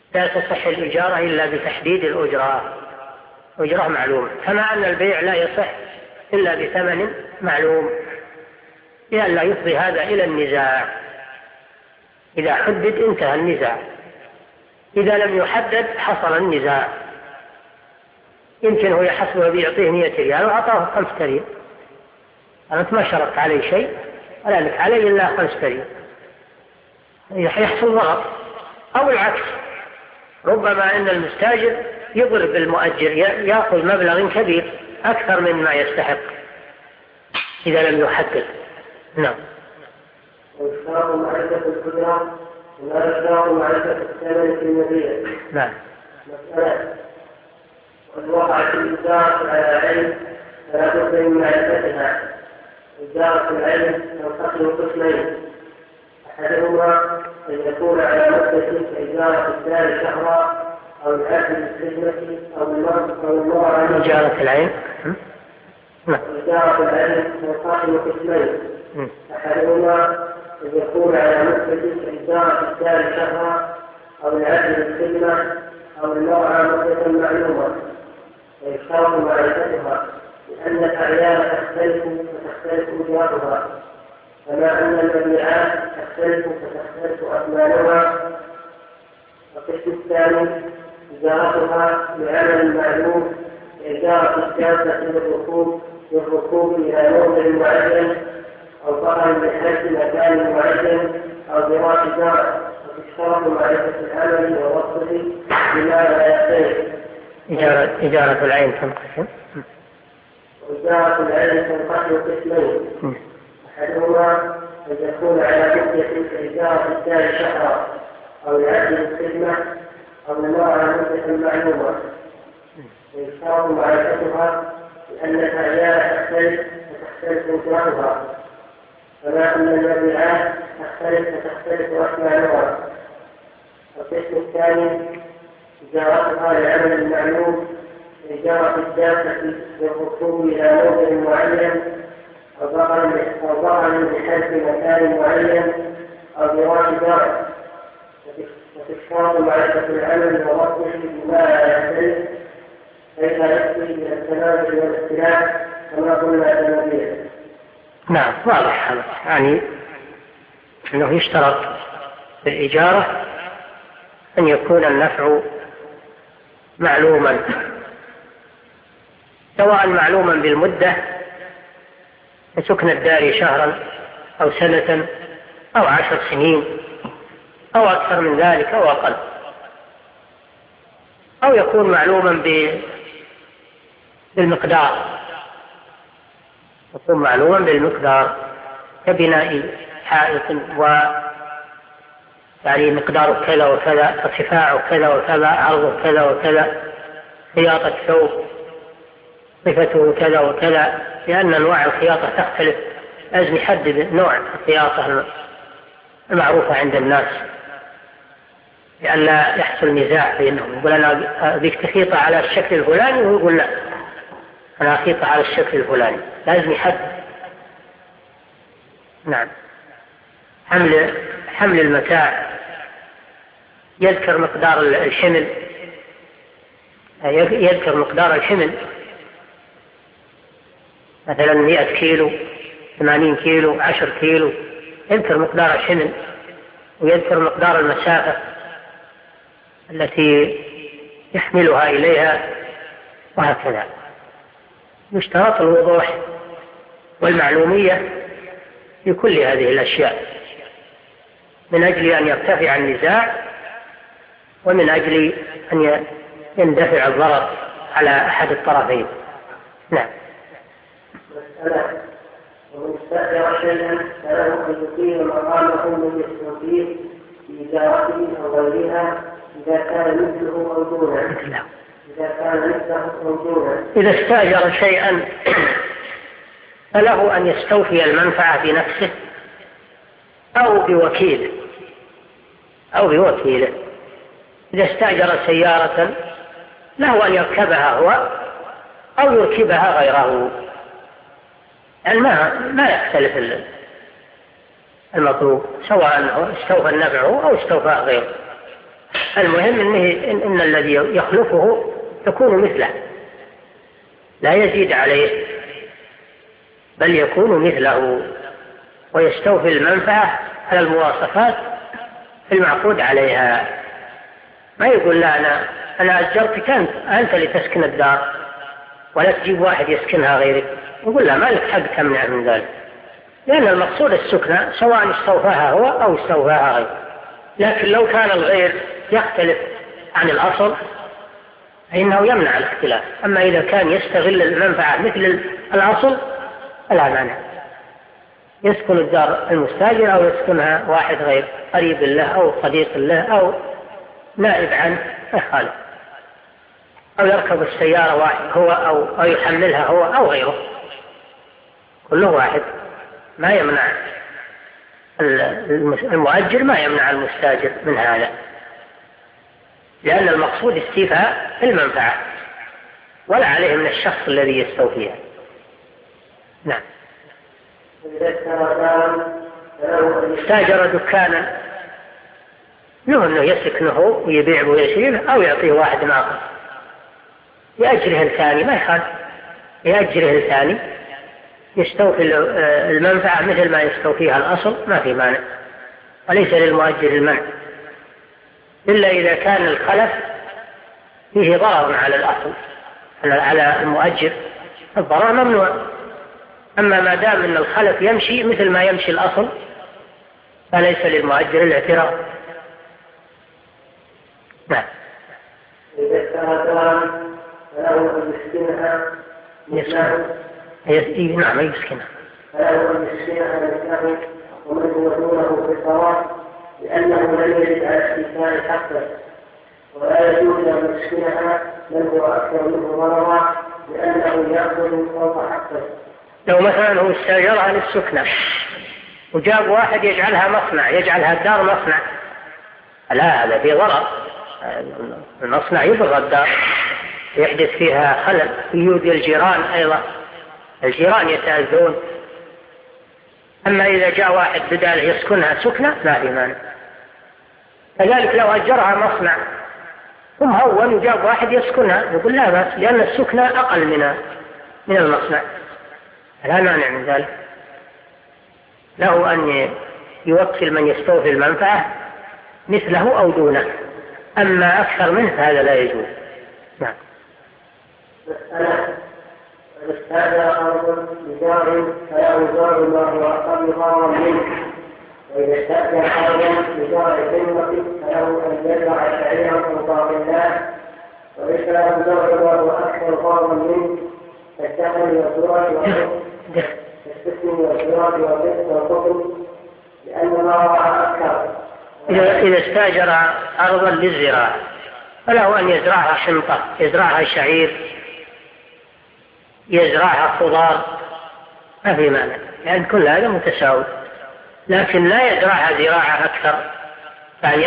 لا تصح الإجارة إلا بتحديد الأجرة، أجرة معلومة، كما أن البيع لا يصح إلا بثمن معلوم، لئلا يفضي هذا إلى النزاع. إذا حدد انتهى النزاع، إذا لم يحدد حصل النزاع. يمكن هو يحسبه بيعطيه 100 ريال وأعطاه 5 ريال، أنت ما شرطت علي شيء ولا لك علي إلا 5 ريال، يحصل ضرر. أو العكس، ربما أن المستاجر يضرب المؤجر، يأخذ مبلغ كبير أكثر مما يستحق إذا لم يحدد. نعم. ويشترط معرفة القدرة ولا يشترط معرفة الثمن في المبيع. نعم. مسألة: قد وقعت الإجارة على عين فلا بد من معرفتها. إجارة العين تنقسم قسمين: أحدهما أن يكون على مدة كإجارة الدار شهرا أو العقد بالخدمة أو المرء عن إجارة العين. إجارة العين تنقسم قسمين: أحدهما أن يكون على مدة كإجارة الدار شهرا أو العقد بالخدمة أو المرء مدة معلومة، ويشترط معرفتها لأن الأعيان تختلف فتختلف أجرتها، كما أن المبيعات تختلف فتختلف أثمانها. القسم الثاني إجارتها بعمل معلوم كإجارة الدابة للركوب إلى موضع معين أو طهر لحج مكان معين أو دراسة دار، وتشترط معرفة العمل ووصفه بما لا يختلف. إجارة العين تنقسم. إجارة العين تنقسم قسمين: أحدهما أن يكون على مدة كإجارة الدار شهرا أو العقد بالخدمة أو المرأة مدة معلومة، ويشترط معرفتها لأن الأعيان تختلف فتختلف أجرتها، كما أن المبيعات تختلف فتختلف أثمانها. القسم الثاني إجارتها لعمل المعلوم كإجارة الدابة للركوب إلى موضع معين أو ظهر لحج مكان معين أو دراسة دار، وتشترط معرفة العمل ووصفه بما لا يختلف فإذا يكفي من التنازل والاختلاف كما قلنا في المبيع. نعم، واضح هذا. يعني أنه يشترط في الإجارة أن يكون النفع معلوما، سواء معلوما بالمدة كسكن الدار شهرا أو سنة أو 10 سنين أو أكثر من ذلك أو أقل، أو يكون معلوما بالمقدار، يكون معلوما بالمقدار كبناء حائط يعني مقداره كذا وكذا، ارتفاعه كذا وكذا، عرضه كذا وكذا، خياطة ثوب صفته كذا وكذا، لأن أنواع الخياطة تختلف، لازم يحدد نوع الخياطة المعروفة عند الناس لئلا يحصل نزاع بينهم، يقول أنا أبيك تخيط على الشكل الفلاني وهو يقول لا أنا أخيط على الشكل الفلاني، لازم يحدد. نعم. حمل المتاع يذكر مقدار الحمل، يذكر مقدار الحمل، مثلا 100 كيلو 80 كيلو 10 كيلو، يذكر مقدار الحمل ويذكر مقدار المسافة التي يحملها إليها، وهكذا. يشترط الوضوح والمعلومية في كل هذه الأشياء من أجل أن يرتفع النزاع ومن أجل أن يندفع الضرر على أحد الطرفين. نعم. مسألة: ومن استأجر شيئا فله أن يقيم مقامه من يستوفيه في إجارته أو غيرها إذا كان مثله أو دونه. إذا استأجر شيئا فله أن يستوفي المنفعة بنفسه أو بوكيله. إذا استأجر سيارة له أن يركبها هو أو يركبها غيره، يعني ما يختلف المطلوب، سواء استوفى النفع أو استوفى غيره. المهم إن الذي يخلفه يكون مثله، لا يزيد عليه، بل يكون مثله ويستوفي المنفعة على المواصفات المعقود عليها. ما يقول لا أنا أجرتك أنت لتسكن الدار ولا تجيب واحد يسكنها غيرك. يقول لا، ما لك حق تمنع من ذلك، لأن المقصود السكنة سواء استوفاها هو أو استوفاها غيره. لكن لو كان الغير يختلف عن الأصل فإنه يمنع الاختلاف. أما إذا كان يستغل المنفعة مثل الأصل فلا مانع، يسكن الدار المستاجر أو يسكنها واحد غير قريب له أو صديق له أو نائب عنه يخالف، أو يركب السيارة واحد هو أو يحملها هو أو غيره، كله واحد. ما يمنع المؤجر، ما يمنع المستاجر من هذا، لأن المقصود استيفاء المنفعة ولا عليه من الشخص الذي يستوفيها. نعم. استاجر دكانا له أنه يسكنه ويبيع ويشتريه أو يعطيه واحد آخر يأجره الثاني، ما يخالف، يأجره الثاني يستوفي المنفعة مثل ما يستوفيها الأصل، ما في مانع، وليس للمؤجر المنع إلا إذا كان الخلف فيه ضرر على الأصل، على المؤجر الضرر ممنوع. أما ما دام أن الخلف يمشي مثل ما يمشي الأصل فليس للمؤجر الاعتراض. نعم. إذا استردان فله أن يسكنها مثله. نعم يسكنها. فله أن يسكنها مثله ومن هو دونه في الصواب، لأنه لم يجد على استيفاء حقه، ولا يجوز أن يسكنها من هو أكثر منه ضررا، لأنه يأخذ فوق حقه. لو مثلا هو استاجرها للسكنة وجاب واحد يجعلها مصنع، يجعلها الدار مصنع، لا، هذا فيه ضرر. المصنع يضر الدار، يحدث فيها خلل، يؤذي الجيران أيضا، الجيران يتأذون. أما إذا جاء واحد بدال يسكنها سكنة لا في مانع. كذلك لو أجرها مصنع ثم هون وجاب واحد يسكنها يقول لا بأس، لأن السكنة أقل من المصنع، لا مانع من ذلك. له أن يوكل من يستوفي المنفعة مثله أو دونه، أما أكثر منه فهذا لا يجوز. نعم. استاجر أرض بجار فله جار ما هو أقل ضررا منه، وإذا استأجر أرضا بجار كلمة فله أن يزرع شعيرا أو باطلا، وليس له جار ما هو أكثر ضررا منه، فالدخل والزراج والقطن، لأن ما وقع أكثر. إذا استاجر أرضا للزراعة فله أن يزرعها حنطة، يزرعها شعير، يزرعها خضار، ما في مانع، لأن كل هذا متساوي. لكن لا يزرعها زراعة أكثر، يعني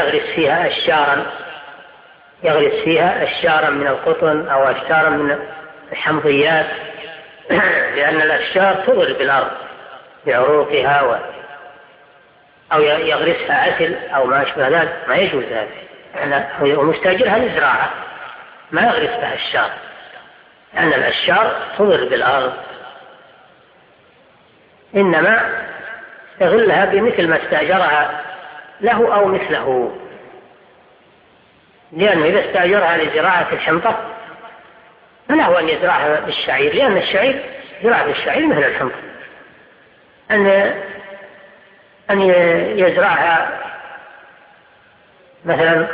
يغرس فيها أشجارا من القطن أو أشجارا من الحمضيات، لأن الأشجار تضر بالأرض بعروقها، أو يغرسها عسل أو ما أشبه ذلك، ما يجوز ذلك. ومستاجرها للزراعة ما يغرس بها الشجار، لأن الأشجار تضر بالأرض، إنما يغلها بمثل ما استأجرها له أو مثله. لأنه إذا استأجرها لزراعة الحنطة فله أن يزرعها بالشعير، لأن الشعير زراعة الشعير مثل الحنطة، أن يزرعها مثلا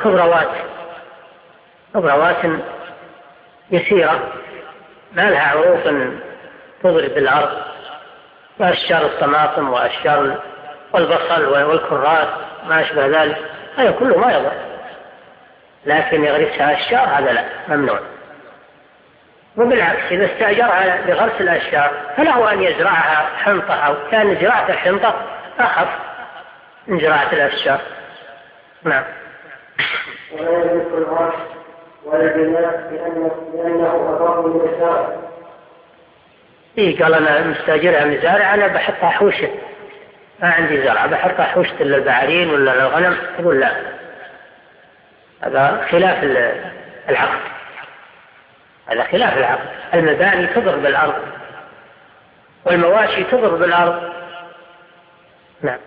خضروات يسيرة ما لها عروق تضرب بالأرض، وأشجار الطماطم وأشجار البصل والكرات ما أشبه ذلك، هذا كله ما يضر. لكن يغرسها أشجار هذا لا، ممنوع. وبالعكس إذا استأجرها لغرس الأشجار فله أن يزرعها حنطة، أو كان زراعة الحنطة أخف من زراعة الأشجار. نعم. ولا يملك الغرس ولا البناء لأنه أضر من الزرع. قال أنا مستأجرها من زارع، أنا بحطها حوشة، ما عندي زرع، بحطها حوشة للبعارين ولا للغنم. يقول لا، هذا خلاف العقد، هذا خلاف العقد. المباني تضر بالأرض والمواشي تضر بالأرض. نعم.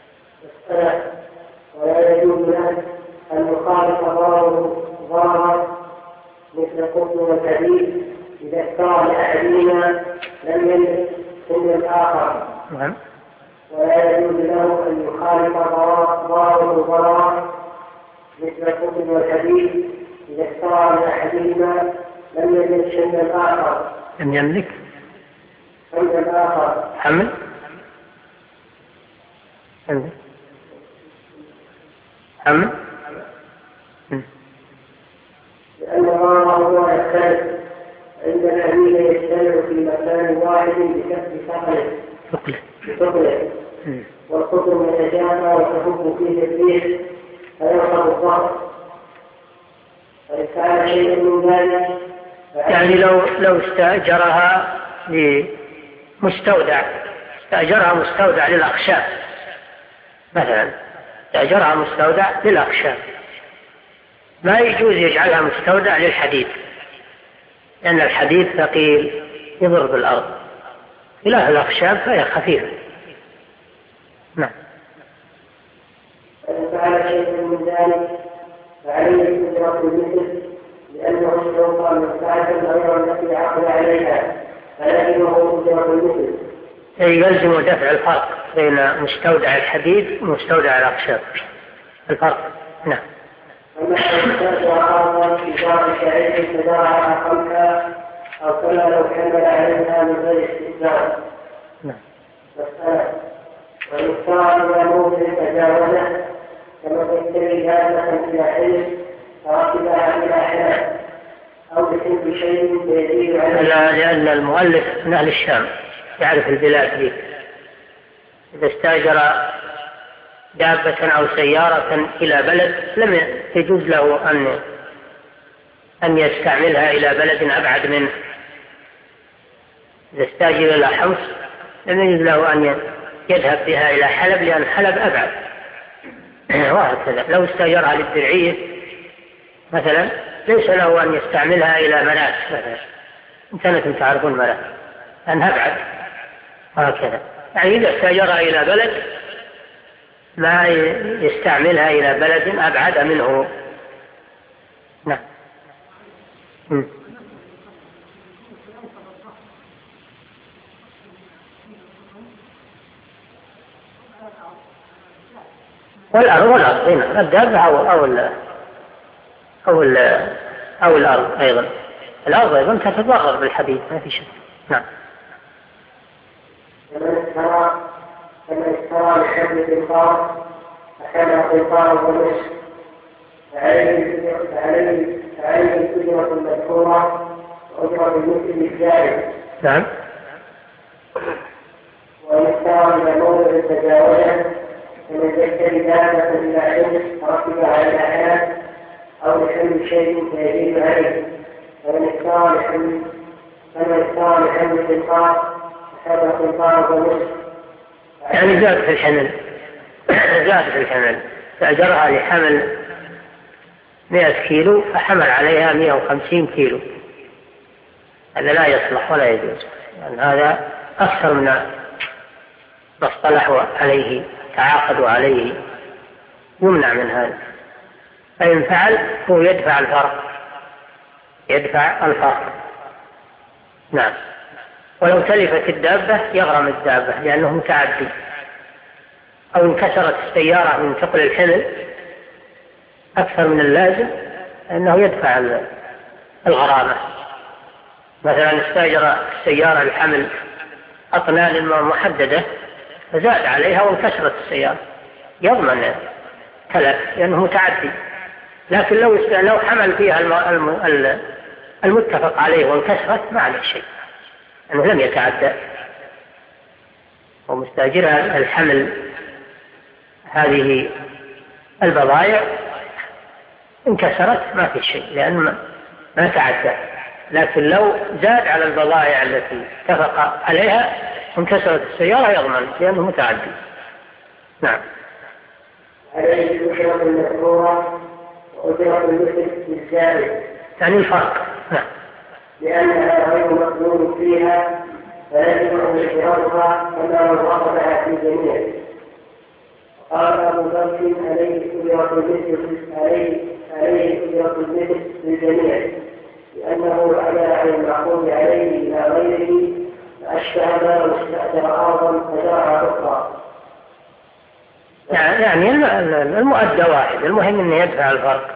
ولا يجوز له أن يخالف ضررا مثل القطن والحديد إذا اشترى لأحدهما لم يملك إلا الآخر. نعم. ولا يجوز له أن يخالف ضررا مثل القطن والحديد إذا اشترى لأحدهما لم يملك إلا الآخر. لم يملك إلا الآخر. حمل. حمل. لأن ضرره هو يختلف عند الذين يجتمع في مكان واحد بكسب ثقله والقطر يتجافى وتهب فيه الريح فيرفع الضغط. فإن كان شيء من ذلك يعني لو استأجرها لمستودع، استأجرها مستودع للأخشاب مثلا، استأجرها مستودع للأخشاب، ما يجوز يجعلها مستودع للحديد، لأن الحديد ثقيل يضر بالأرض، خلاف الأخشاب فهي خفيفة. نعم. فإن فعل شيء من ذلك فعليه أجرة المثل، لأنه استوفى منفعة غير التي عقد عليها، فلزمه أجرة المثل. يلزم دفع الفرق بين مستودع الحديد ومستودع الأخشاب، الفرق. نعم. أما إن استأجر أرضا في دار شعير فزرعها خلفها أو كما لو كمل عليها من غير استئجار. نعم. مسألة. وإن صار إلى موت تجاوزه كما تشتري دابة إلى حلم فركبها إلى حلم أو بحب شيء فيزيد عليه. لأن المؤلف من أهل الشام يعرف البلاد دي، إذا استأجر دابة أو سيارة إلى بلد لم يجوز له أن يستعملها إلى بلد أبعد منه. إذا استأجر إلى حمص لم يجوز له أن يذهب بها إلى حلب، لأن حلب أبعد. وهكذا لو استأجرها للدرعية مثلا ليس له أن يستعملها إلى منات مثلا، أنتم تعرفون منات أنها أبعد. وهكذا يعني إذا استأجرها إلى بلد ما يستعملها إلى بلد أبعد منه. نعم. والأرض هنا الدابة أو الأرض أيضا، الأرض أيضا تتضرر بالحديد ما في شيء. نعم. كما اشترى لحب القنطار فكان قنطار ونصف فعليه الأجرة المذكورة وأجرة المثل الجاري. نعم. وإن اشترى إلى موضع تجاوزه فمن يشتري دابة إلى علم فركبها إلى حياة أو لحمل شيء فيزيد عليه. فمن اشترى لحمل القنطار فكان قنطار ونصف يعني زاد في الحمل فأجرها لحمل 100 كيلو فحمل عليها 150 كيلو، هذا لا يصلح ولا يجوز، يعني هذا أكثر من ما اصطلحوا عليه تعاقدوا عليه، يمنع من هذا. فإن فعل هو يدفع الفرق. نعم. ولو تلفت الدابة يغرم الدابة لأنه متعدي، أو انكسرت السيارة من ثقل الحمل أكثر من اللازم أنه يدفع الغرامة. مثلا استأجر السيارة الحمل أطنان محددة فزاد عليها وانكسرت السيارة يضمن تلف لأنه متعدي. لكن لو حمل فيها المتفق عليه وانكسرت ما عليه شيء، أنه لم يتعدى. ومستأجرها الحمل هذه البضائع انكسرت ما في شيء لأنه ما تعدى. لكن لو زاد على البضائع التي اتفق عليها انكسرت السيارة يضمن لأنه متعدي. نعم. عليه الأجرة المذكورة وأجرة المثل للزائد يعني الفرق. نعم. لأنها غير مقبول فيها فيجب إخراجها كما لو أخذها في جميع. قال أبو بكر عليه أجرة المثل للجميع لأنه على المعقول عليه إلى غيره فأشبه ما لو استأجر أرضا فزرعها أخرى. يعني المؤدى واحد، المهم أنه يدفع الفرق.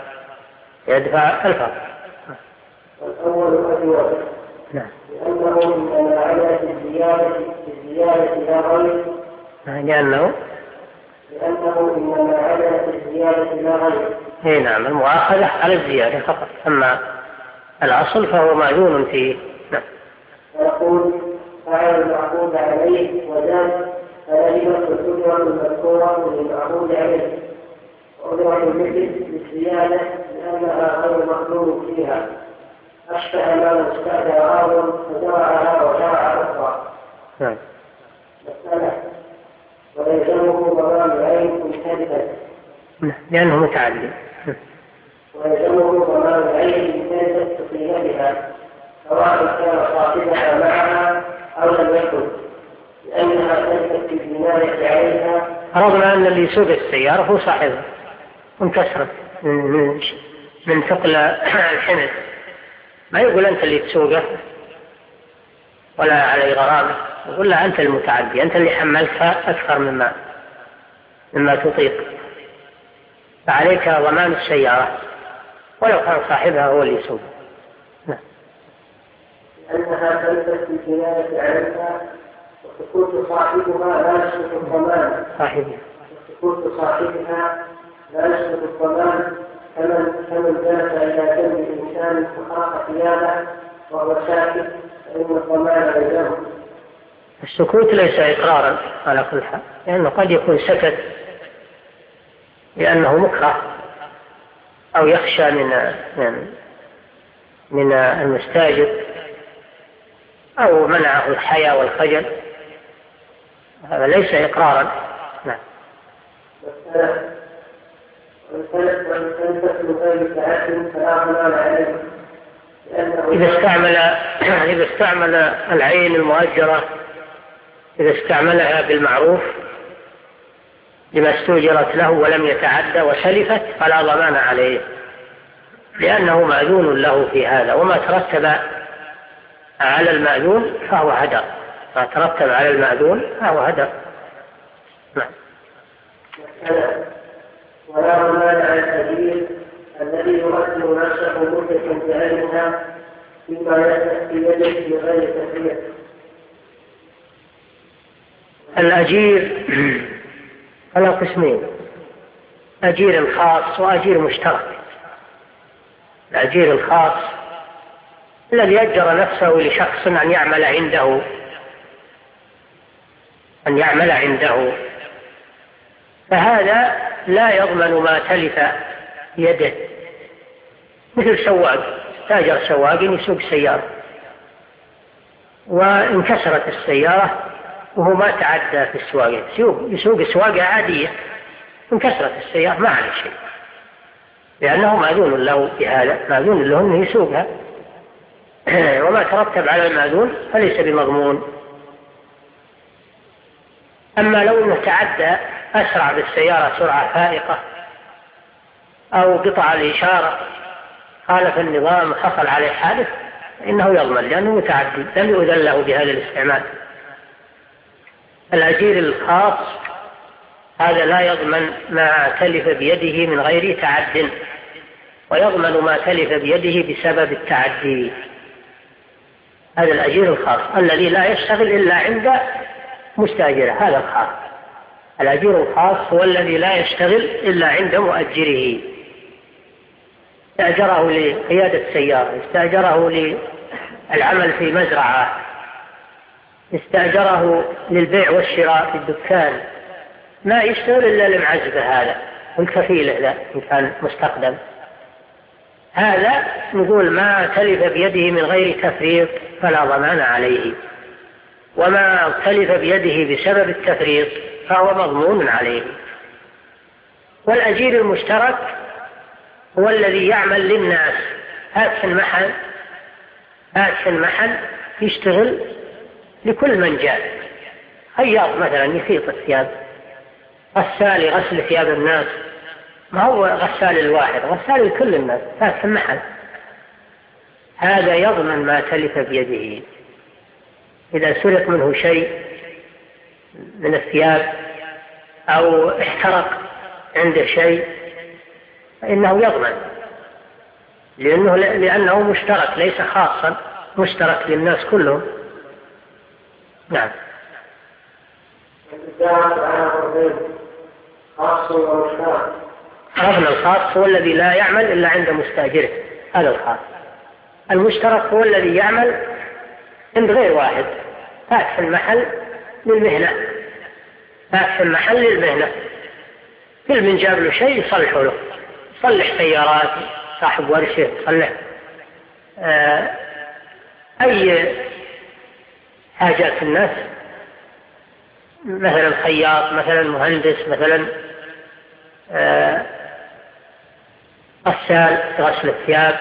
والأول أجود. نعم. لأنه إنما على الزيادة إلى غير. لأنه إنما على الزيادة إلى غير. إيه نعم، المؤاخذة على الزيادة فقط، أما الأصل فهو معلوم فيه. نعم. فيقول فعل المعقود عليه وزاد فلزمت الأجرة المذكورة للمعقود عليه وأجرة المثل للزيادة لأنها غير مقبول فيها أشبه ما لو استأجر أرضا فزرعها وزرع أخرى. نعم. مسألة ويلزمه ضمان العين منتهكا لأنه متعدي. ويلزمه ضمان العين منتهكا بقيمتها سواء كان صاحبها معها أو لم يكن لأنها تلفت في البناية عليها. فرضنا أن اللي يسوق السيارة هو صاحبها وانكسرت من ثقل الحمل، ما يقول أنت اللي تسوقه ولا علي غرامة، يقول لا أنت المتعدي، أنت اللي حملتها أكثر مما تطيق، فعليك ضمان السيارة ولو كان صاحبها هو اللي يسوق. لأنها تلفت في البناية عليها وسكوت صاحبها لا يسقط الضمان. وسكوت صاحبها لا يسقط الضمان كمن جلس إلى جنب الإنسان فخرق ثيابه وهو ساكت فإن الضمان يلزمه. السكوت ليس إقرارا على كل حال، لأنه قد يكون سكت لأنه مكره أو يخشى من المستاجر أو منعه الحياء والخجل، هذا ليس إقرارا. نعم. إذا استعمل العين المؤجرة، إذا استعملها بالمعروف لما استوجرت له ولم يتعدى وسلفت فلا ضمان عليه، لأنه مأذون له في هذا، وما ترتب على المأذون فهو هدر. ما ترتب على المأذون فهو هدر. نعم. ولا ضمان على الأجير الذي يؤثر نفسه مدة بعينها فيما يأتي بيده بغير تفريط. الأجير على قسمين: أجير خاص وأجير مشترك. الأجير الخاص الذي أجر نفسه لشخص أن يعمل عنده، فهذا لا يضمن ما تلف يده، مثل سواق، تاجر سواق يسوق سيارة وانكسرت السيارة وهو ما تعدى في السواقة، يسوق سواقة عادية، انكسرت السيارة ما عليه شيء، لأنه مأذون له بهذا، مأذون له أنه يسوقها، وما ترتب على المأذون فليس بمضمون. أما لو أنه تعدى، أسرع بالسيارة سرعة فائقة أو قطع الإشارة، خالف النظام حصل عليه حادث، إنه يضمن لأنه متعدي لم يؤذن له بهذا الاستعمال. الأجير الخاص هذا لا يضمن ما تلف بيده من غير تعد، ويضمن ما تلف بيده بسبب التعدي. هذا الأجير الخاص الذي لا يشتغل إلا عند مستأجره، هذا الخاص. الأجير الخاص هو الذي لا يشتغل إلا عند مؤجره، استأجره لقيادة سيارة، استأجره للعمل في مزرعة، استأجره للبيع والشراء في الدكان، ما يشتغل إلا لمعزبه هذا والكفيل ذا إن كان مستقدم. هذا نقول ما تلف بيده من غير تفريط فلا ضمان عليه، وما تلف بيده بسبب هو الذي يعمل للناس، هات في المحل يشتغل لكل من جاء، خياط مثلا يخيط الثياب، غسال يغسل ثياب الناس، ما هو غسال الواحد، غسال لكل الناس، هات في المحل. هذا يضمن ما تلف بيده. إذا سرق منه شيء من الثياب أو احترق عنده شيء فإنه يضمن، لأنه مشترك ليس خاصا، مشترك للناس كلهم. نعم. عرفنا الخاص هو الذي لا يعمل إلا عند مستأجره، هذا الخاص. المشترك هو الذي يعمل عند غير واحد، فاتح المحل للمهنة، كل من جاب له شيء يصلحه له، يصلح سيارات، صاحب ورشة يصلح أي حاجات الناس، مثلا خياط، مثلا مهندس، مثلا غسال يغسل الثياب،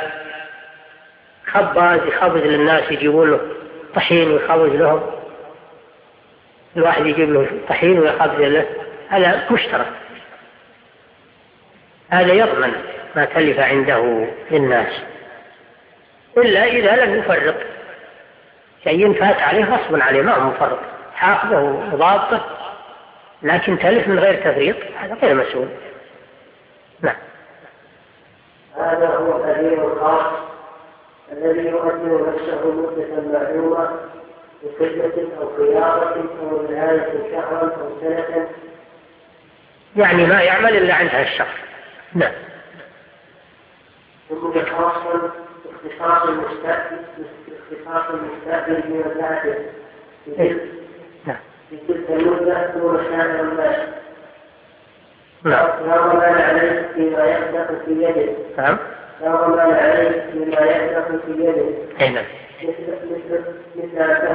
خباز يخبز للناس، يجيبون له طحين ويخبز لهم، الواحد يجيب له طحين ويخبز له، هذا مشترك، هذا يضمن ما تلف عنده للناس، إلا إذا لم يفرط، شيء فات عليه غصب عليه، ما هو مفرط، حافظه وضابطه، لكن تلف من غير تفريط، هذا غير مسؤول. نعم. هذا هو الأجير الخاص الذي يؤثر نفسه مدة معلومة بخدمة أو خيارة أو رعاية شهرا أو سنة، يعني ما يعمل إلا عندها الشخص. نعم. ثم خاصا اختصاص المستأجر بمبلغه في تلك المدة دون سائر الناس. لا ضمان عليه فيما يخلق في يده. نعم. لا ضمان عليه فيما يخلق في يده. نعم. مثل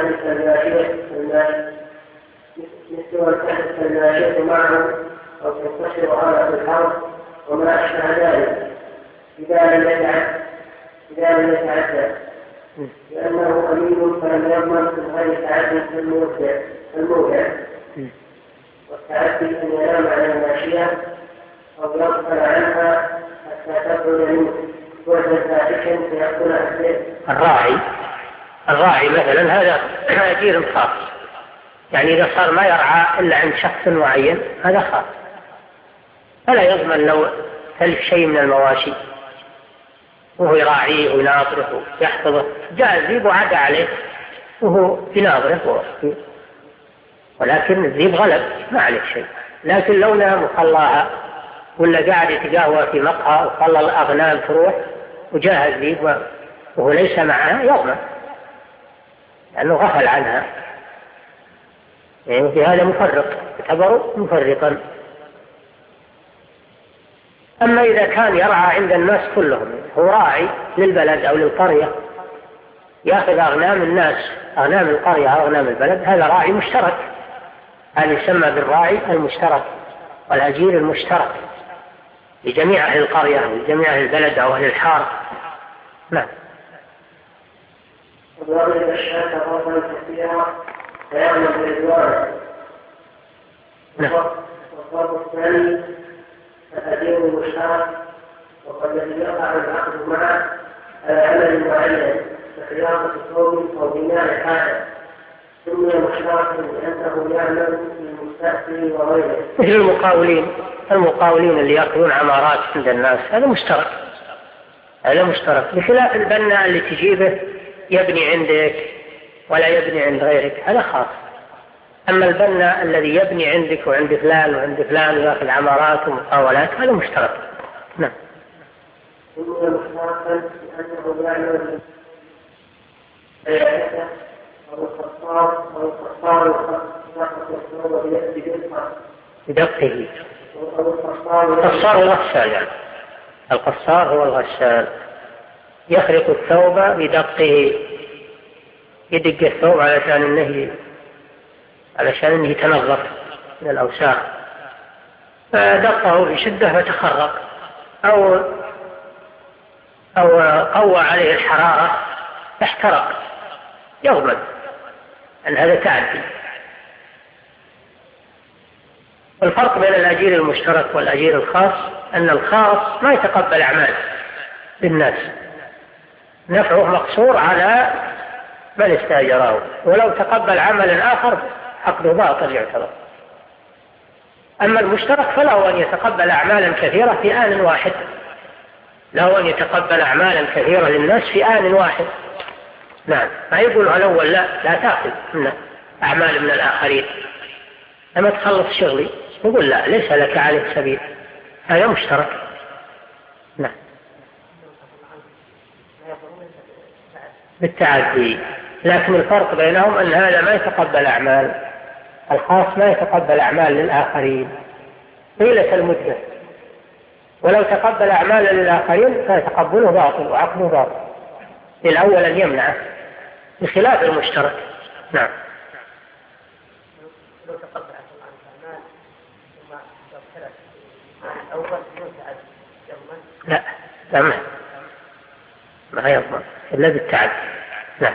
الكهف الماشية معه أو تنتشر على الحرب وما أشبه ذلك، إذا لم يتعدى، لأنه أمين فلم يضمن من غير تعدي في الموضع، والتعدي أن ينام على الماشية أو يغفل عنها حتى تبعد منه وجد ذلك فيأكلها الذئب. الراعي مثلا هذا أجير خاص، يعني إذا صار ما يرعى إلا عند شخص معين هذا خاص، فلا يضمن لو تلف شيء من المواشي وهو يراعيه ويناظره ويحفظه، جاء الذئب وعاد عليه وهو يناظره، ولكن الذئب غلب ما عليه شيء. لكن لو نام وخلاها ولا قاعد يتقهوى في مقهى وخلى الأغنام تروح وجاء الذئب وهو ليس معها يضمن لأنه غفل عنها، يعني في هذا مفرط، يعتبر مفرطا. أما إذا كان يرعى عند الناس كلهم، هو راعي للبلد أو للقرية، يأخذ أغنام الناس، أغنام القرية أو أغنام البلد، هذا راعي مشترك، هذا يسمى بالراعي المشترك والأجير المشترك لجميع أهل القرية ولجميع أهل البلد أو أهل الحار. نعم. وضرب الشاة غرضا كثيرا فيعمل برضوانه. والضرب الثاني الأجير المشترك، وقد الذي يقع العقد معه على عمل معين كخياطة ثوب أو بناء حائط سمي مشتركا لأنه يعمل في المستأجر وغيره، مثل المقاولين اللي يأخذون عمارات عند الناس، هذا مشترك، بخلاف البناء اللي تجيبه يبني عندك ولا يبني عند غيرك، هذا خاص. أما البناء الذي يبني عندك وعند فلان وعند فلان ويأخذ عمارات ومقاولات، هذا مشترك. نعم. سمي مشتركا لأنه يعمل بدقه. القصار الغسال، يعني القصار هو الغسال، يخرق الثوب بدقه، يدق الثوب علشان انه يتنظف من الأوساخ، فدقه بشدة فتخرق، أو أو قوى عليه الحرارة احترق يضمن أن هذا تعدي. والفرق بين الأجير المشترك والأجير الخاص أن الخاص ما يتقبل أعمال للناس، نفعه مقصور على من استأجره، ولو تقبل عمل آخر عقده باطل يعتبر. أما المشترك فله أن يتقبل أعمالا كثيرة في آن واحد، له أن يتقبل أعمالا كثيرة للناس في آن واحد. نعم، ما يقول الأول لا تأخذ من أعمال من الآخرين لما تخلص شغلي، يقول لا، ليس لك عليه سبيل، هذا مشترك. نعم، بالتعدي. لكن الفرق بينهم أن هذا ما يتقبل أعمال، الخاص ما يتقبل أعمال للآخرين طيلة المدة، ولو تقبل أعمال للآخرين فيتقبله باطل وعقله باطل، الأول أن يمنعه بخلاف المشترك. نعم. لا ما يضمن إلا بالتعدي. نعم.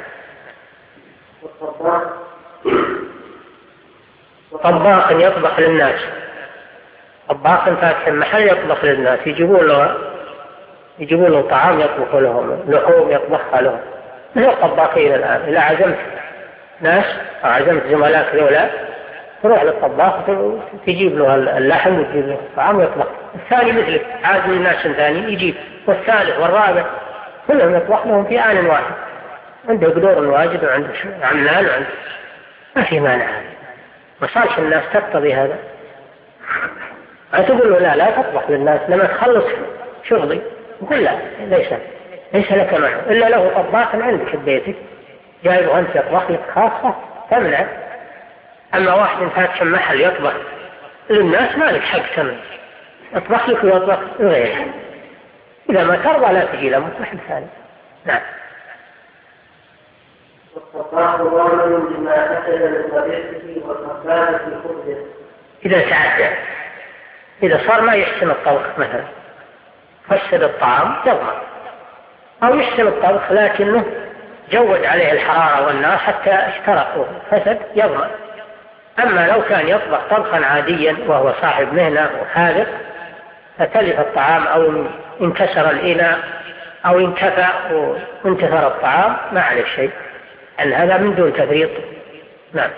طباخ يطبخ للناس، طباخ فاتح محل يطبخ للناس، يجيبون له طعام يطبخ لهم، لحوم يطبخها لهم، مثل الطباخين الآن. إذا عزمت ناس أو عزمت زملاء ذولا تروح للطباخ تجيب له اللحم وتجيب له طعام يطبخ. الثاني مثلك عازم الناس ثاني يجيب، والثالث والرابع كلهم يطبخ لهم في آن واحد، عنده قدور واجد وعنده عمال وعنده، ما في مانع. ما صارش الناس تقتضي هذا. تقول له لا تطبخ للناس، لما تخلص شغلي يقول لا، ليس لك معه إلا له طباخ عندك في بيتك جايبه أنت يطبخ لك خاصة تمنع. أما واحد فاتح محل يطبخ للناس ما لك حق تمنع، يطبخ لك ويطبخ غيره، إذا ما ترضى لا تجي له مطبخ ثاني. نعم. والطباخ ضامن بما أكل من طبيعته والطباخ في خبزه. إذا تعدى، إذا صار ما يحسن الطبخ مثلا فسد الطعام يضمن، أو يحسن الطبخ لكنه جود عليه الحرارة والنار حتى احترق وفسد يضمن. أما لو كان يطبخ طبخا عاديا وهو صاحب مهنة وحاذق فتلف الطعام أو انكسر الإناء أو انكفى وانتثر الطعام ما عليه شيء، أن هذا من دون تفريط. نعم.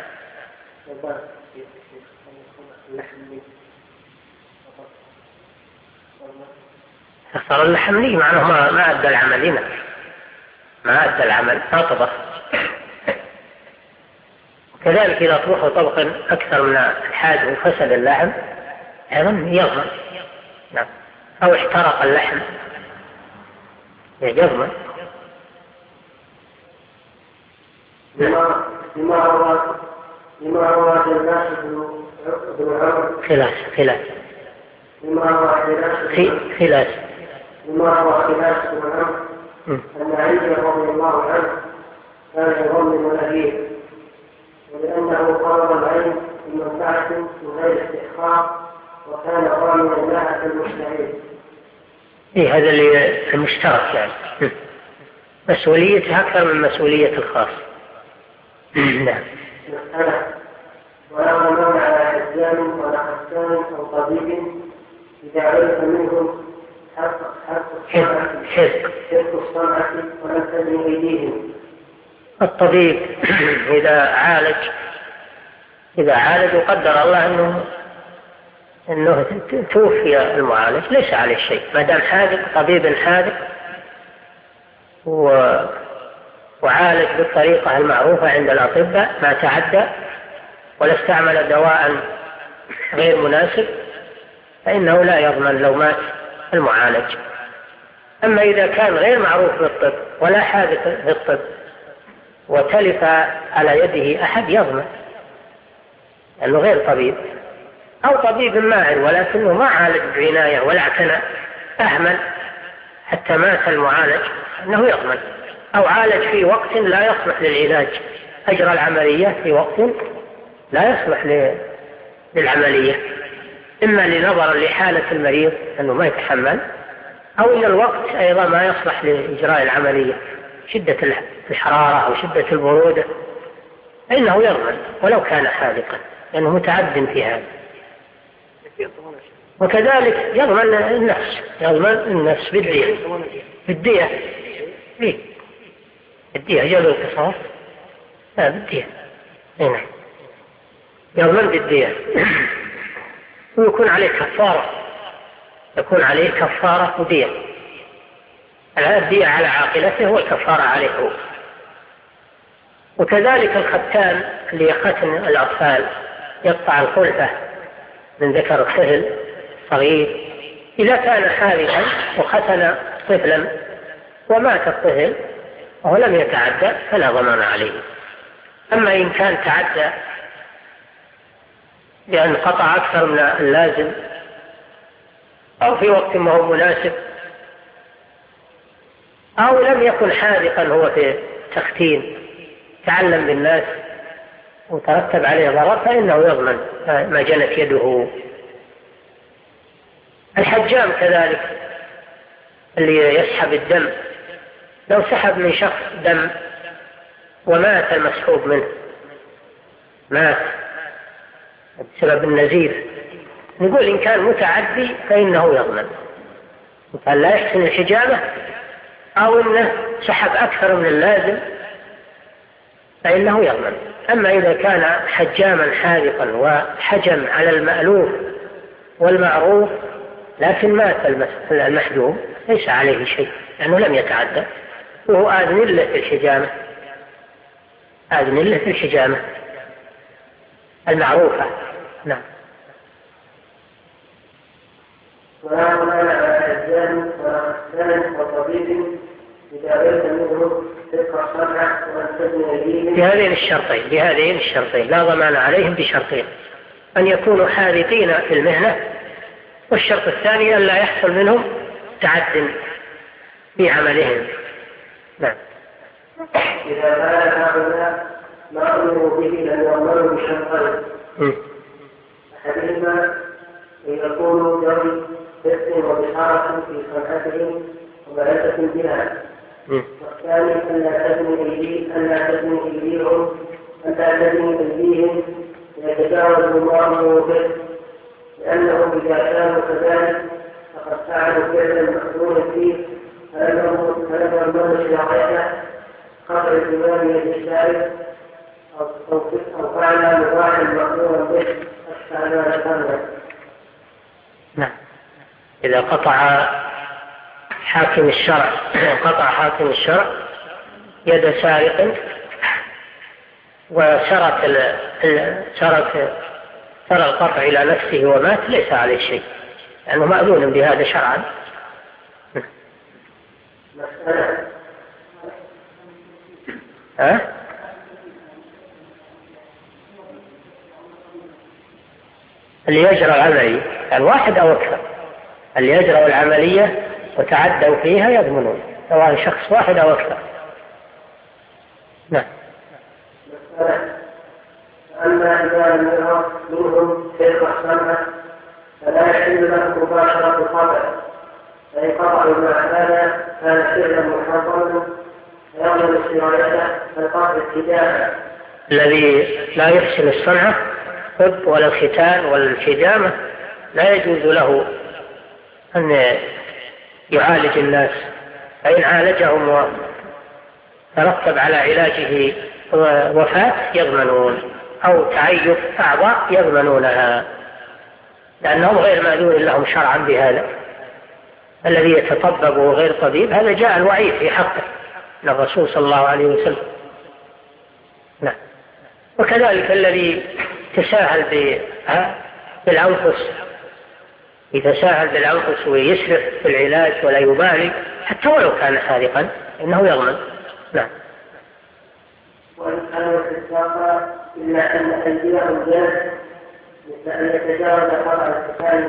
صار اللحم لي معناه ما أدى العمل هنا، ما أدى العمل، ما طبخ. كذلك إذا طبخ طبقا أكثر من الحاجة وفسد اللحم أيضا يضمن. نعم. أو احترق اللحم يضمن. لما روى الناس بن عمر خلاص لما روى خلاص بن عمر أن علي رضي الله عنه كان يضمن الأبيه، ولأنه فرض العين بمنفعة من غير استحقاق وكان ضامنا لها في المستعين. هذا اللي المشترك يعني مسؤوليته أكثر من مسؤولية الخاص. نعم. ولا ضمان على حجام ولا حسان أو طبيب إذا عرف منهم حق الصنعة ولم تزن أيديهم. الطبيب إذا عالج وقدر الله أنه توفي المعالج ليس عليه شيء، ما دام حاذق، طبيب حاذق وعالج بالطريقة المعروفة عند الأطباء، ما تعدى ولا استعمل دواء غير مناسب، فإنه لا يضمن لو مات المعالج. أما إذا كان غير معروف بالطب ولا حاذق بالطب وتلف على يده أحد يضمن لأنه غير طبيب، أو طبيب ماهر ولكنه ما عالج بعناية ولا اعتنى، أهمل حتى مات المعالج، أنه يضمن. أو عالج في وقت لا يصلح للعلاج، أجرى العملية في وقت لا يصلح للعملية، إما لنظرا لحالة المريض أنه ما يتحمل، أو إن الوقت أيضا ما يصلح لإجراء العملية، شدة الحرارة أو شدة البرودة، فإنه يضمن ولو كان حاذقا لأنه متعد في هذا. وكذلك يضمن النفس بالدية الدية جاب القصاص، لا بالدية هنا يضمن بالدية ويكون عليه كفارة ودية. الدية على عاقلته والكفارة عليه هو. وكذلك الختان اللي يختن الأطفال يقطع الخلفة من ذكر الطفل صغير، إذا كان حارقا وختن طفلا ومات الطفل وهو لم يتعدى فلا ضمان عليه. أما إن كان تعدى بأن قطع أكثر من اللازم أو في وقت ما هو مناسب أو لم يكن حاذقا هو في تختين تعلم بالناس وترتب عليه ضرر فإنه يضمن ما جنت يده. الحجام كذلك اللي يسحب الدم، لو سحب من شخص دم ومات المسحوب منه، مات بسبب النزيف، نقول إن كان متعدي فإنه يضمن، قال لا يحسن الحجامة أو إنه سحب أكثر من اللازم فإنه يضمن. أما إذا كان حجاما حاذقا وحجم على المألوف والمعروف لكن مات المحجوم ليس عليه شيء لأنه لم يتعدى وهو آذن له في الحجامة المعروفة. نعم. ولا مانع الحجام وختان وطبيب إذا ليس منه تلك الصنعة وأن تبني أيديهم بهذين الشرطين لا ضمان عليهم بشرطين: أن يكونوا حاذقين في المهنة، والشرط الثاني أن لا يحصل منهم تعد في عملهم. نعم. إذا كان هؤلاء ما أمروا به لم يأمروا بشرطين: أحدهما أن يكونوا ذوي فقه وبحارة في صنعتهم ومعرفة بها، والثاني أن لا تبني أيديهم ويتجاوز الله به، لأنهم إذا كانوا كذلك فقد فعلوا فعلا مأذونا فيه فلم يرموا شرعيته قطع الإمام للشارع أو فعل مباحا مأذونا به أشبه ما ذكرنا. نعم. إذا قطع حاكم الشرع يد سارق وسرق القطع إلى نفسه ومات ليس عليه شيء لأنه مأذون بهذا شرعا. اللي يجرى العملية الواحد أو أكثر، اللي يجرى العملية وتعدوا فيها يضمنون سواء شخص واحد أو أكثر. نعم. أما إذا لم يرى منهم تلك الصنعة فلا يحل له مباشرة القطع، فإن قطعوا مع هذا كان فعلا محرما فيضمن استراحته فالقطع ابتداء. الذي لا يحسن الصنعة الطب ولا الختان ولا الحجامة لا يجوز له أن يعالج الناس، فإن عالجهم وترتب على علاجه وفاة يضمنون أو تعيب أعضاء يضمنونها لأنهم غير مأذون لهم شرعا بهذا. الذي يتطبب وغير طبيب هذا جاء الوعيد في حقه من الرسول صلى الله عليه وسلم. نعم. وكذلك الذي تساهل بالأنفس يتساهل بالأنفس ويسرف في العلاج ولا يبالي حتى ولو كان حاذقا إنه يضمن. نعم. وإن كانوا استثاقا إلا أن أيديهم جاز مثل أن يتجاوز قطع الختان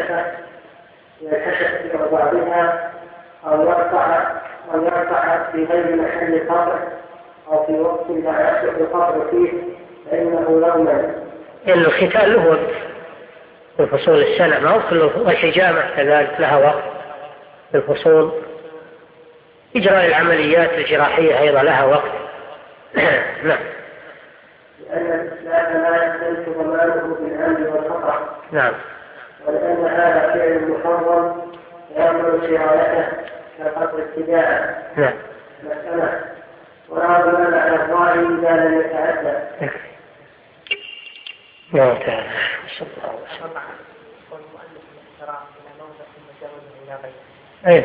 ينكشف في بعضها أو يرفع في غير محل القطع أو في وقت لا يصلح القطع فيه فإنه يضمن. لأن الختان له وقت في فصول السنة ما هو كله، والحجامة كذلك لها وقت في الفصول. إجراء العمليات الجراحية أيضا لها وقت. نعم. لأن الإسلام لا يختلف ضمانه بالأمن والخطأ. نعم. ولأن هذا فعل محرم يأمر سرعته كقتل ابتداء. نعم. مسألة ولا ضمان على الراعي إذا لم يتعدى. نعم تعالى. صلى الله عليه وسلم. أين؟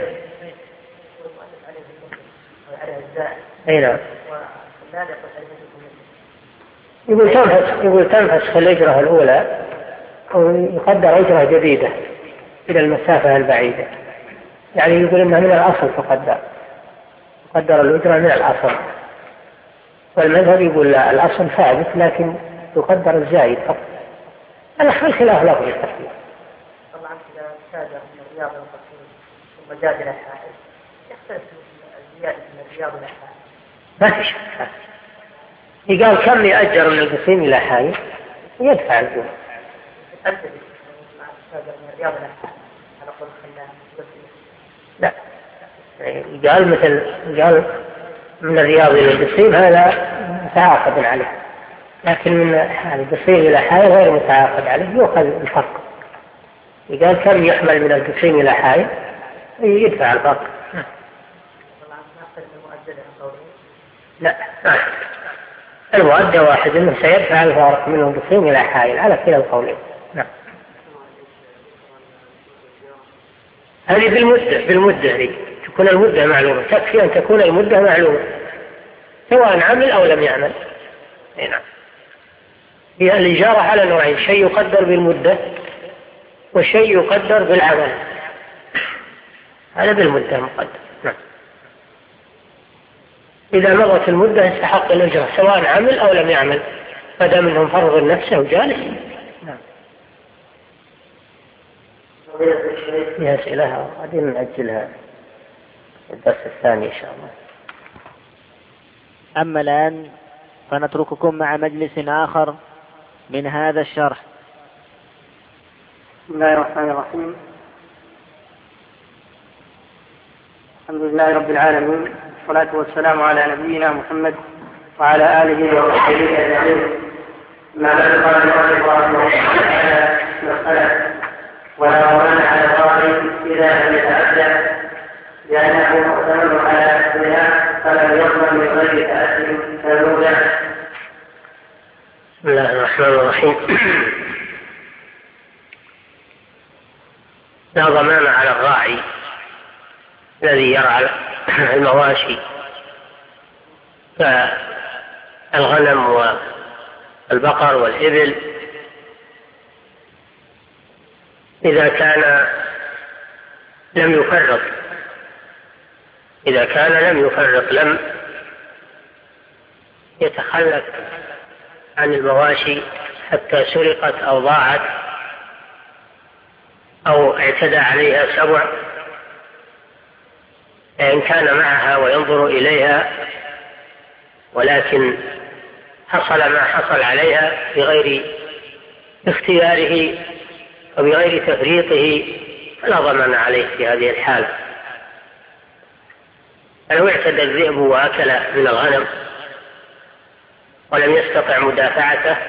يقول تنفس الإجرة الأولى ويقدر إجرة جديدة إلى المسافة البعيدة، يعني يقول إنها من الأصل تقدر الإجرة من الأصل، والمذهب يقول لا، الأصل ثابت لكن يقدر الزايد فقط. هذا خلاف لفظي التقدير. طبعا إذا ساد من الرياض والقصير ثم زاد إلى الحائل يختلف الزيادة من الرياض إلى الحائل. ما في شك. يقال كم يأجر من القصيم إلى حائل يدفع الجمع. لا، قال مثل قال من الرياض إلى القصيم هذا متعاقد عليه، لكن من القصيم إلى حائل غير متعاقد عليه، يؤخذ الفرق. قال كم يحمل من القصيم إلى حائل يدفع الفرق. لا، المؤدى واحد، انه سيدفع الفارق من القصيم الى حائل على كلا القولين. نعم. هذه بالمدة هذه تكون المدة معلومة، تكفي ان تكون المدة معلومة سواء عمل او لم يعمل. نعم. هي الإجارة على نوعين، شيء يقدر بالمدة وشيء يقدر بالعمل. هذا بالمدة مقدر. نعم. إذا مضت المدة استحق الأجرة سواء عمل أو لم يعمل، فدا منهم فرض نفسه وجالس. نعم. في أسئلة هذه نأجلها الدرس الثاني إن شاء الله. أما الآن فنترككم مع مجلس آخر من هذا الشرح. بسم الله الرحمن الرحيم. الحمد لله رب العالمين، والصلاة والسلام على نبينا محمد وعلى آله وصحبه أجمعين. ما بعد قال المؤلف رحمه الله تعالى مسألة ولا ضمان على الراعي إذا لم يتعدى لأنه مؤتمن على البناء فلم يضمن من غير تأثير كالمودع. بسم الله الرحمن الرحيم. لا ضمان على الراعي الذي يرعى المواشي كالغنم والبقر والإبل إذا كان لم يفرط، لم يتخلف عن المواشي حتى سرقت أو ضاعت أو اعتدى عليها سبع، إن كان معها وينظر إليها ولكن حصل ما حصل عليها بغير اختياره وبغير تفريطه فلا ضمان عليه في هذه الحالة. لو اعتدى الذئب وأكل من الغنم ولم يستطع مدافعته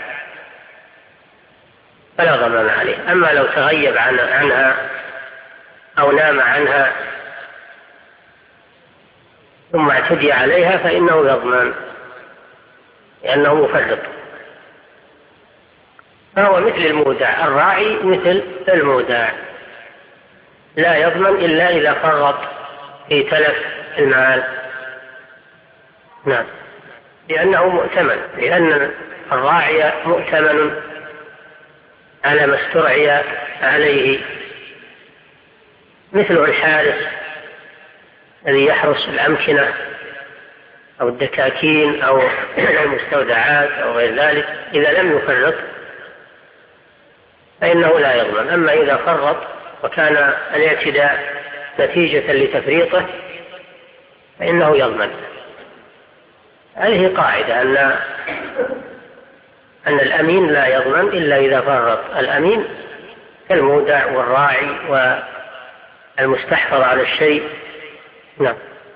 فلا ضمان عليه. أما لو تغيب عنها أو نام عنها ثم اعتدي عليها فإنه يضمن لأنه مفرط. فهو مثل المودع، الراعي مثل المودع لا يضمن إلا إذا فرط في تلف المال. نعم. لأنه مؤتمن، لأن الراعي مؤتمن على ما استرعي عليه، مثل الحارس الذي يحرس الأمكنة أو الدكاكين أو المستودعات أو غير ذلك، إذا لم يفرط فإنه لا يضمن. أما إذا فرط وكان الاعتداء نتيجة لتفريطه فإنه يضمن. هذه قاعدة أن الأمين لا يضمن إلا إذا فرط. الأمين كالمودع والراعي المستحفظ على الشيء. نعم.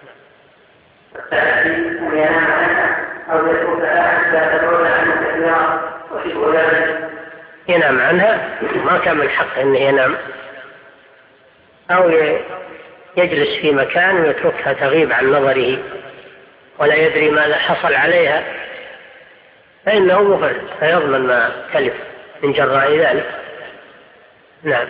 ينام عنها ما كان من حقه أنه ينام، أو يجلس في مكان ويتركها تغيب عن نظره ولا يدري ماذا حصل عليها، فإنه مفرط فيضمن ما تلف من جراء ذلك. نعم.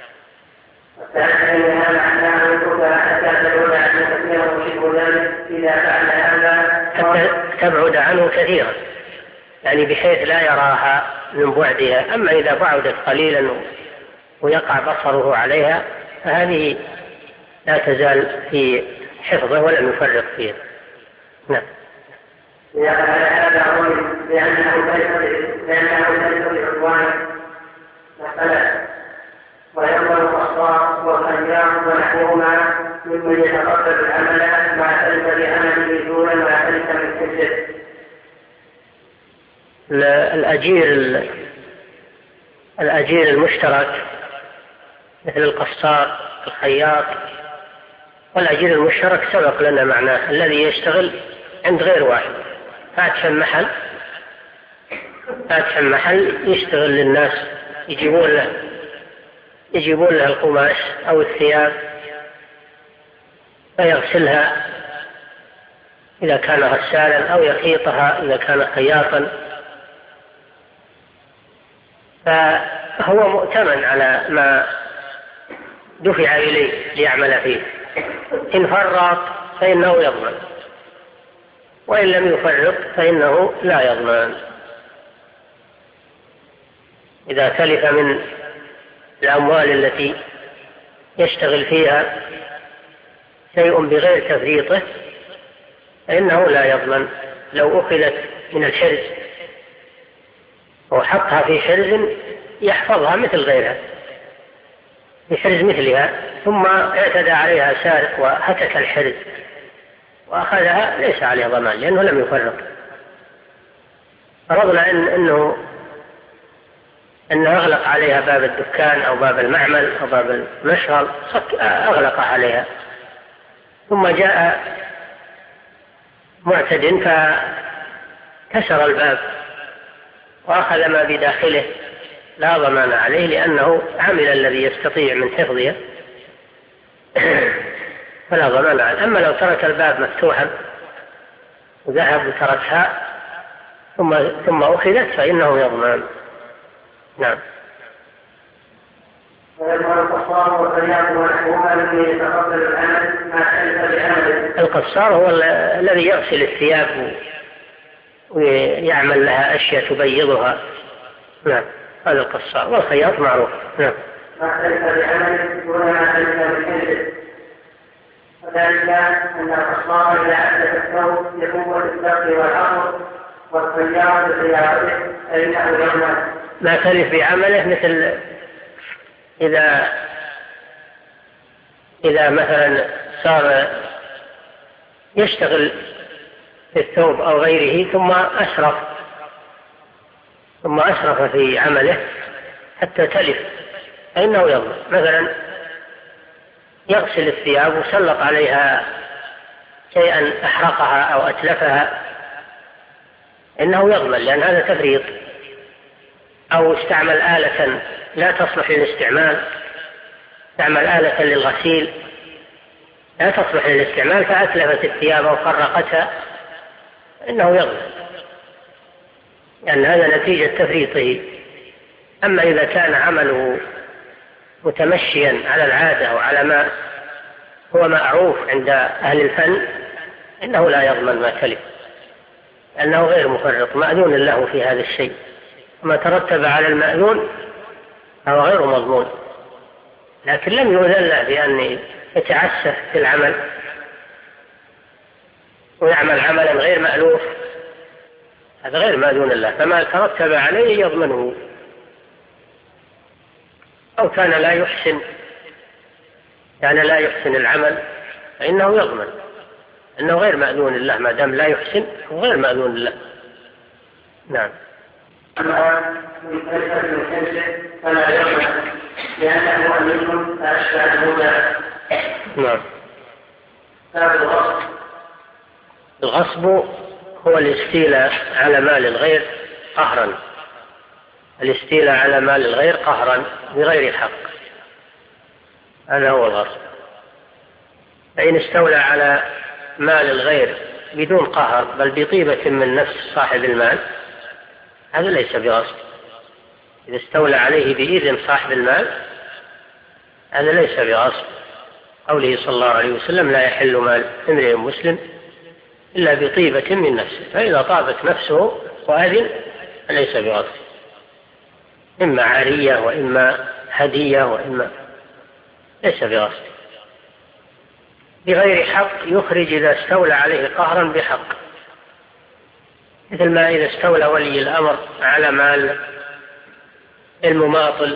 حتى تبعد عنه كثيرا، يعني بحيث لا يراها من بعدها. أما إذا بعدت قليلا ويقع بصره عليها فهذه لا تزال في حفظه ولم يفرط فيها. نعم. لأنه ليس بعدوان ويقبل الأصوات والخيام ونحوهما ممن يتقبل العمل مع ذلك بعمله دون ما ذلك من كسب. الأجير المشترك مثل القصار الخياط، والأجير المشترك سبق لنا معناه الذي يشتغل عند غير واحد، فاتح محل يشتغل للناس، يجيبون له القماش أو الثياب فيغسلها إذا كان غسالا أو يخيطها إذا كان خياطا، فهو مؤتمن على ما دفع إليه ليعمل فيه. إن فرط فإنه يضمن، وإن لم يفرط فإنه لا يضمن. إذا تلف من الأموال التي يشتغل فيها شيء بغير تفريطه فإنه لا يضمن. لو أخذت من الحرز وحطها في حرز يحفظها مثل غيرها، في حرز مثلها، ثم اعتدى عليها سارق وهتك الحرز وأخذها ليس عليه ضمان لأنه لم يفرط. فرضنا أنه أغلق عليها باب الدكان أو باب المعمل أو باب المشغل، أغلق عليها، ثم جاء معتد فكسر الباب وأخذ ما بداخله، لا ضمان عليه لأنه عمل الذي يستطيع من حفظها فلا ضمان عليه. أما لو ترك الباب مفتوحا وذهب وتركها ثم أخذت فإنه يضمن. نعم. القصار هو الذي يغسل الثياب ويعمل لها أشياء تبيضها. نعم، هذا القصار. والخياط معروف. نعم. وذلك أن القصار إذا أحدث الثوب لقوة الساق والعقل والخياط بخياطته فإنه يضمن ما تلف بعمله، مثل إذا مثلا صار يشتغل في الثوب أو غيره ثم أسرف في عمله حتى تلف فإنه يضمن. مثلا يغسل الثياب وسلط عليها شيئا أحرقها أو أتلفها إنه يضمن لأن هذا تفريط. أو استعمل آلة لا تصلح للاستعمال، استعمل آلة للغسيل لا تصلح للاستعمال فأتلفت الثياب أو خرقتها إنه يضمن لأن هذا نتيجة تفريطه. أما إذا كان عمله متمشيا على العادة وعلى ما هو معروف عند أهل الفن إنه لا يضمن ما تلف لأنه غير مفرط، مأذون له في هذا الشيء، ما ترتب على المأذون فهو غير مضمون. لكن لم يؤذن له بأن يتعسف في العمل ويعمل عملا غير مألوف، هذا غير مأذون له، فما ترتب عليه يضمنه. أو كان لا يحسن العمل فإنه يضمن أنه غير مأذون له، ما دام لا يحسن هو غير مأذون له. نعم. فلا يضمن لأنه أمين فأشبه الهدى. نعم. الغصب هو الاستيلاء على مال الغير قهرا، الاستيلاء على مال الغير قهرا بغير حق، هذا هو الغصب. فإن استولى على مال الغير بدون قهر بل بطيبة من نفس صاحب المال هذا ليس بغصب. إذا استولى عليه بإذن صاحب المال هذا ليس بغصب. قوله صلى الله عليه وسلم: لا يحل مال امرئ مسلم إلا بطيبة من نفسه، فإذا طابت نفسه وأذن ليس بغصب، إما عارية وإما هدية وإما، ليس بغصب. بغير حق يخرج إذا استولى عليه قهرا بحق، مثل ما إذا استولى ولي الأمر على مال المماطل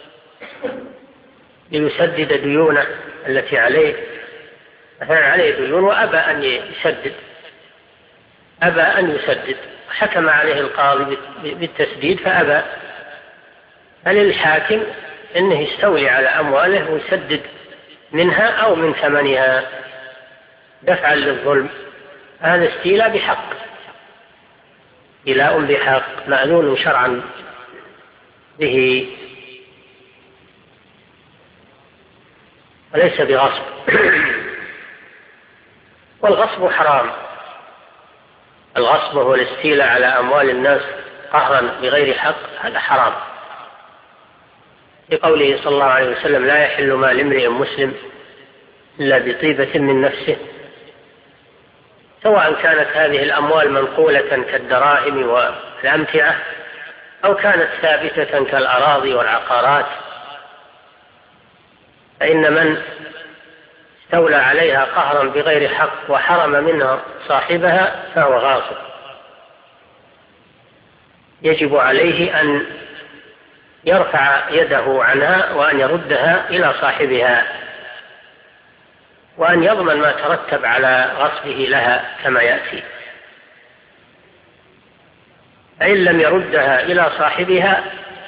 ليسدد ديونه التي عليه، مثلا عليه ديون وأبى أن يسدد، أبى أن يسدد، حكم عليه القاضي بالتسديد فأبى، فللحاكم أنه يستولي على أمواله ويسدد منها أو من ثمنها دفعا للظلم. هذا استيلاء بحق، إيلاء بحق مأذون شرعا به وليس بغصب. والغصب حرام. الغصب هو الاستيلاء على أموال الناس قهرا بغير حق، هذا حرام. بقوله صلى الله عليه وسلم: لا يحل مال امرئ مسلم إلا بطيبة من نفسه، سواء كانت هذه الأموال منقولة كالدراهم والأمتعة أو كانت ثابتة كالأراضي والعقارات، فإن من استولى عليها قهرا بغير حق وحرم منها صاحبها فهو غاصب، يجب عليه أن يرفع يده عنها وأن يردها إلى صاحبها، وأن يضمن ما ترتب على غصبه لها كما يأتي. فإن لم يردها إلى صاحبها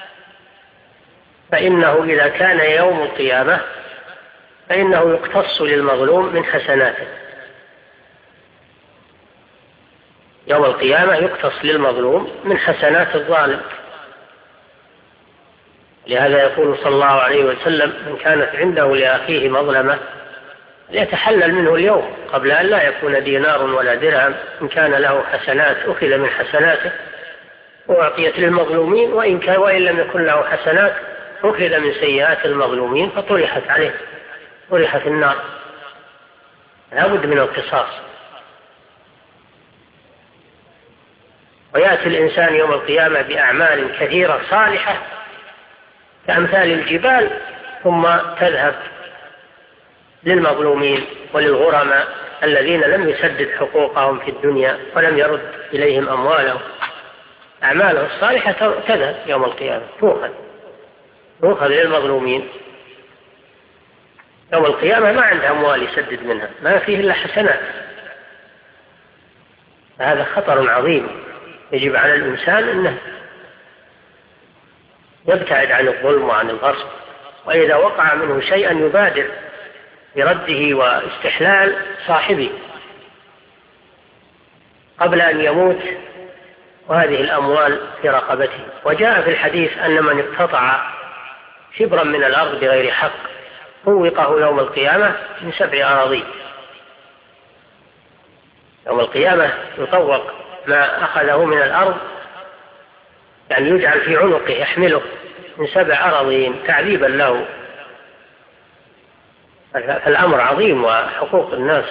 فإنه إذا كان يوم القيامة فإنه يقتص للمظلوم من حسناته، يوم القيامة يقتص للمظلوم من حسنات الظالم. لهذا يقول صلى الله عليه وسلم: من كانت عنده لأخيه مظلمة ليتحلل منه اليوم قبل أن لا يكون دينار ولا درهم، إن كان له حسنات أخذ من حسناته وأعطيت للمظلومين، وإن لم يكن له حسنات أخذ من سيئات المظلومين فطرحت عليه، طرحت النار. لا بد من القصاص. ويأتي الإنسان يوم القيامة بأعمال كثيرة صالحة كأمثال الجبال، ثم تذهب للمظلومين وللغرماء الذين لم يسدد حقوقهم في الدنيا ولم يرد إليهم أموالهم. أعماله الصالحة تذهب يوم القيامة، تؤخذ للمظلومين. يوم القيامة ما عنده أموال يسدد منها، ما فيه إلا حسنات. هذا خطر عظيم، يجب على الإنسان أنه يبتعد عن الظلم وعن الغصب، وإذا وقع منه شيئا يبادر برده واستحلال صاحبه قبل أن يموت وهذه الأموال في رقبته. وجاء في الحديث أن من اقتطع شبرا من الأرض بغير حق فوقه يوم القيامة من 7 أراضين. يوم القيامة يطوق ما أخذه من الأرض، يعني يجعل في عنقه يحمله من 7 أراضين تعذيبا له. فالأمر عظيم، وحقوق الناس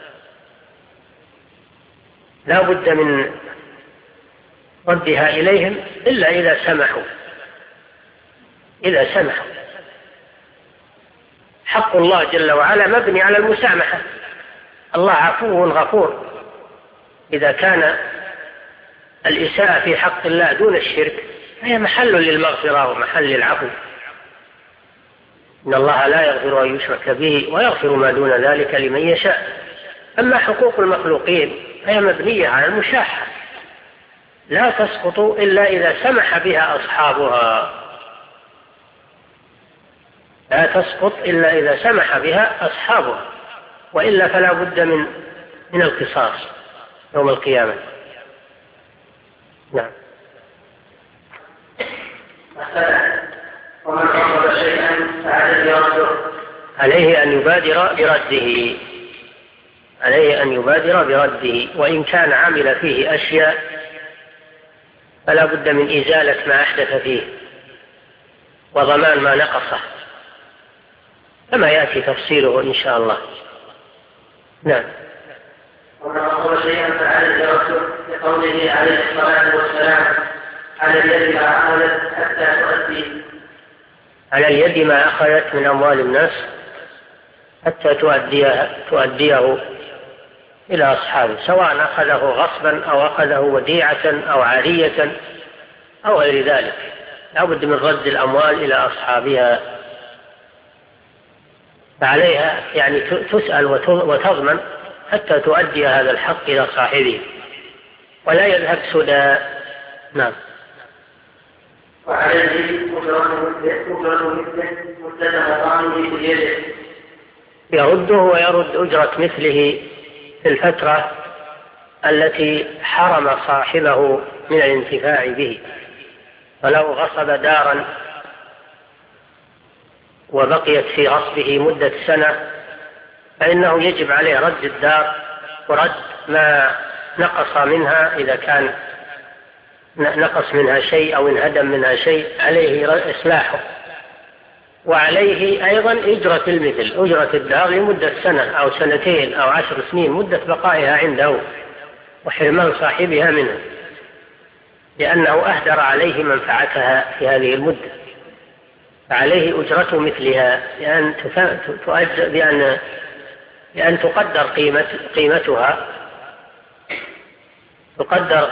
لا بد من ردها إليهم إلا إذا سمحوا. إذا سمحوا. حق الله جل وعلا مبني على المسامحة، الله عفو غفور. إذا كان الإساءة في حق الله دون الشرك فهي محل للمغفرة ومحل للعفو. إن الله لا يغفر أن يشرك به ويغفر ما دون ذلك لمن يشاء. أما حقوق المخلوقين فهي مبنية على المشاحة، لا تسقط إلا إذا سمح بها أصحابها. لا تسقط إلا إذا سمح بها أصحابها، وإلا فلا بد من القصاص يوم القيامة. نعم. ومن أصاب شيئا فعليه رده، عليه أن يبادر برده، وإن كان عمل فيه أشياء فلا بد من إزالة ما أحدث فيه وضمان ما نقصه، كما يأتي تفصيله إن شاء الله. نعم. ومن أصاب شيئا فعليه رده، لقوله عليه الصلاة والسلام: على اليد ما أخذت حتى تؤدي، على اليد ما أخذت من أموال الناس حتى تؤديه إلى أصحابه، سواء أخذه غصبا أو أخذه وديعة أو عارية أو غير ذلك، لا بد من رد الأموال إلى أصحابها. فعليها يعني تسأل وتضمن حتى تؤدي هذا الحق إلى صاحبه ولا يذهب سدى. نعم. وعليه أجرة مثله مبتدأ مقامه في يده، يرده ويرد أجرة مثله في الفترة التي حرم صاحبه من الانتفاع به. فلو غصب دارا وبقيت في غصبه مدة سنة فإنه يجب عليه رد الدار ورد ما نقص منها، إذا كان نقص منها شيء أو انهدم منها شيء عليه إصلاحه، وعليه أيضا أجرة المثل، أجرة الدار لمدة سنة أو سنتين أو 10 سنين، مدة بقائها عنده وحرمان صاحبها منها، لأنه أهدر عليه منفعتها في هذه المدة، فعليه أجرة مثلها بأن تقدر قيمتها، تقدر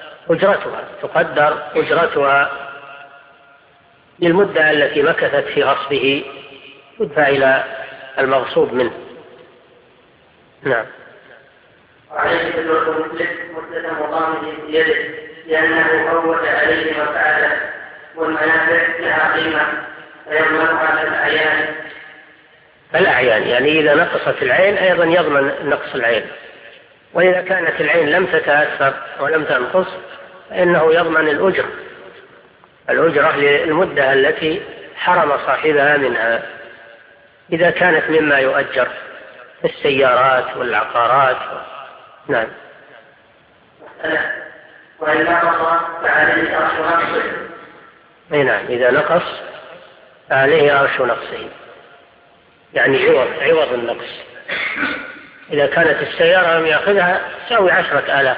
أجرتها للمدة التي مكثت في غصبه، تدفع إلى المغصوب منه. نعم. وعليه أجرة مثله مدة مقامه في يده، لأنه فوت عليه منفعته، والمنافع لها قيمة فيضمنها الأعيان، يعني إذا نقصت العين أيضا يضمن نقص العين، وإذا كانت العين لم تتأثر ولم تنقص فإنه يضمن الأجرة للمدة التي حرم صاحبها منها، إذا كانت مما يؤجر في السيارات والعقارات. نعم. وإن نقص فعليه أرش نقصه. نعم، إذا نقص فعليه أرش نقصه، يعني عوض النقص. إذا كانت السيارة لم يأخذها تساوي 10,000،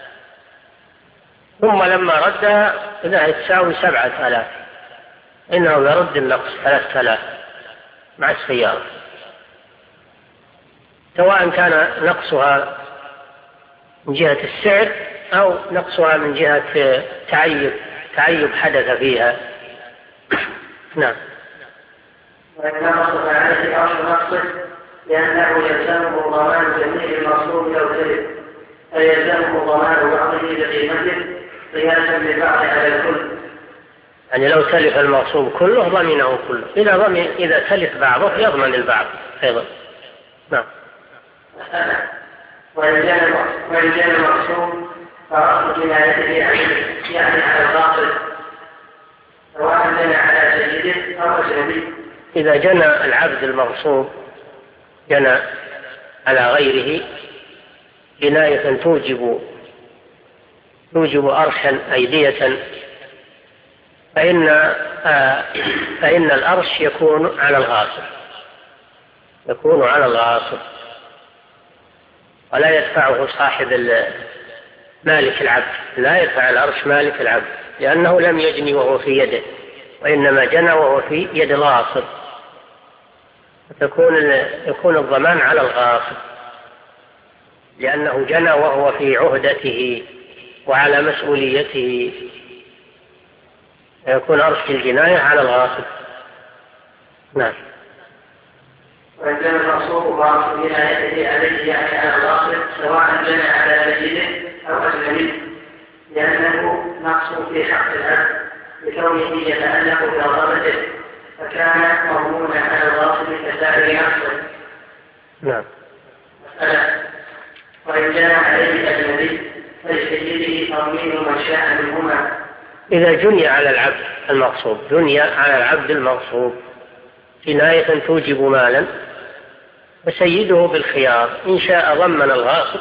ثم لما ردها إذا تساوي 7,000، إنه يرد النقص 3,000 مع السيارة، سواء كان نقصها من جهة السعر أو نقصها من جهة تعيب حدث فيها. نعم. وإن نقص فعليه أرش نقصه، لأنه يلزمه ضمان جميع المغصوب لو تلف، فيلزمه ضمان بعضه بقيمته قياسا للبعض على الكل. يعني لو تلف المغصوب كله ضمنه كله، إذا تلف بعضه يضمن البعض أيضا. نعم. وإن كان المغصوب فأصل جنايته يعني على الباطل، سواء جنى على سيده أو أجنبي. إذا جنى العبد المغصوب جنى على غيره جناية توجب أرشا أيدية، فإن الأرش يكون على الغاصب، ولا يدفعه صاحب مالك العبد، لا يدفع الأرش مالك العبد، لأنه لم يجني وهو في يده، وإنما جنى وهو في يد الغاصب، يكون الضمان على الغاصب، لأنه جنى وهو في عهدته وعلى مسؤوليته، يكون أرش الجناية على الغاصب. نعم. وإن كان المغصوب بعض جنايته عليه يعني على الغاصب، سواء جنى على سيده أو أجنبي، لأنه نقص في حق العبد لكونه يتألق برغبته، فكان مضمونا على الغاصب كسائر نفسه. نعم. وإن كان عليه أجنبي فلسيده تضمين من شاء منهما. إذا جني على العبد المغصوب، جني على العبد المغصوب جناية توجب مالا، فسيده بالخيار، إن شاء ضمن الغاصب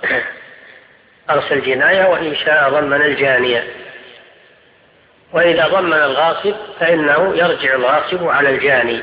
أرسل جناية، وإن شاء ضمن الجانية. وإذا ضمن الغاصب فإنه يرجع الغاصب على الجاني.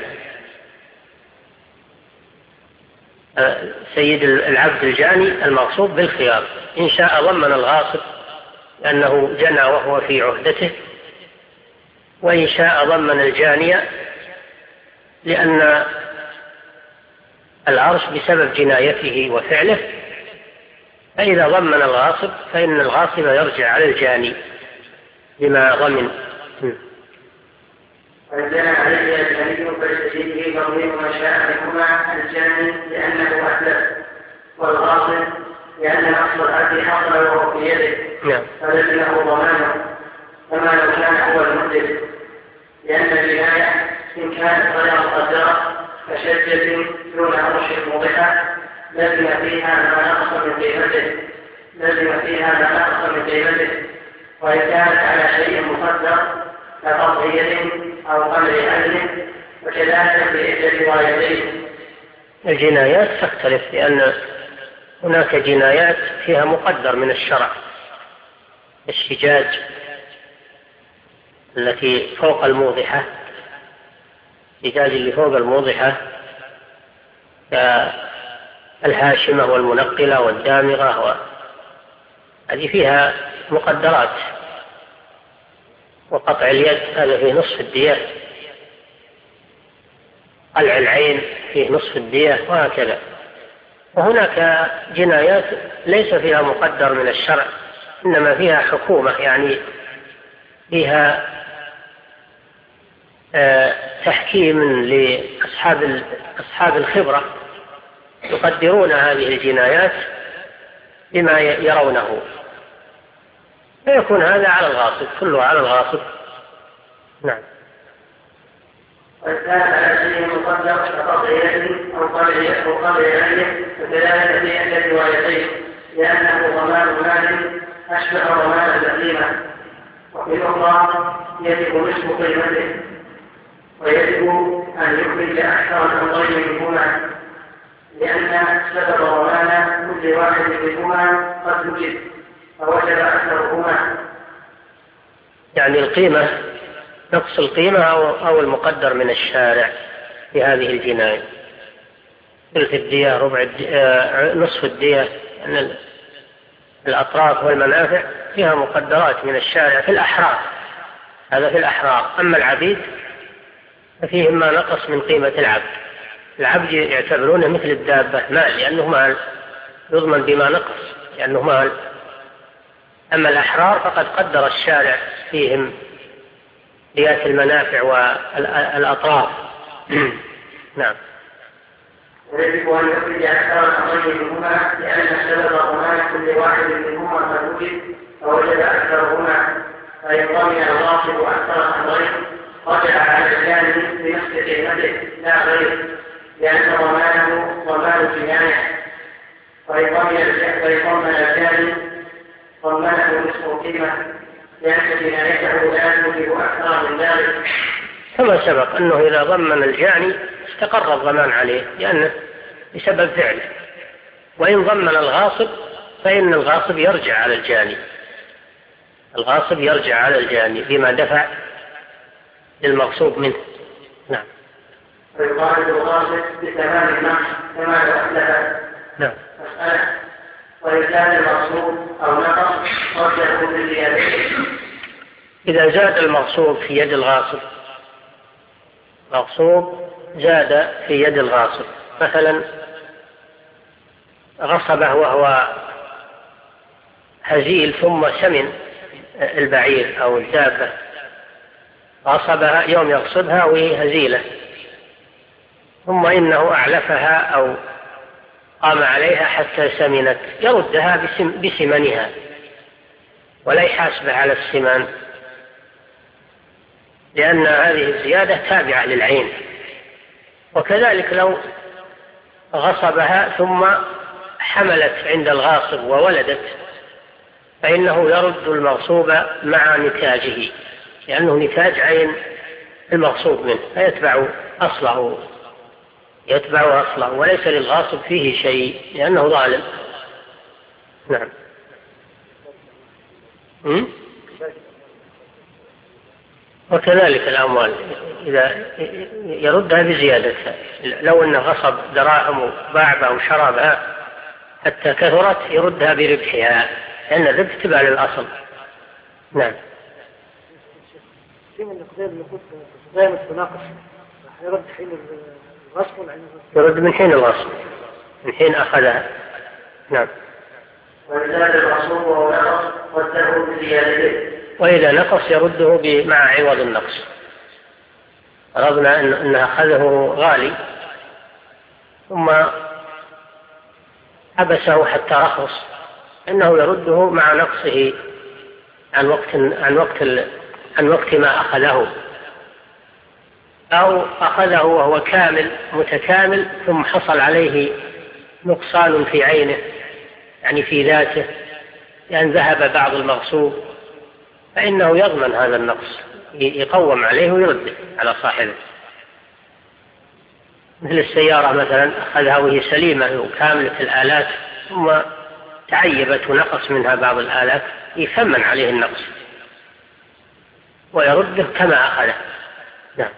سيد العبد الجاني المغصوب بالخيار، إن شاء ضمن الغاصب لأنه جنى وهو في عهدته، وإن شاء ضمن الجانية لأن العرش بسبب جنايته وفعله. فإذا ضمن الغاصب فإن الغاصب يرجع على الجاني بما ضمن. وإن كان عليه الجاني فلسيده تضمين من شاء منهما الجاني لأنه أتلف، والغاصب لأن أصل الأرض حصل وهو في يده فليس له ضمانه، كما لو كان هو المحدث، لأن الجناية إن كانت غير مقدرة كشجة دون عرش موضحة لازم فيها ما نقص من قيمته، وإن كانت على شيء مقدر كقطع يد أو قمر أجل وكذلك بإحدى روايتين. الجنايات تختلف، لأن هناك جنايات فيها مقدر من الشرع، الشجاج التي فوق الموضحة، الشجاج اللي فوق الموضحة كالهاشمة والمنقلة والدامغة، هذه فيها مقدرات. وقطع اليد هذا فيه نصف الدية، قلع العين فيه نصف الدية، وهكذا. وهناك جنايات ليس فيها مقدر من الشرع، إنما فيها حكومة، يعني فيها تحكيم لأصحاب الخبرة يقدرون هذه الجنايات بما يرونه، فيكون هذا على الغاصب، كله على الغاصب. نعم. وكان على شيء مقدر كقطع يد أو قمر عين فكذلك في إحدى روايتين، لأنه ضمان مال أشبه ضمان البهيمة، وفي الأخرى يجب نصف قيمته، ويجب أن يخرج أكثر من غير منهما، لأن سبب ضمان كل واحد منهما قد وجد فوجب أكثرهما. يعني القيمة، نقص القيمة أو المقدر من الشارع في هذه الجناية، ثلث الدية، ربع الدية، نصف الدية، يعني الأطراف والمنافع فيها مقدرات من الشارع في الأحرار، هذا في الأحرار. أما العبيد ففيهم ما نقص من قيمة العبد يعتبرونه مثل الدابة مال، لأنه مال يضمن بما نقص لأنه مال. أما الأحرار فقد قدر الشارع فيهم قياس المنافع والأطراف. نعم. ويجب أن يخرج أكثر من منهما، لأن سبب ضمان كل واحد منهما قد وجد فوجب أكثرهما، فإن ضمن الغاصب أكثر أمرين رجع على الجاني بنفس قيمته لا غير، لأن ضمانه ضمان جناية، وإن ضمن الجاني ضمانه نصف قيمة، لأن جنايته لا توجب أكثر من ذلك. كما سبق أنه إذا ضمن الجاني استقر الضمان عليه لأنه بسبب فعله، وإن ضمن الغاصب فإن الغاصب يرجع على الجاني، الغاصب يرجع على الجاني بما دفع للمغصوب منه. نعم. ويقال الغاصب بتمام النقص كما لو أتلف. نعم. مسألة: وإن كان المغصوب أو نقص رجعه باليدين. إذا زاد المغصوب في يد الغاصب، مغصوب زاد في يد الغاصب، مثلا غصبه وهو هزيل ثم سمن البعير أو الدابة، غصبها يوم يغصبها وهي هزيلة، ثم إنه أعلفها أو قام عليها حتى سمنت، يردها بسمنها ولا يحاسب على السمان، لأن هذه الزيادة تابعة للعين. وكذلك لو غصبها ثم حملت عند الغاصب وولدت فإنه يرد المغصوب مع نتاجه، لأنه نتاج عين المغصوب منه، فيتبع أصله وليس للغاصب فيه شيء لأنه ظالم. نعم. وكذلك الأموال إذا يردها بزيادتها، لو أنه غصب دراهم وباع أو شربها حتى كثرت يردها بربحها، لأن الربح تبع للأصل. نعم. في من القضية اللي قلت دائما تناقص يرد حين الغصب ولا يرد من حين الغصب، من حين أخذها. نعم. وإذا نقص يرده مع عوض النقص. فرضنا أن أخذه غالي ثم حبسه حتى رخص، إنه يرده مع نقصه عن وقت ما أخذه، أو أخذه وهو متكامل ثم حصل عليه نقصان في عينه، يعني في ذاته، لأن ذهب بعض المغصوب، فإنه يضمن هذا النقص، يقوم عليه ويرده على صاحبه. مثل السيارة مثلا أخذها وهي سليمة وكاملة الآلات ثم تعيبت ونقص منها بعض الآلات، يثمن عليه النقص ويرده كما أخذه. نعم.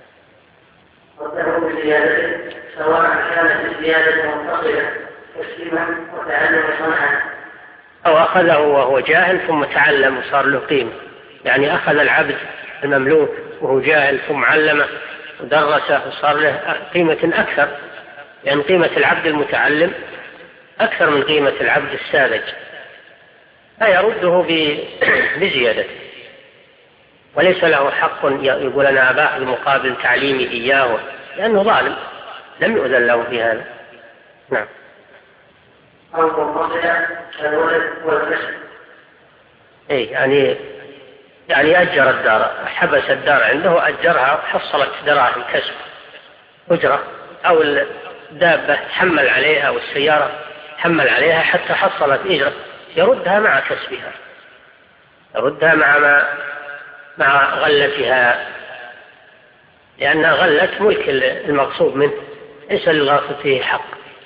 رده بزيادته سواء كانت الزيادة منفصلة تسليما وتعلم صنعا، أو أخذه وهو جاهل ثم تعلم وصار له قيمة، يعني أخذ العبد المملوك وهو جاهل ثم علمه ودرسه وصار له قيمة أكثر، لأن قيمة العبد المتعلم أكثر من قيمة العبد الساذج، فيرده بزيادته، وليس له حق يقول أنا أباح بمقابل تعليمي إياه، لأنه ظالم لم يؤذن له في هذا. نعم. أو منفصلة كالولد والكسب. يعني أجر الدار، حبس الدار عنده وأجرها، حصلت دراهم كسب أجرة، أو الدابة حمل عليها والسيارة حمل عليها حتى حصلت أجرة، يردها مع كسبها، يردها مع غلتها، لأنها غلت ملك المغصوب منه، ليس للغاصب فيه حق.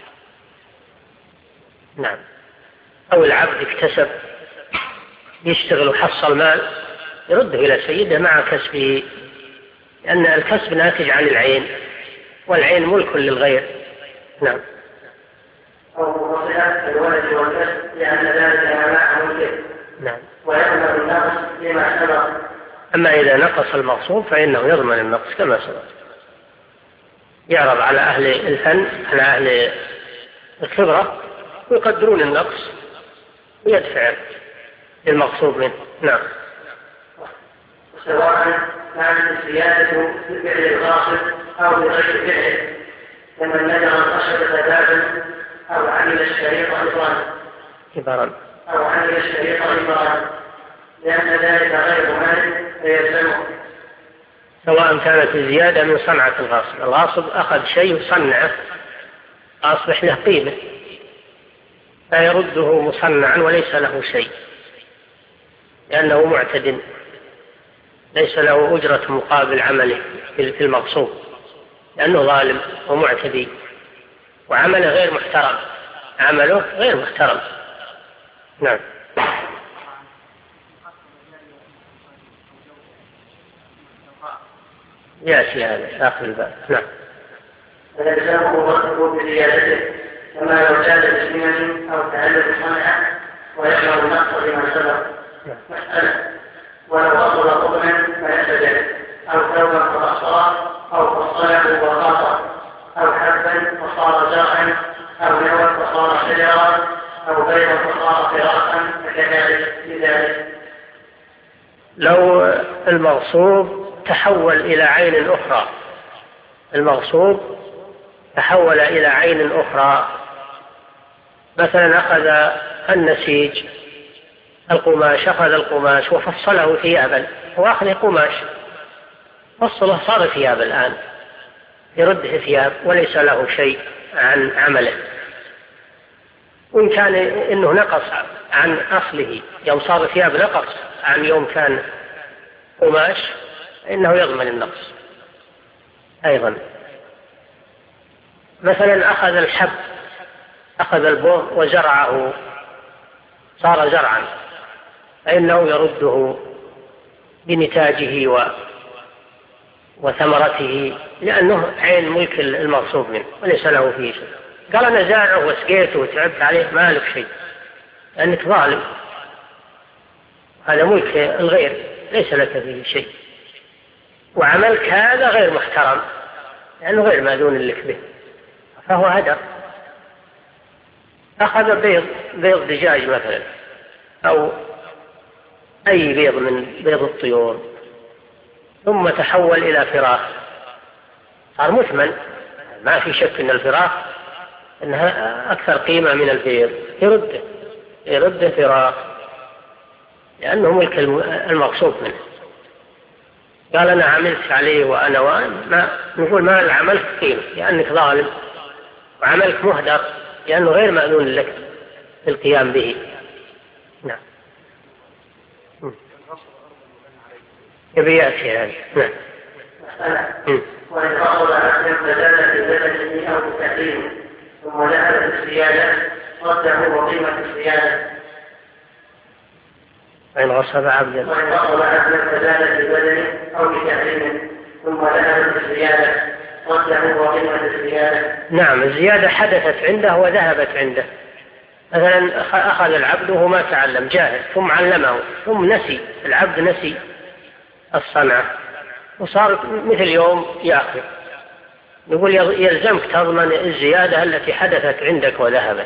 نعم. أو العبد اكتسب يشتغل وحصل مال، يرده إلى سيده مع كسبه، لأن الكسب ناتج عن العين، والعين ملك للغير. نعم. أو منفصلة الولد والكسب لأن ذلك معناه ملكه. نعم. ويضمن النقص فيما سبق. أما إذا نقص المغصوب فإنه يضمن النقص كما سبق، يعرض على أهل الفن، على أهل الخبرة، ويقدرون النقص ويدفع المغصوب منه. نعم. سواء كانت الزيادة بفعل الغاصب أو بغير فعله، كمن نجر الخشب بابا أو عمل الشريط إبرا لأن ذلك غير مال فيلزمه. سواء كانت الزيادة من صنعة الغاصب أخذ شيء وصنعه أصبح له قيمة، فيرده مصنعا وليس له شيء، لأنه معتد، ليس له أجرة مقابل عمله في المغصوب، لأنه ظالم ومعتدي، وعمله غير محترم، عمله غير محترم. نعم. يأتي هذا آخر الباب. نعم. فيلزمه رده بزيادته، كما لو زاد بسنة أو تعلم صنعه، ويشمل النقص لما سبق. مسألة: ولو وصل قطنا فيسجد، أو ثوبا فأصار، أو فصله وخاطر، أو حبا فصار زرعا، أو نوى فصار شجرا، أو بيضا فصار فراشا، فكذلك لذلك. لو المغصوب تحول إلى عين أخرى، المغصوب تحول إلى عين أخرى، مثلا أخذ النسيج القماش، أخذ القماش وفصله ثيابا، وأخذ قماش فصله صار ثياب الآن، يرده ثياب وليس له شيء عن عمله. وإن كان إنه نقص عن أصله، يوم صار ثياب نقص عن يوم كان قماش، إنه يضمن النقص أيضا. مثلا أخذ الحب، أخذ البر وزرعه صار زرعا، فإنه يرده بنتاجه وثمرته، لأنه عين ملك المغصوب منه وليس له فيه شيء. قال أنا زارعه وسقيته وتعبت عليه، ما لك شيء لأنك ظالم، هذا ملك الغير ليس لك فيه شيء، وعملك هذا غير محترم لأنه غير ماذون لك به، فهو هدر. أخذ بيض دجاج مثلا أو أي بيض من بيض الطيور، ثم تحول إلى فراخ، صار مثمن، ما في شك أن الفراخ أنها أكثر قيمة من البيض، يرده فراخ لأنه ملك المغصوب منه. قال أنا عملت عليه وأنا ما نقول ما عملك قيمة لأنك ظالم، وعملك مهدر لأنه غير مأذون لك القيام به. نعم. يبيات هذا. نعم. وإن أخذ أحسن فزاد في بدنه أو بتحريمه ثم ذهب الصيانة رده وقيمة الصيانة. وإن غصب عبدا وإن أخذ أحسن فزاد في بدنه أو بتحريمه ثم ذهب الصيانة رده وقيمة الصيانة. نعم، الزيادة حدثت عنده وذهبت عنده. مثلا أخذ العبد وهو ما تعلم، جاهل، ثم علمه، ثم نسي العبد، نسي الصنعة وصار مثل يوم يأخذ، نقول يلزمك تضمن الزيادة التي حدثت عندك وذهبت،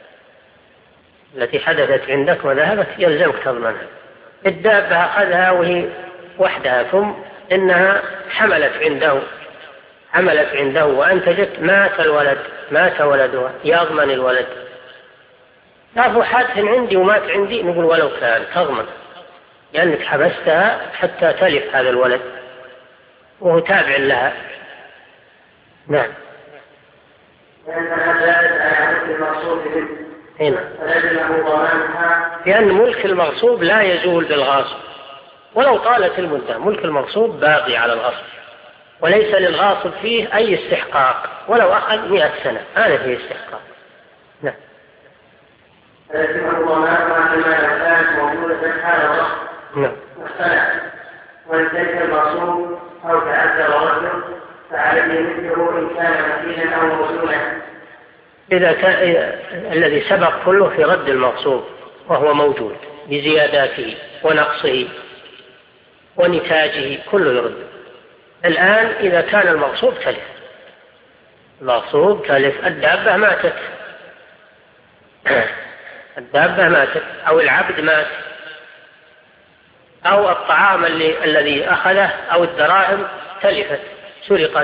التي حدثت عندك وذهبت يلزمك تضمنها. الدابة أخذها وهي وحدها ثم إنها حملت عنده وأنتجت، مات ولدها، يضمن الولد. تعرفوا حادث عندي ومات عندي، نقول ولو كان تضمن لأنك حبستها حتى تلف هذا الولد وهو تابع لها. نعم. هنا لأن ملك المغصوب لا يزول بالغاصب ولو طالت المدة، ملك المغصوب باقي على الغصب وليس للغاصب فيه أي استحقاق، ولو أخذ 100 سنة هذا فيه استحقاق. نعم. نعم. وإن تلك المغصوب أو تعذر رجل فعليه مثله إن كان مكينا أو موصولا. إذا كان الذي سبق كله في رد المغصوب وهو موجود بزياداته ونقصه ونتاجه كله يرد. الآن إذا كان المغصوب تلف، الدابة ماتت أو العبد مات أو الطعام الذي أخذه أو الدراهم تلفت سرقت،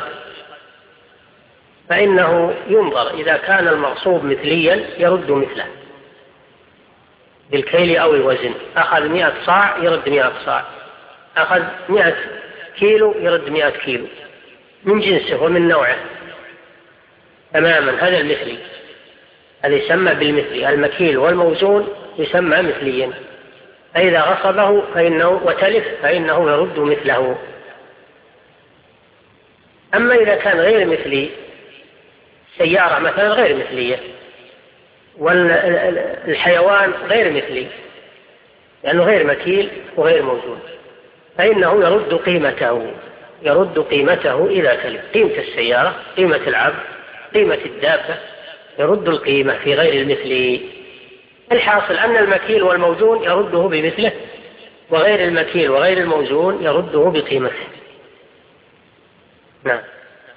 فإنه ينظر إذا كان المغصوب مثليا يرد مثله بالكيل أو الوزن. أخذ 100 صاع يرد 100 صاع، أخذ 100 كيلو يرد 100 كيلو من جنسه ومن نوعه تماما. هذا المثلي، هذا يسمى بالمثلي، المكيل والموزون يسمى مثليا. فإذا غصبه وتلف فإنه يرد مثله. أما إذا كان غير مثلي، سيارة مثلا غير مثلية والحيوان غير مثلي لأنه غير مكيل وغير موزون، فإنه يرد قيمته إذا تلف. قيمة السيارة، قيمة العبد، قيمة الدابة، يرد القيمة في غير المثلي. الحاصل أن المكيل والموزون يرده بمثله، وغير المكيل وغير الموزون يرده بقيمته. نعم.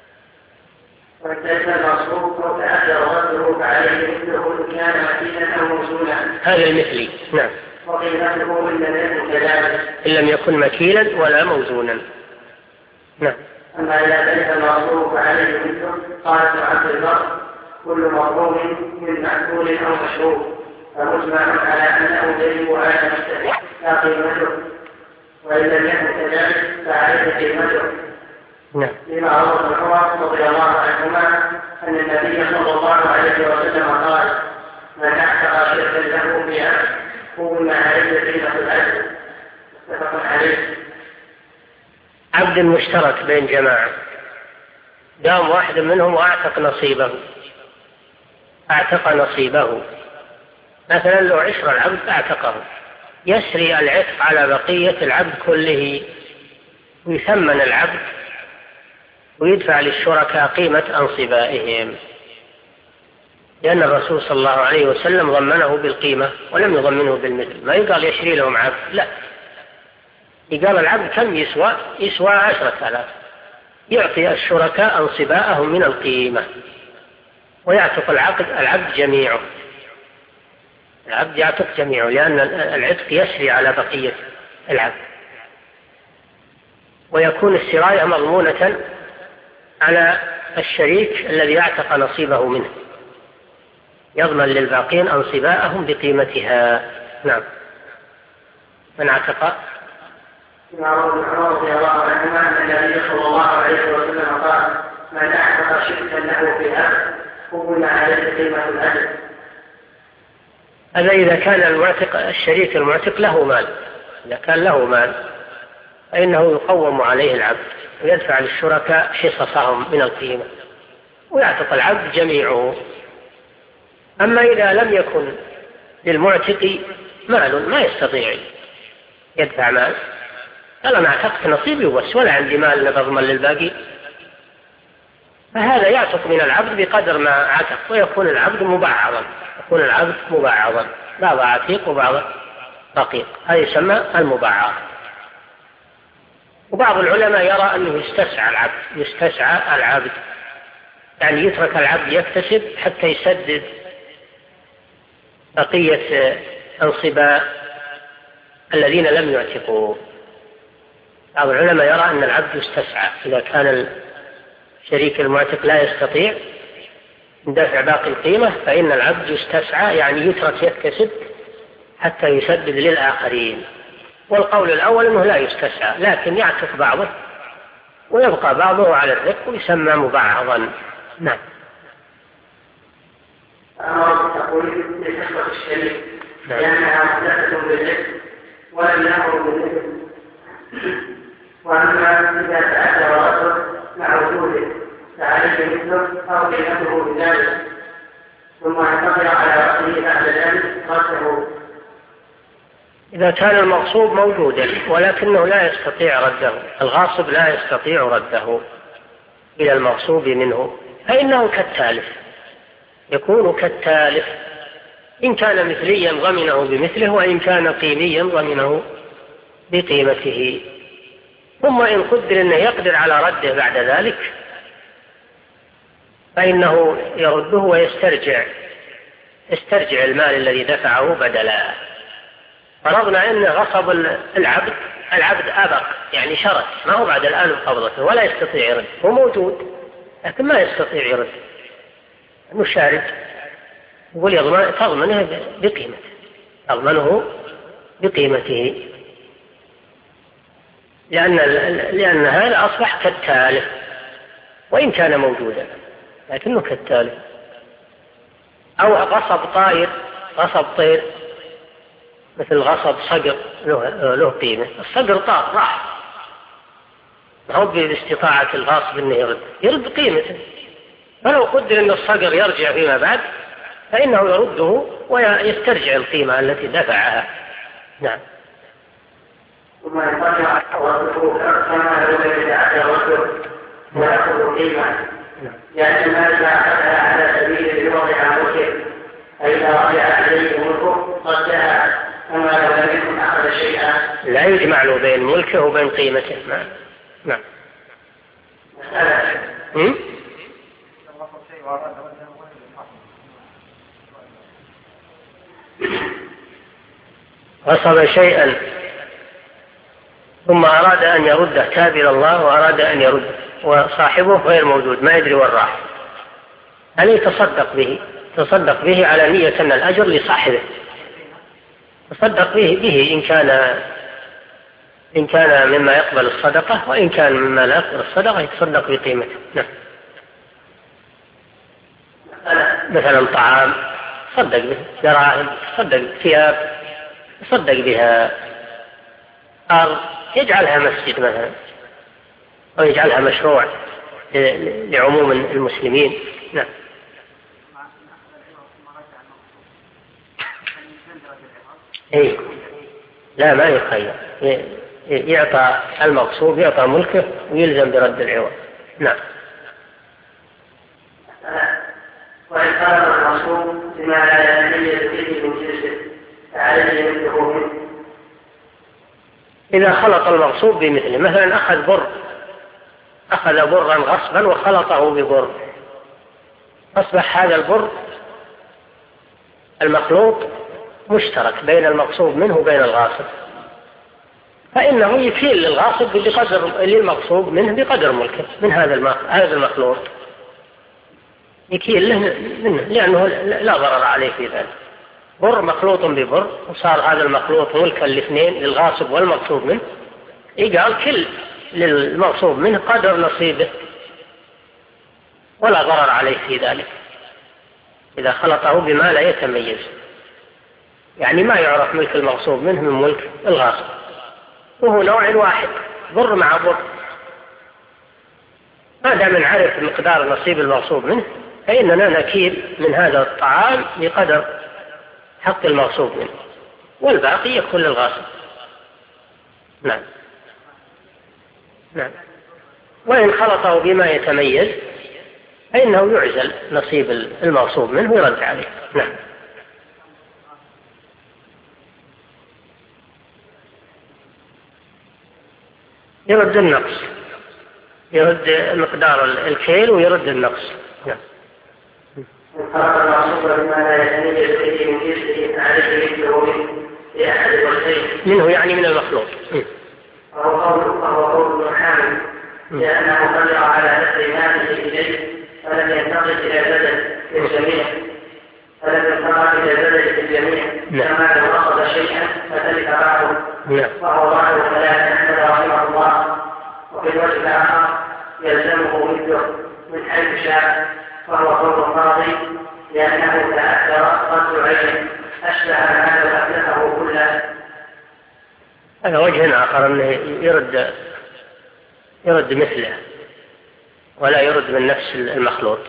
هذا المثلي. نعم. إن لم يكن مكيلا ولا موزونا. نعم. أما إذا تلف المغصوب فعليه مثله. قال ابن عبد البر: كل مغصوب من مأكول أو مشروب فمجمع على أنه يجب على المشتري لا قيمته، وإن لم يكن كذلك فعليه قيمته نعم. لما روى ابن عمر رضي الله عنهما أن النبي صلى الله عليه وسلم قال: من أعتق شركا له بها قوم عليه قيمة الأجر. متفق عليه. عبد مشترك بين جماعة، قام واحد منهم وأعتق نصيبه، مثلا لو 10 العبد أعتقه، يسري العتق على بقية العبد كله، ويثمن العبد ويدفع للشركاء قيمة أنصبائهم، لأن الرسول صلى الله عليه وسلم ضمنه بالقيمة ولم يضمنه بالمثل. ما يقال يشري لهم عبد، لا، يقال العبد كم يسوى 10,000، يعطي الشركاء أنصباءهم من القيمة ويعتق العبد جميعه. العبد يعتق جميعه، لأن العتق يسري على بقية العبد، ويكون السراية مضمونة على الشريك الذي يعتق نصيبه منه، يضمن للباقين أنصباءهم بقيمتها. نعم. من اعتق رضي الله عنهما أن النبي صلى الله عليه وسلم قال: من أعتق شركا له بها قوم عليه قيمة الأجر. هذا إذا كان الشريك المعتق له مال، إذا كان له مال فإنه يقوم عليه العبد ويدفع للشركاء حصصهم من القيمة ويعتق العبد جميعه. أما إذا لم يكن للمعتق مال، ما يستطيع يدفع مال، قال أنا اعتقت نصيبي بس ولا عندي مال نضمن للباقي، فهذا يعتق من العبد بقدر ما عتق، ويكون العبد مبعضا، بعض عتيق وبعض رقيق، هذا يسمى المبعض. وبعض العلماء يرى أنه يستسعى العبد، يعني يترك العبد يكتسب حتى يسدد بقية أنصباء الذين لم يعتقوا. بعض العلماء يرى أن العبد يستسعى، إذا كان الشريك المعتق لا يستطيع دفع باقي القيمة فإن العبد يستسعى، يعني يترك يكتسب حتى يسدد للآخرين. والقول الأول أنه لا يستسعى، لكن يعتق بعضه ويبقى بعضه على الرق ويسمى مبعضا. نعم. تقول لتخلق الشريك لأنها محدثة بالرزق ولم يأمر بالرزق. وأما إذا تأتى رجل مع وجوده فعليه مثله أو قيمته بذلك ثم ينتظر على رأسه بعد ذلك رده. إذا كان المغصوب موجودا ولكنه لا يستطيع رده، الغاصب لا يستطيع رده إلى المغصوب منه، فإنه كالتالف، يكون كالتالف، إن كان مثليا ضمنه بمثله، وإن كان قيميا ضمنه بقيمته. ثم إن قدر أنه يقدر على رده بعد ذلك فإنه يرده ويسترجع المال الذي دفعه بدلا. فرضنا أن غصب العبد أبق، يعني شرد، ما هو بعد الآن بقبضته ولا يستطيع يرد، هو موجود لكن ما يستطيع يرد، المشارد يقول تضمنه بقيمته، لأن هذا أصبح كالتالف وإن كان موجودا لكنه كالتالف. أو غصب طير مثل غصب صقر له قيمة، الصقر طار راح، ما هو باستطاعة الغاصب أنه يرد قيمته، فلو قدر أن الصقر يرجع فيما بعد فإنه يرده ويسترجع القيمة التي دفعها. نعم. ثم ينقطع الرسول كما لو يتعدى الرسول ويأخذ قيمة، لأن ما إذا أخذها على سبيل الوضع عن ملكه فإذا رجع عليه ملكه ردها، كما لو لم يكن أخذ شيئا. لا يجمع له بين ملكه وبين قيمته. نعم. غصب شيئا ثم أراد أن يرده، تاب إلى الله وأراد أن يرده وصاحبه غير موجود ما يدري وين راح، هل يتصدق به على نية أن الأجر لصاحبه، تصدق به إن كان إن كان مما يقبل الصدقة، وإن كان مما لا يقبل الصدقة يتصدق بقيمته. نعم. مثلا طعام صدق به، دراهم صدق، ثياب صدق بها، أرض يجعلها مسجد مثلا، أو يجعلها مشروع لعموم المسلمين. نعم. إيه؟ لا، ما يخير، يعطى المغصوب، يعطى ملكه ويلزم برد العوض. نعم. وإن خلط المغصوب بما لا يتميز به من جنسه فعليه مثله منه. إذا خلط المغصوب بمثله، مثلا أخذ برا غصبا وخلطه ببر، أصبح هذا البر المخلوط مشترك بين المغصوب منه وبين الغاصب، فإنه يكيل للغاصب للمغصوب منه بقدر ملكه من هذا المخلوط، يكيل له منه، لأنه لا ضرر عليه في ذلك. بر مخلوط ببر، وصار هذا المخلوط ملكا الاثنين للغاصب والمغصوب منه، يقال كل للمغصوب منه قدر نصيبه ولا ضرر عليه في ذلك إذا خلطه بما لا يتميز، يعني ما يعرف ملك المغصوب منه من ملك الغاصب، وهو نوع واحد، بر مع بر. ما دام نعرف مقدار نصيب المغصوب منه فإننا نكيل من هذا الطعام بقدر حق المغصوب منه، والباقي يكون للغاصب. نعم. نعم. وإن خلطه بما يتميز فإنه يعزل نصيب المغصوب منه ويرد عليه. نعم. يرد النقص، يرد مقدار الكيل ويرد النقص. نعم. خلط المغصوب بما لا يتميز به من جنسه فعليه مثله منه في أحد الوجهين. منه يعني من المخلوط. وهو قول ابن حامد لأنه قدر على نفس ماله إليه فلم ينتقل إلى البدن في الجميع، كما لو أخذ شيئا فتلك بعضه، وهو بعض ثلاثة أحمد رحمه الله. وفي الوجه الآخر يلزمه مثله من حيث شاء، وهو قول القاضي لأنه تأثر رد عين أشبه ما لو أتلفه كله. هذا وجه آخر أنه يرد مثله ولا يرد من نفس المخلوط،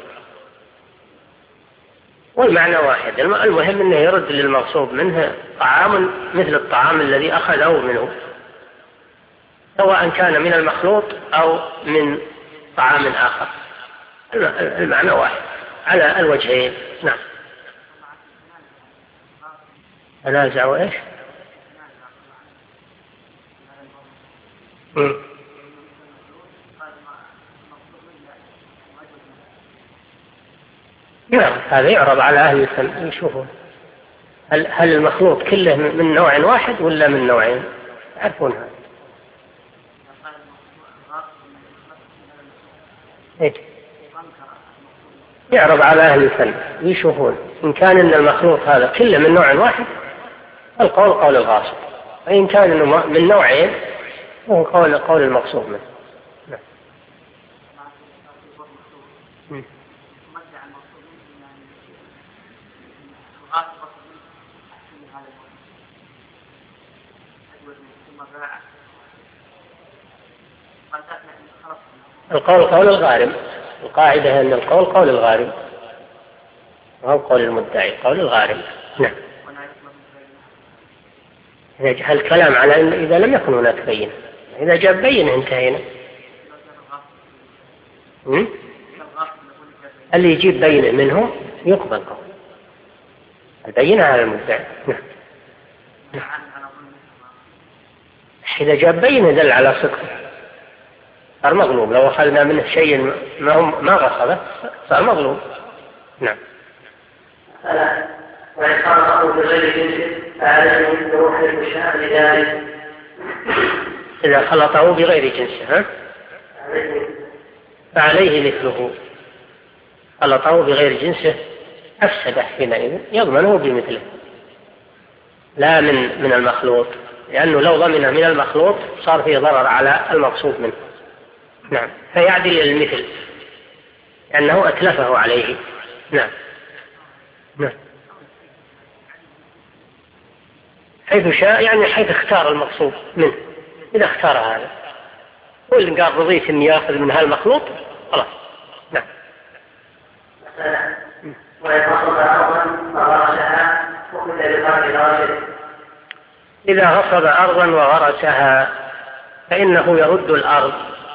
والمعنى واحد. المهم أنه يرد للمغصوب منه طعام مثل الطعام الذي أخذه منه، سواء كان من المخلوط أو من طعام آخر، المعنى واحد على الوجهين. نعم. تنازع وإيش؟ نعم، هذا يعرض على أهل الفن يشوفون هل المخلوط كله من نوع واحد ولا من نوعين، يعرفون هذا. إيه؟ يعرض على أهل الفن يشوفون إن كان إن المخلوط هذا كله من نوع واحد القول قول الغاصب، وإن كان إنه من نوعين هو قول المقصود منه. نعم. القول قول الغارم، القاعدة أن القول قول الغارم وهو قول المدعي قول الغارم. نعم. الكلام على أن إذا لم يكن هناك بينة، إذا جاء بينة انتهينا. اللي يجيب بينة منهم يقبل قول البينة على المدعي. نعم. إذا جاء بينة دل على صدقه صار مظلوم، لو أخذنا منه شيء ما غصبه صار مظلوم. نعم. وإن خلطه بغير جنسه فعليه مثله حيث شاء لذلك. إذا خلطه بغير جنسه فعليه مثله، خلطه بغير جنسه أفسده حينئذ يضمنه بمثله لا من المخلوط، لأنه لو ضمن من المخلوط صار فيه ضرر على المقصود منه. نعم، فيعدل المثل لأنه أتلفه عليه. نعم. نعم، حيث شاء يعني حيث اختار المقصود منه. إذا اختار هذا واللي قال رضيت إني يأخذ من هالمخلوط خلاص. نعم. إذا غصب أرضا وغرسها فإنه يرد الأرض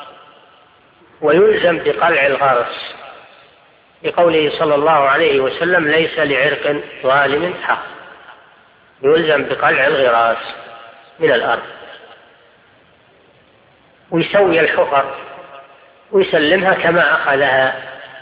ويلزم بقلع الغرس، لقوله صلى الله عليه وسلم ليس لعرق ظالم حق، يلزم بقلع الغراس من الأرض، ويسوي الحفر ويسلمها كما أخذها.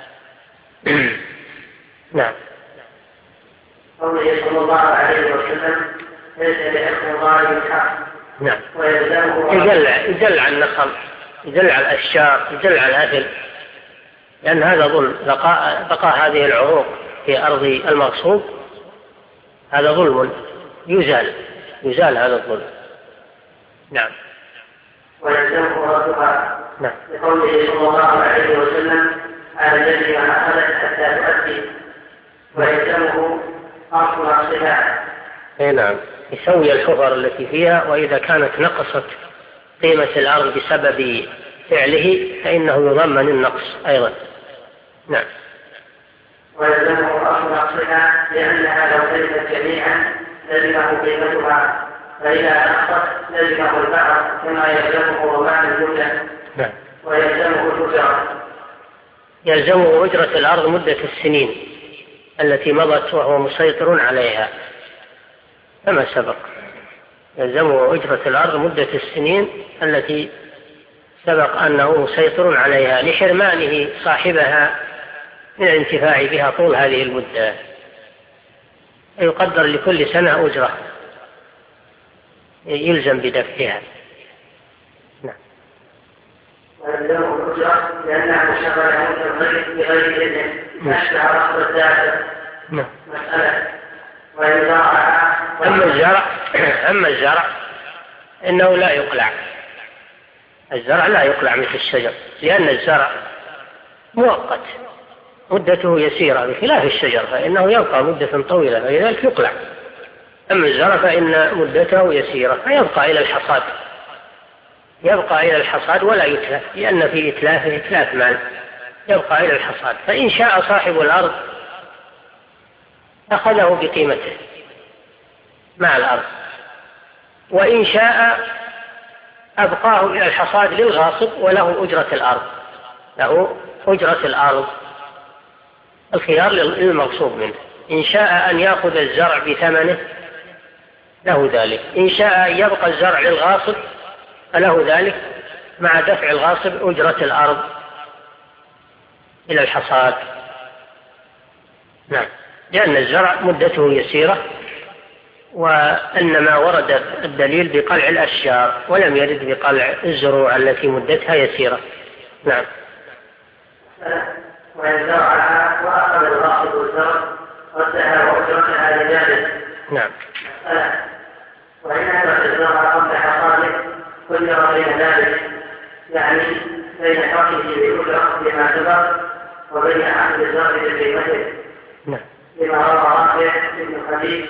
نعم. قوله صلى الله عليه وسلم ليس لعرق ظالم حق. نعم، يدل على النخل، يدل على الأشجار، يدل على الأكل، لأن هذا ظلم. بقاء هذه العروق في أرض المغصوب هذا ظلم، يزال هذا الظلم. نعم. ويلزمه ردها. نعم. لقوله صلى الله عليه وسلم على الذي ما أخذت حتى تؤدي، ويلزمه أصل نقصها. نعم، يسوي الحفر التي فيها، وإذا كانت نقصت قيمة الأرض بسبب فعله فإنه يضمن النقص أيضا. نعم. ويلزمه أصل نقصها لأنها لو قيمت جميعا لزمه قيمتها، فإذا نقصت لزمه البعض كما يلزمه ضمان الجملة. نعم. ويلزمه الأجرة. يلزمه أجرة الأرض مدة السنين التي مضت وهو مسيطر عليها كما سبق. يلزمه أجرة الأرض مدة السنين التي سبق أنه مسيطر عليها لحرمانه صاحبها من الانتفاع بها طول هذه المدة. يقدر لكل سنة أجرة يلزم بدفعها. نعم. ويلزمه الأجرة لأنها مشغلة بغير إذن أشبه رفض الدافع. نعم. مسألة. ويزرعها. أما الزرع إنه لا يقلع. الزرع لا يقلع مثل الشجر، لأن الزرع مؤقت مدته يسيرة بخلاف الشجر فإنه يبقى مدة طويلة فلذلك يقلع. أما الزرع فإن مدته يسيرة فيبقى إلى الحصاد ولا يتلف، لأن في إتلافه إتلاف مال، يبقى إلى الحصاد. فإن شاء صاحب الأرض أخذه بقيمته مع الأرض، وإن شاء أبقاه إلى الحصاد للغاصب وله أجرة الأرض، له أجرة الأرض، الخيار للمغصوب منه. إن شاء أن يأخذ الزرع بثمنه له ذلك، إن شاء أن يبقى الزرع للغاصب فله ذلك مع دفع الغاصب أجرة الأرض إلى الحصاد. نعم، لأن الزرع مدته يسيرة، وإنما ورد الدليل بقلع الأشجار ولم يرد بقلع الزروع التي مدتها يسيرة. نعم. وإن زرعها وأخذ الغاصب الزرع ردها وأجرتها لذلك. نعم. وإن أدرك الزرع قبل حصاده كل بين ذلك، يعني بين حقه بالأجرة بما سبق وبين أخذ الزرع بقيمته. نعم. لما روى رافع بن خديج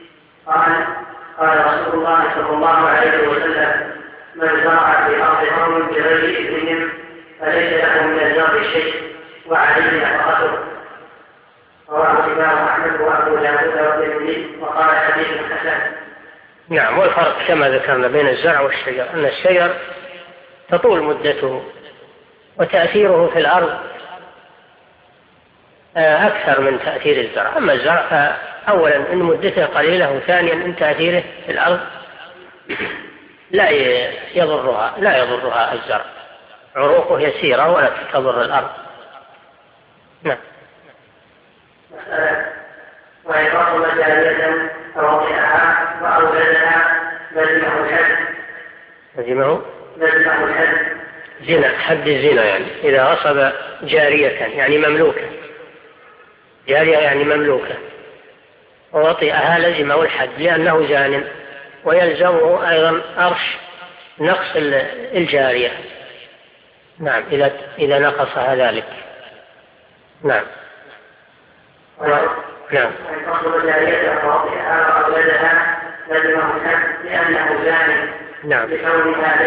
قال رسول الله صلى الله عليه وسلم من زرع في أرض قوم بغير إذنهم فليس له من الزرع شيء وعليه نفقته. رواه الإمام أحمد وأبو داود والترمذي وقال حديث حسن. نعم. والفرق كما ذكرنا بين الزرع والشجر أن الشجر تطول مدته وتأثيره في الأرض أكثر من تأثير الزرع. أما الزرع فأولا إن مدته قليلة، وثانيا إن تأثيره في الأرض لا يضرها الزرع، عروقه يسيرة ولا تضر الأرض. نعم. وإن رسم جارية فوضعها وأولدها لزمه الحد. زنا، حد الزنا يعني إذا غصب جارية يعني مملوكة، جارية يعني مملوكة، ووطئها لزمه الحد لأنه زان ويلزمه أيضا أرش نقص الجارية. نعم، إذا نقصها ذلك. نعم. نعم. لأنه زاني. نعم. لكونها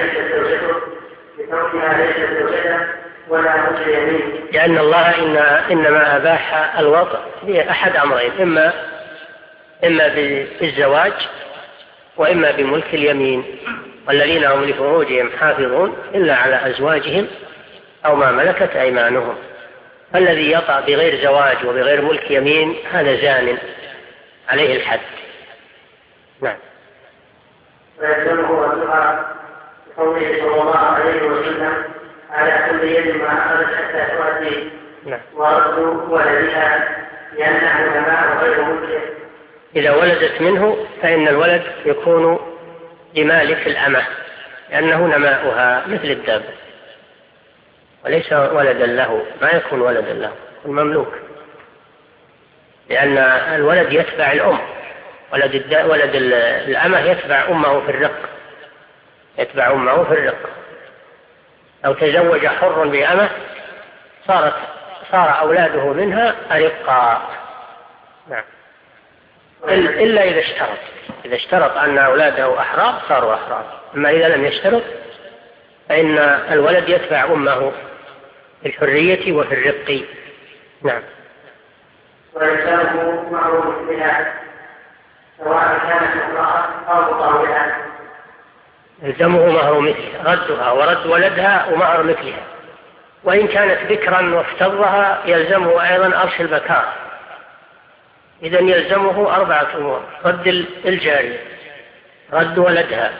ليست زوجته ولا ملك يمين. لأن الله إنما أباح الوطء بأحد أمرين، إما بالزواج وإما بملك اليمين، والذين هم لفروجهم حافظون إلا على أزواجهم أو ما ملكت أيمانهم. الذي يطأ بغير زواج وبغير ملك يمين هذا زان عليه الحد. نعم. ويلزمه وسعى بقوله صلى الله عليه وسلم على كل يد ما أخذت حتى تؤدي. نعم. ورد ولدها لأنه نماء غير ملكه. إذا ولدت منه فإن الولد يكون لمالك الأمة، لأنه نماؤها مثل الدابة، وليس ولدا له، ما يكون ولدا له، المملوك، لأن الولد يتبع الأم. ولد الأمة يتبع أمه في الرق. لو تزوج حر بأمة صار أولاده منها أرقاء. نعم. إلا إذا اشترط أن أولاده أحرار صاروا أحرار، أما إذا لم يشترط فإن الولد يتبع أمه في الحرية وفي الرق. نعم. ويلزمه مهر مثلها سواء كانت امرأة أو مطاوعة. يلزمه مهر مثلها، ردها ورد ولدها ومهر مثلها، وإن كانت بكرا وافتضها يلزمه أيضا أرش البكار. إذن يلزمه 4 أمور: رد الجارية، رد ولدها،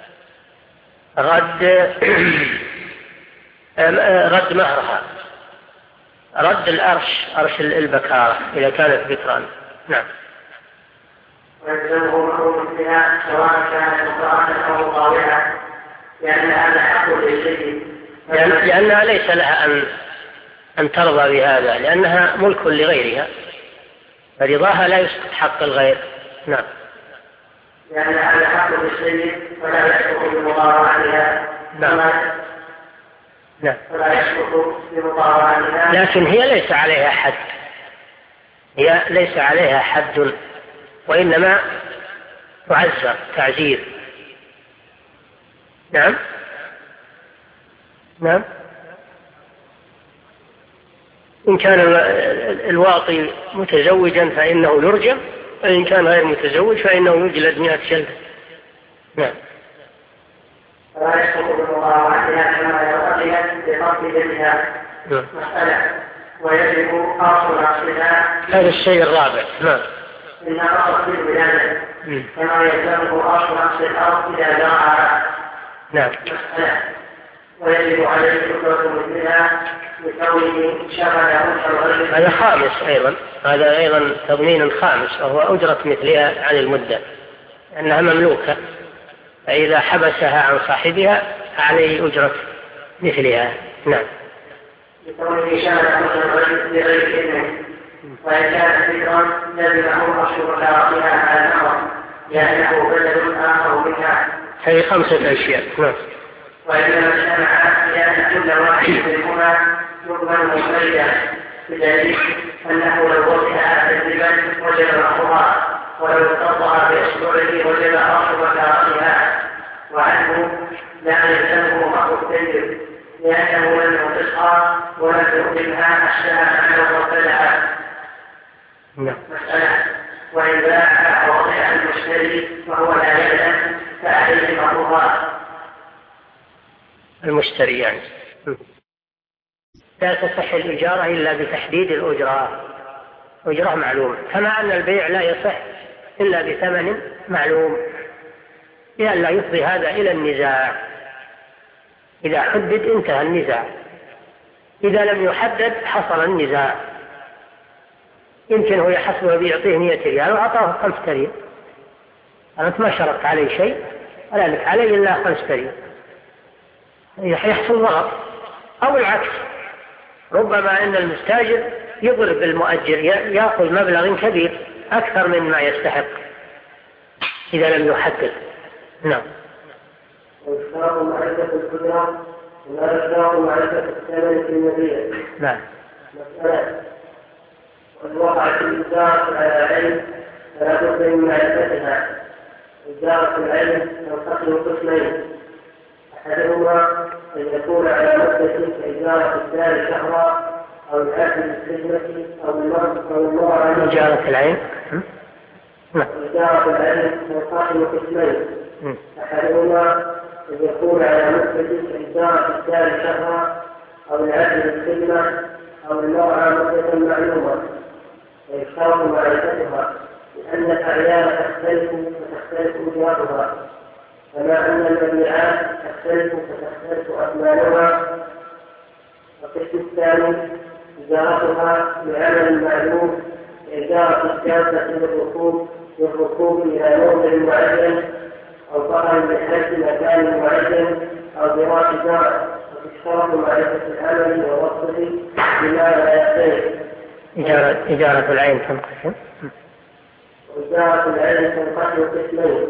رد مهرها، رد أرش البكارة إذا كانت بكرا. نعم. ويلزمه مهر مثلها سواء كانت امرأة أو مطاوعة لأنها ليس لها أن ترضى بهذا، لأنها ملك لغيرها، فرضاها لا يسقط حق الغير. نعم. لأنها حق بالسيد فلا يسقط بمضارعتها. نعم. فلا يسقط بمضارعتها. لكن هي ليس عليها حد، وإنما تعزر تعزير. نعم. إن كان الواطي متزوجا فإنه يرجم، وإن كان غير متزوج فإنه يجلد 100 جلدة. نعم. فلا يسقط بمضارعتها كما لو قتلت بقتل جلدها. مسألة ويجب أصل أصلها. هذا الشيء الرابع. نعم. إن أصل الولادة كما يلزمه أصل الأرض إذا زرعها. نعم. مسألة ويجب عليه شكرة مثلها لكونه شغل. هذا خامس أيضا، هذا أيضا تضمين خامس، وهو أجرة مثلها عن المدة، لأنها مملوكة، فإذا حبسها عن صاحبها عليه أجرة مثلها. نعم. لكونه شغل بغير إذنه، وإن كانت ذكرا لازمه أشهر كرامها على الأمر لأنه بدل آخر منها. هذه 5 أشياء. نعم. وإنما اجتمع لأن كل واحد منهما يقبل مفردا، بدليل أنه لو وضعها تدريبا وجب أخرها، ولو اقتضها بأسبوعه وجب أخر كرامها. وعنه لا يلزمه مهر التدريب لأنه لم ينقصها ولم يقدمها أشبه أنه قتلها. مسألة وإن باعها وضع المشتري وهو لا يعلم فعليه مهرها. المشتري يعني. لا تصح الإجارة إلا بتحديد أجرة معلومة، كما أن البيع لا يصح إلا بثمن معلوم، لئلا يفضي هذا إلى النزاع. إذا حدد انتهى النزاع، إذا لم يحدد حصل النزاع. يمكن هو يحسبه بيعطيه 100 ريال وأعطاه 5 ريال، أنت ما شرطت عليه شيء ولا لك عليه إلا 5 ريال، يحصل ضغط. أو العكس، ربما أن المستاجر يضرب المؤجر، يأخذ مبلغ كبير أكثر مما يستحق إذا لم يحدد، نعم. ويشترط معرفة القدرة ولا يشترط معرفة الثمن في المبيع. نعم. مسألة قد وقعت الإجارة على عين فلا بد من معرفتها. إجارة العين تنقسم قسمين، أحدهما أن يكون على مدة كإجارة الدار شهرا أو العبد للخدمة أو المرأة. إجارة العين إجارة العين تنقسم قسمين، أحدهما أن يكون على مدة كإجارة الدار شهرا أو العبد للخدمة أو المرأة مدة معلومة، ويشترط معرفتها لأن الأعيان تختلف فتختلف أجرتها، كما أن المبيعات تختلف فتختلف أثمانها. القسم الثاني إجارتها بعمل معلوم كإجارة الدابة للركوب إلى موضع معين أو ظهر بحيث مكان معين أو دراسة دار، وتشترط معرفة العمل ووصفه بما لا يختلف. إجارة العين تنقسم. وإجارة العين تنقسم قسمين،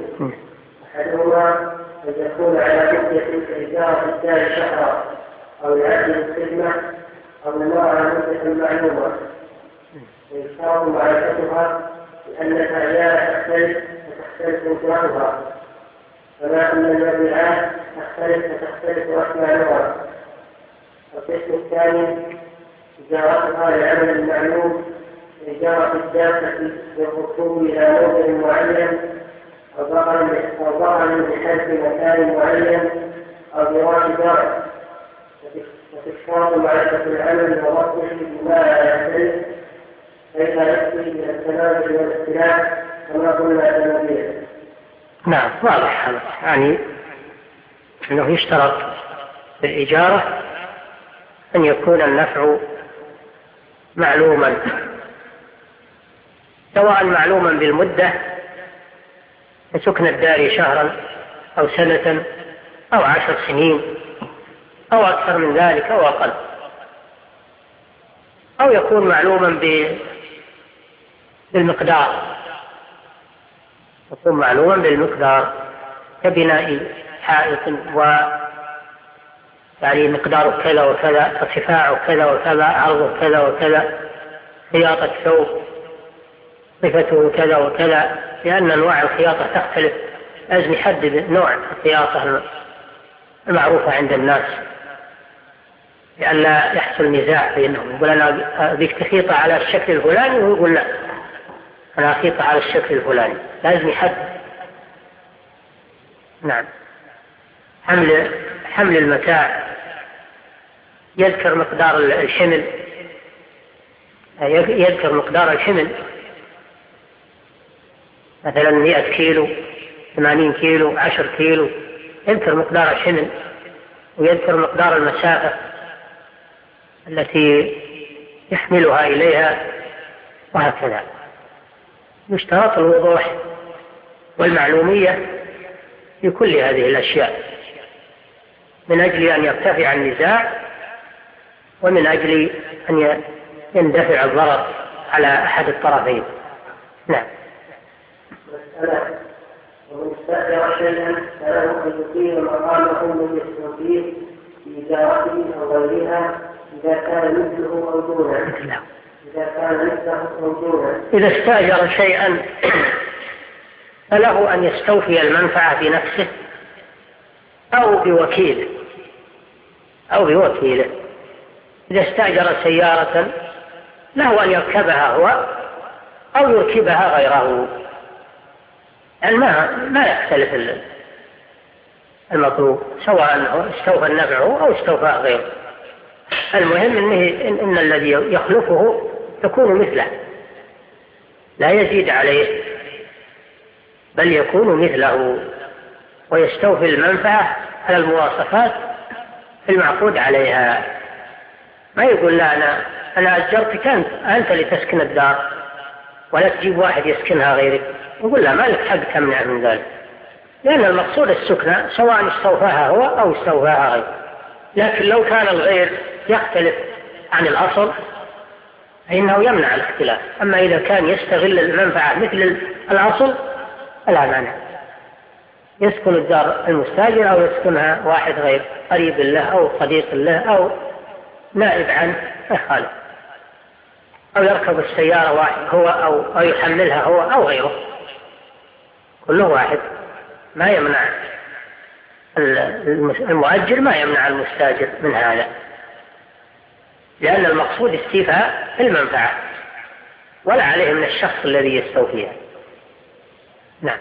أحدهما أن يكون على مدة كإجارة الدار شهرا أو العبد للخدمة أو المرأة مدة معلومة، ويشترط معرفتها لأن الأعيان تختلف فتختلف أجرتها، كما أن المبيعات تختلف فتختلف أثمانها. القسم الثاني إجارتها لعمل المعلوم إجارة الدابة للركوب إلى موضع معين أو ظهر بحيث مكان معين أو دراسة دار، وتشترط معرفة العمل ووصفه بما لا يختلف، ليس يكفي من التنازل والاختلاف كما قلنا المبيع. نعم، واضح هذا، يعني أنه يشترط في الإجارة أن يكون النفع معلوما، سواء معلوما بالمدة كسكن الدار شهرا أو سنة أو 10 سنين أو أكثر من ذلك أو أقل، أو يكون معلوما بالمقدار، يكون معلوما بالمقدار كبناء حائط يعني مقداره كذا وكذا، ارتفاعه كذا وكذا، عرضه كذا وكذا، خياطة ثوب صفته كذا وكذا، لأن أنواع الخياطة تختلف، لازم يحدد نوع الخياطة المعروفة عند الناس لئلا يحصل نزاع بينهم، يقول أنا أبيك تخيط على الشكل الفلاني ويقول لا أنا أخيط على الشكل الفلاني، لازم يحدد. نعم. حمل المتاع يذكر مقدار الحمل، يذكر مقدار الحمل، مثلا 100 كيلو 80 كيلو 10 كيلو، يذكر مقدار الحمل ويذكر مقدار المسافة التي يحملها إليها، وهكذا. يشترط الوضوح والمعلومية في كل هذه الأشياء من أجل أن يرتفع النزاع ومن أجل أن يندفع الضرر على أحد الطرفين. نعم. مسألة ومن استأجر شيئا فله أن يقيم مقامه من التوفيق في إجارته أو غيرها إذا كان مثله أو دونه. إذا استأجر شيئا فله أن يستوفي المنفعة بنفسه أو بوكيله. إذا استأجر سيارة له أن يركبها هو أو يركبها غيره، يعني ما يختلف المطلوب، سواء استوفى النفع أو استوفى غيره. المهم إن الذي يخلفه يكون مثله، لا يزيد عليه بل يكون مثله، ويستوفي المنفعة على المواصفات المعقود عليها. ما يقول لا أنا أجرتك أنت لتسكن الدار ولا تجيب واحد يسكنها غيرك، يقول لا، ما لك حق تمنع من ذلك، لأن المقصود السكنة سواء استوفاها هو أو استوفاها غيره. لكن لو كان الغير يختلف عن الأصل فإنه يمنع الاختلاف. أما إذا كان يستغل المنفعة مثل الأصل فلا مانع. يسكن الدار المستاجر أو يسكنها واحد غير قريب له أو صديق له أو نائب عنه خالد، أو يركب السيارة واحد هو أو يحملها هو أو غيره، كله واحد. ما يمنع المؤجر ما يمنع المستاجر من هذا، لأن المقصود استيفاء المنفعة ولا عليه من الشخص الذي يستوفيها. نعم.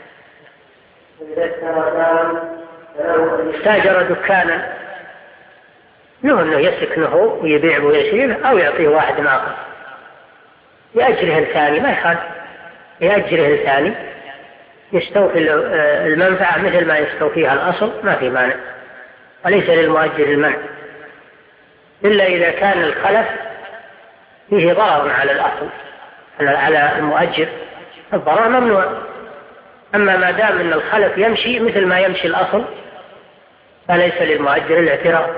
استاجر دكانا له أنه يسكنه ويبيع ويشتريه أو يعطيه واحد آخر يأجره الثاني، ما يخالف، يأجره الثاني يستوفي المنفعة مثل ما يستوفيها الأصل، ما في مانع، وليس للمؤجر المنع إلا إذا كان الخلف فيه ضرر على الأصل على المؤجر، الضرر ممنوع. أما ما دام أن الخلف يمشي مثل ما يمشي الأصل فليس للمؤجر الاعتراض.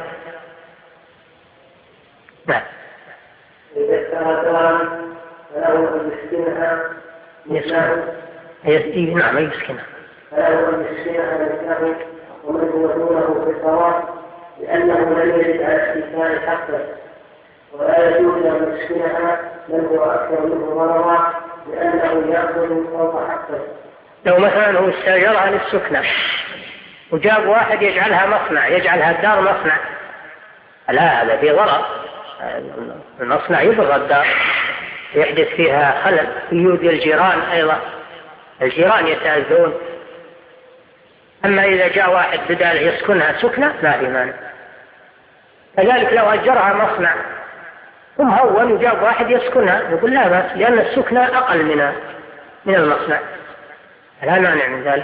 نعم. إذا استردان فله أن يسكنها مثله. نعم يسكنها. فله أن يسكنها مثله ومن هو دونه في الصواب، لأنه لم يجد على استيفاء حقه، ولا يجوز أن يسكنها من هو أكثر منه ضررا، لأنه يأخذ فوق حقه. لو مثلا هو استاجرها للسكنة وجاب واحد يجعلها مصنع، يجعلها الدار مصنع، لا، هذا فيه ضرر. المصنع يضر الدار، يحدث فيها خلل، يؤذي الجيران أيضا، الجيران يتأذون. أما إذا جاء واحد بدال يسكنها سكنة لا في مانع. كذلك لو أجرها مصنع ثم هون وجاب واحد يسكنها يقول لا بأس، لأن السكنة أقل من المصنع، لا مانع من ذلك.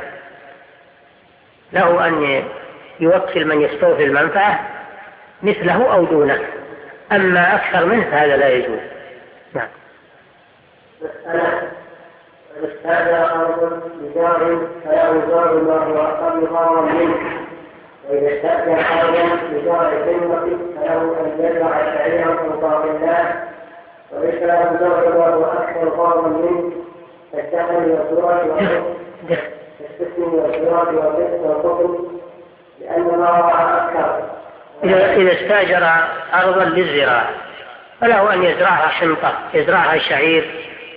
له أن يوكل من يستوفي المنفعة مثله أو دونه، أما أكثر منه هذا لا يجوز. نعم. استاجر أرض لجار فله جار ما هو أقل ضررا منه، وإذا استأجر أرضا لجار ذمة فله أن يزرع شعيرا أو باطلا، وليس له جار ما هو أكثر ضررا منه كالدخل والزراعة والقطن، لأن ما وقع أكثر. إذا استاجر أرضا للزراعة فله أن يزرعها حنطة، يزرعها شعير،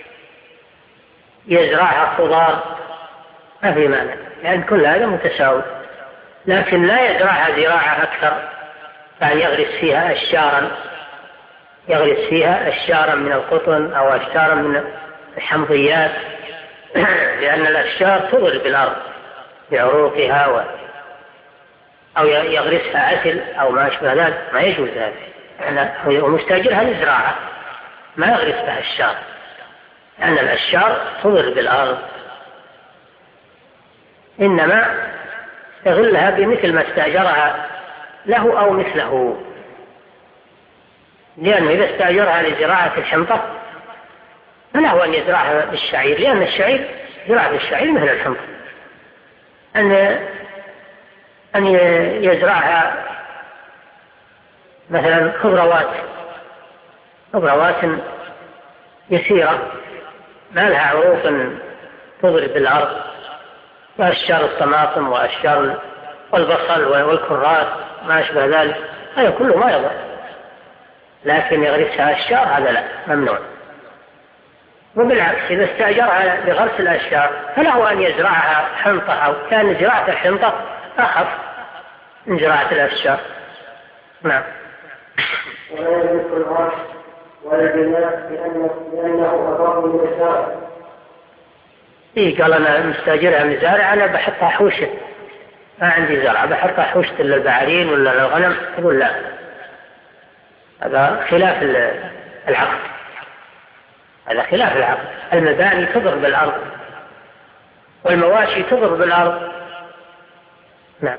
يزرعها خضار، ما في مانع، لأن كل هذا متساوي. لكن لا يزرعها زراعة أكثر، يعني يغرس فيها أشجارا من القطن أو أشجارا من الحمضيات، لأن الأشجار تضر بالأرض بعروقها أو يغرسها عسل أو ما أشبه ذلك، ما يجوز ذلك. ومستاجرها للزراعة ما يغرسها الأشجار، لأن الأشجار تضر بالأرض، إنما يغلها بمثل ما استاجرها له أو مثله. لأنه إذا استاجرها لزراعة الحنطة فله أن يزرعها بالشعير، لأن الشعير زراعة الشعير مثل الحنطة، أن يزرعها مثلا خضروات يسيرة ما لها عروق تضرب بالأرض، وأشجار الطماطم وأشجار والبصل والكرات ما أشبه ذلك، هذا كله ما يضر. لكن يغرسها أشجار هذا لا، ممنوع. وبالعكس إذا استأجرها لغرس الأشجار فله أن يزرعها حنطة، أو كان زراعة الحنطة أخف من زراعة الأشجار. نعم. ولا يملك الغرس ولا البناء لأنه أضر من الزرع. قال أنا مستأجرها مزارع، أنا بحطها حوشة، ما عندي زرع، بحطها حوشة للبعارين ولا للغنم. يقول لا، هذا خلاف العقد، هذا خلاف العقد. المباني تضر بالأرض والمواشي تضر بالأرض. نعم.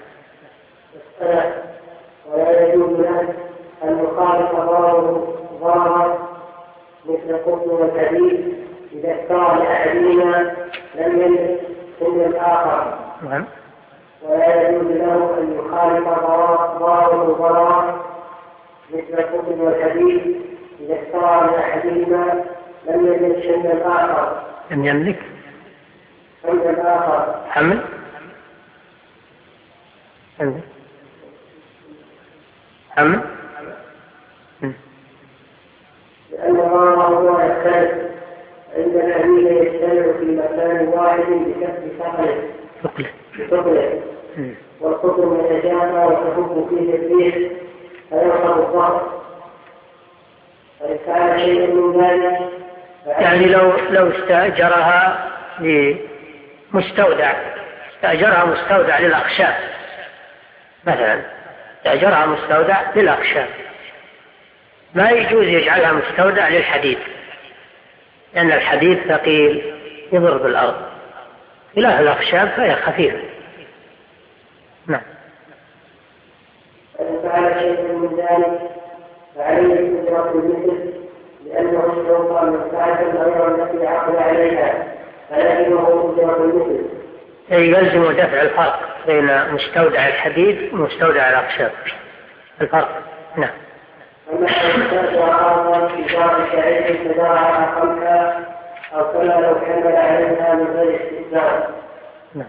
ولا يجوز له أن يخالف ضررا مثل القطن والحديد إذا اختار لأحدهما لم يملك إلا الآخر. نعم. ولا يجوز له أن يخالف ضررا مثل القطن والحديد إذا اختار لأحدهما لم يملك إلا الآخر. لم يملك إلا الآخر. حمل. أم لأن الله هو يختلف عند الذين يجتمع في مكان واحد بكسب ثقله والقطر يتجافى وتهب فيه الريح فيرفع الظهر فإن كان شيء من ذلك يعني لو استأجرها لمستودع، استأجرها مستودع للأخشاب مثلا، استأجرها مستودع للأخشاب، ما يجوز يجعلها مستودع للحديد، لأن الحديد ثقيل يضر بالأرض، خلاف الأخشاب فهي خفيفة. نعم. فإن فعل شيء من ذلك فعليه أجرة المثل، لأنه استوفى منفعة غير التي عقد عليها فلزمه أجرة المثل. يلزم دفع الفرق بين مستودع الحديد ومستودع الأخشاب، الفرق. نعم. أما لو استأجر أرضا في دار شعير فزرعها خلفها أو كما لو حمل عليها من غير استئجار. نعم.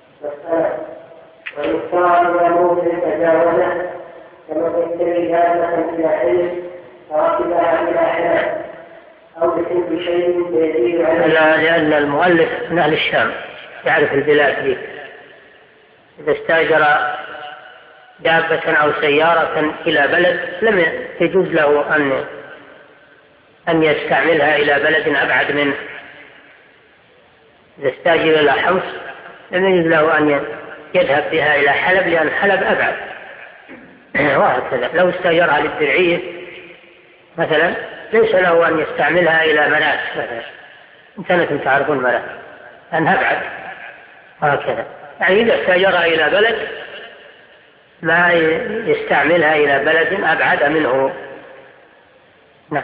ويختار إلى موضع تجاوزه كما تشتري هذا إلى حلم فركبها إلى حلم أو بحب شيء يزيد عليه. لأن المؤلف من أهل الشام يعرف البلاد دي، إذا استأجر دابة أو سيارة إلى بلد لم يجوز له أن يستعملها إلى بلد أبعد منه. إذا استأجر إلى حمص لم يجوز له أن يذهب بها إلى حلب، لأن حلب أبعد. وهكذا لو استأجرها للدرعية مثلا ليس له أن يستعملها إلى منات مثلا، أنتم تعرفون منات أنها أبعد. وهكذا يعني إذا استأجرها إلى بلد ما يستعملها إلى بلد أبعد منه. نعم.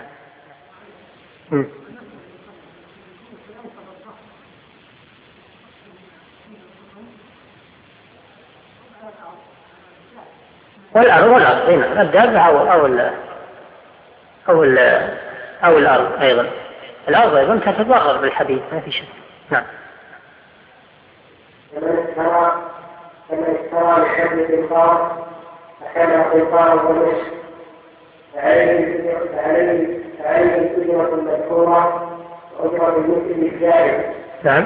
والأرض هنا الدابة أو الأرض أيضا، الأرض أيضا تتضرر بالحديد ما في شك. نعم. كما اشترى لحب القنطار فكان قنطار ونصف فعليه أجرة مذكورة وأجرة المثل الزائد. نعم.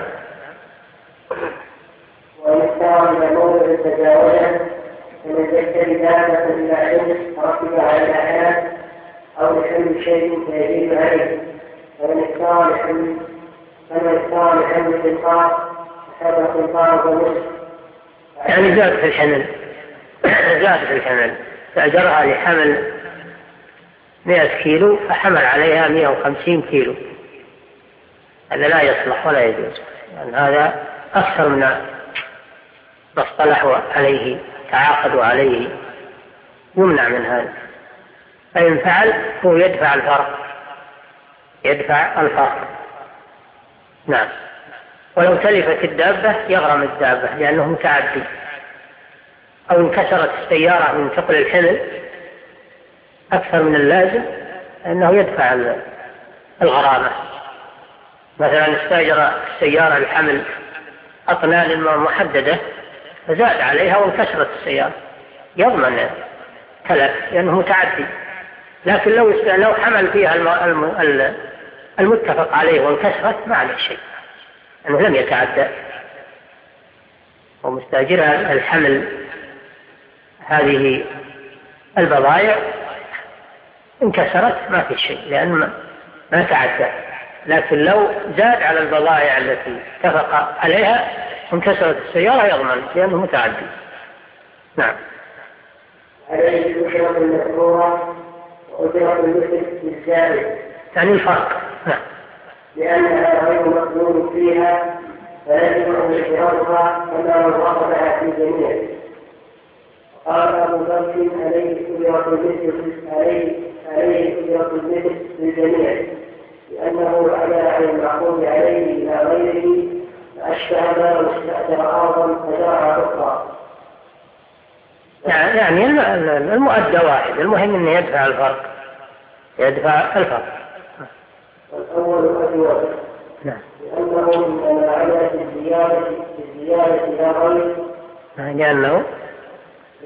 وإن اشترى إلى موضع تجاوزه كمن يشتري دابة إلى علم فركبها إلى حياة أو لحمل شيء فيزيد عليه، فمن اشترى لحمل قنطار فكان قنطار ونصف. يعني زاد في الحمل، فأجرها لحمل 100 كيلو فحمل عليها 150 كيلو، هذا لا يصلح ولا يجوز، يعني هذا أكثر من ما اصطلحوا عليه تعاقدوا عليه، يمنع من هذا. فإن فعل هو يدفع الفرق. نعم. ولو تلفت الدابة يغرم الدابة لأنه متعدي، أو انكسرت السيارة من ثقل الحمل أكثر من اللازم أنه يدفع الغرامة. مثلا استأجر السيارة لحمل أطنان محددة فزاد عليها وانكسرت السيارة يضمن تلف لأنه متعدي، لكن لو حمل فيها المتفق عليه وانكسرت ما عليه شيء، أنه لم يتعدى. ومستأجرها الحمل هذه البضائع انكسرت ما في شيء لأن ما تعدى، لكن لو زاد على البضائع التي اتفق عليها انكسرت السيارة يضمن لأنه متعدي. نعم. عليه الأجرة المذكورة وأجرة المثل الزائد، يعني الفرق. نعم. لأنها غير مقبول فيها فيجب أن يشترطها كما لو أخذها في جميع. قال أبو بكر عليه أجرة المثل للجميع، لأنه على عن المعقول عليه إلى غيره فأشبه ما لو استأجر أرضا فزرعها أخرى. يعني المؤدى واحد، المهم أنه يدفع الفرق. والأول أجود. نعم. لأنه إنما على الزيادة لا غير. لأنه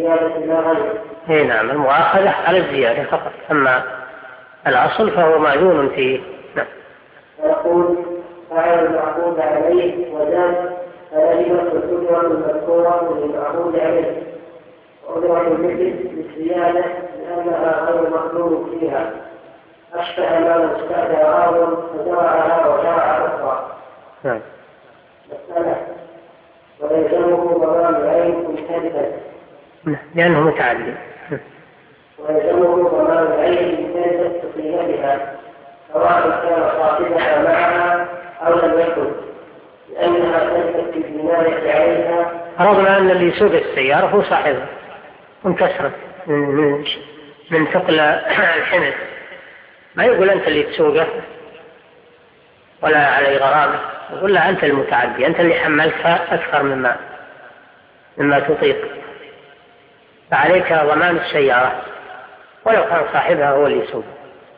الزيادة لا غير. اي نعم، المؤاخذة على الزيادة فقط، أما الأصل فهو معلوم فيه. نعم. ويقول فعل المعقود عليه وزاد فلزمت الأجرة المذكورة للمعقود عليه، وأجرة المثل بالزيادة لأنها غير مخلوق فيها، أشبه ما لو استأجر أرضا فزرعها وزرع أخرى. نعم. مسألة ويلزمه ضمان العين مختلفا لأنه متعدي. ويلزمه ضمان العين مختلفا بقيمتها سواء كان صاحبها معها أو لم يكن، لأنها تلفت في الجناية عليها. رغم أن اللي يسوق السيارة هو صاحبها وانكسرت من ثقل الحمل، ما يقول أنت اللي تسوقه ولا علي غرامة، يقول لا أنت المتعدي، أنت اللي حملتها أكثر مما تطيق، فعليك ضمان السيارة ولو كان صاحبها هو اللي يسوق.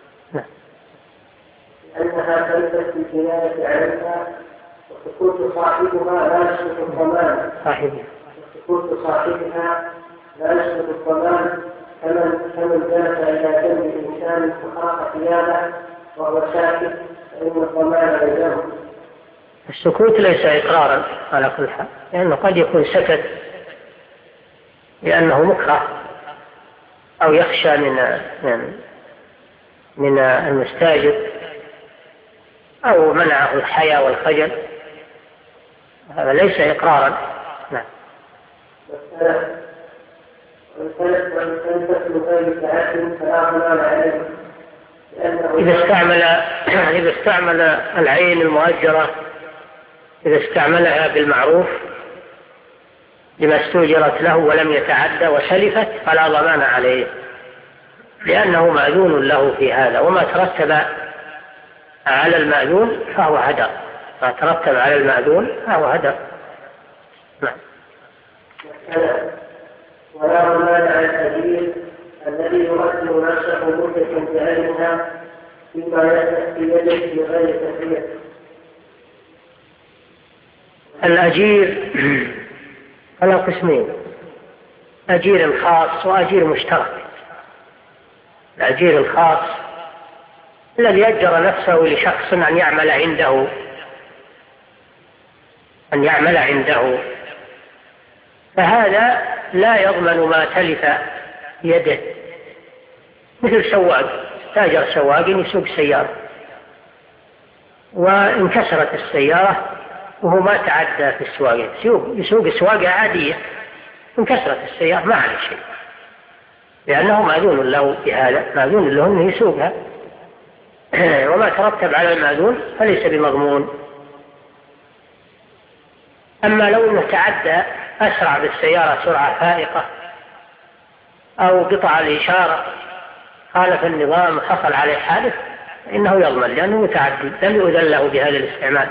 لأنها تلفت في الجناية عليها وسكوت صاحبها لا يسقط الضمان. وسكوت صاحبها لا يسقط الضمان كمن جلس إلى جنب الإنسان فخاف ثيابه وهو ساكت فإن الضمان يلزمه. السكوت ليس إقرارا على كل حال، لأنه قد يكون سكت لأنه مكره أو يخشى من المستاجر أو منعه الحياء والخجل، هذا ليس إقرارا. نعم. إذا استعمل العين المؤجرة، إذا استعملها بالمعروف لما استوجرت له ولم يتعدى وسلفت فلا ضمان عليه، لأنه مأذون له في هذا، وما ترتب على المأذون فهو هدر، ما ترتب على المأذون فهو هدر. نعم. ولا ضمان على الأجير الذي يؤثر نفسه مدة بعينها فيما يأتي في يده بغير تفريط. الأجير على قسمين: أجير خاص وأجير مشترك. الأجير الخاص الذي أجر نفسه لشخص أن يعمل عنده، فهذا لا يضمن ما تلف يده، مثل سواق، تاجر سواق يسوق سيارة وانكسرت السيارة وهو ما تعدى في السواقة، يسوق سواقة عادية، انكسرت السيارة ما عليه شيء، لأنه مأذون له بهذا، مأذون له أنه يسوقها، وما ترتب على المأذون فليس بمضمون. أما لو أنه تعدى أسرع بالسيارة سرعة فائقة أو قطع الإشارة خالف النظام حصل عليه حادث إنه يضمن، لأنه متعدي لم يؤذن له بهذا الاستعمال.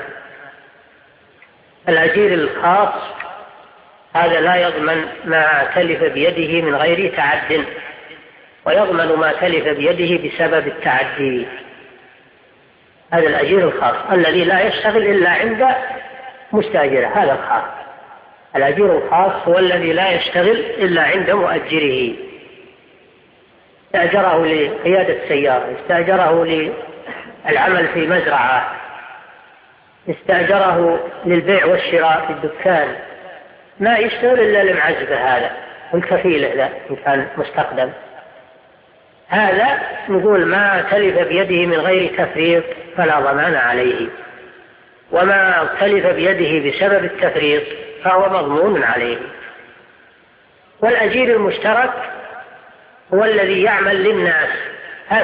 الأجير الخاص هذا لا يضمن ما تلف بيده من غير تعد، ويضمن ما تلف بيده بسبب التعدي. هذا الأجير الخاص الذي لا يشتغل إلا عند مستأجره، هذا الخاص. الأجير الخاص هو الذي لا يشتغل إلا عند مؤجره، استأجره لقيادة سيارة، استأجره للعمل في مزرعة، استأجره للبيع والشراء في الدكان، ما يشتغل إلا لمعزبه هذا والكفيل له إن كان مستقدم. هذا نقول ما تلف بيده من غير تفريط فلا ضمان عليه، وما تلف بيده بسبب التفريط فهو مضمون عليه. والأجير المشترك هو الذي يعمل للناس، هات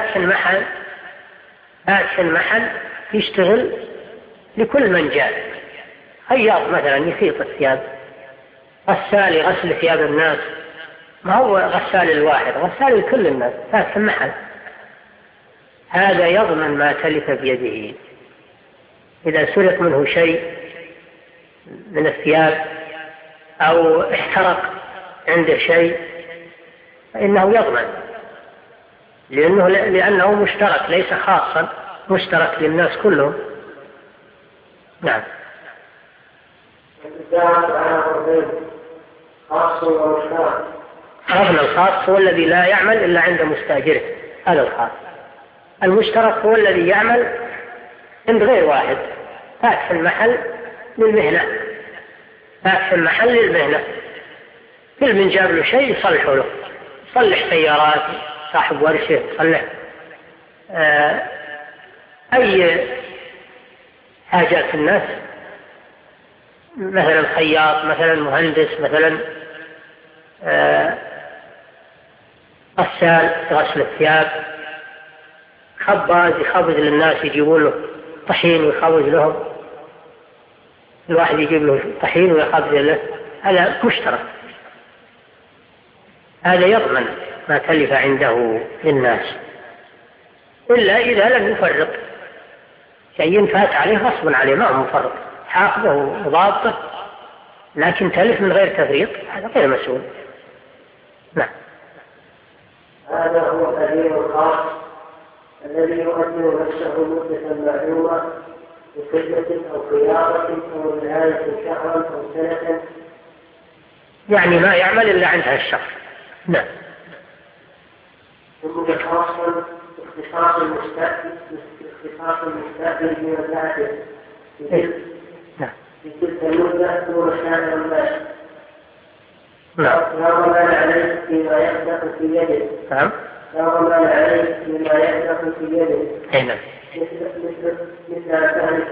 في المحل يشتغل لكل من جاء، خياط مثلا يخيط الثياب، غسال يغسل ثياب الناس، ما هو غسال الواحد، غسال لكل الناس، هات في المحل، هذا يضمن ما تلف بيده. إذا سرق منه شيء من الثياب أو احترق عنده شيء فإنه يضمن، لأنه مشترك ليس خاصا، مشترك للناس كلهم. نعم. التجارة على ضربين: خاص ومشترك. عرفنا الخاص هو الذي لا يعمل إلا عند مستأجره، هذا الخاص. المشترك هو الذي يعمل عند غير واحد، فاتح المحل للمهنة، فاتح المحل للمهنة، كل من جاب له شيء يصلحه له، يصلح سيارات، صاحب ورشة يصلح أي حاجات الناس، مثلا خياط، مثلا مهندس، مثلا غسال غسل الثياب، خباز يخبز للناس، يجيبون له طحين ويخبز لهم، الواحد يجيب له طحين ويخبز له، هذا مشترك، هذا يضمن ما تلف عنده للناس، إلا إذا لم يفرق شيء فات عليه غصب عليه، ما هو مفرط، حافظه وضابطه، لكن تلف من غير تفريط هذا غير مسؤول. نعم. هذا هو الأجير الخاص الذي يؤثر نفسه مدة معلومة بخدمة أو خيارة أو رعاية شهرا أو سنة، يعني ما يعمل إلا عند هالشخص. نعم. ثم اختصاص المستأجر بمبلغه في تلك المدة دون سائر الناس. لا ضمان عليه فيما يخلق في يده. نعم. لا ضمان عليه فيما يخلق في يده. نعم. مثل الكهنة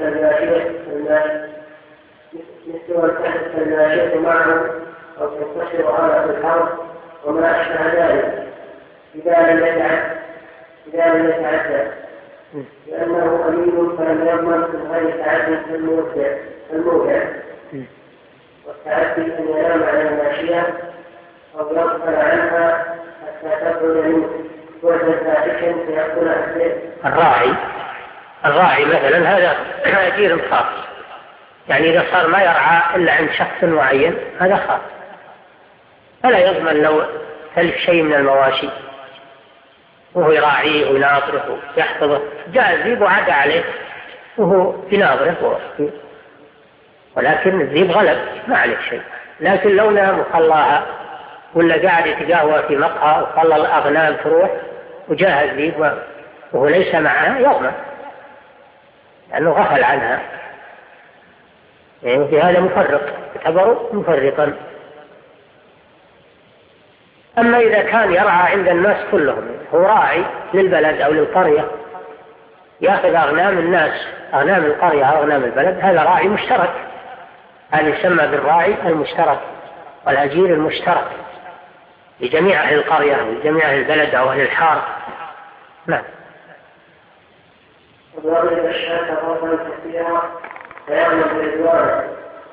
الماشية معه أو تنتشر على الحرب وما أشبه ذلك، إذا لم يتعدى، لأنه أمين فلم يضمن من غير تعدي في الموضع، والتعدي أن ينام على الماشية أو يغفل عنها حتى تبعد منه بعدا فاحشا فيأكلها الذئب. الراعي مثلا هذا أجير خاص، يعني إذا صار ما يرعى إلا عند شخص معين هذا خاص، فلا يضمن لو تلف شيء من المواشي وهو يراعيه ويناظره ويحفظه، جاء الذئب وعدى عليه وهو يناظره، ولكن الذئب غلب ما عليه شيء. لكن لو نام وخلاها ولا قاعد يتقهوى في مقهى وخلى الأغنام تروح وجاء الذئب وهو ليس معها يضمن لأنه غفل عنها، يعني في هذا مفرط، يعتبر مفرطا. أما إذا كان يرعى عند الناس كلهم، هو راعي للبلد أو للقرية، يأخذ أغنام الناس، أغنام القرية أو أغنام البلد، هذا راعي مشترك، هذا يسمى بالراعي المشترك والأجير المشترك لجميع أهل القرية ولجميع أهل البلد أو أهل الحار. نعم. وضرب الشاة ضربا كثيرا فيعمل بالإدوار.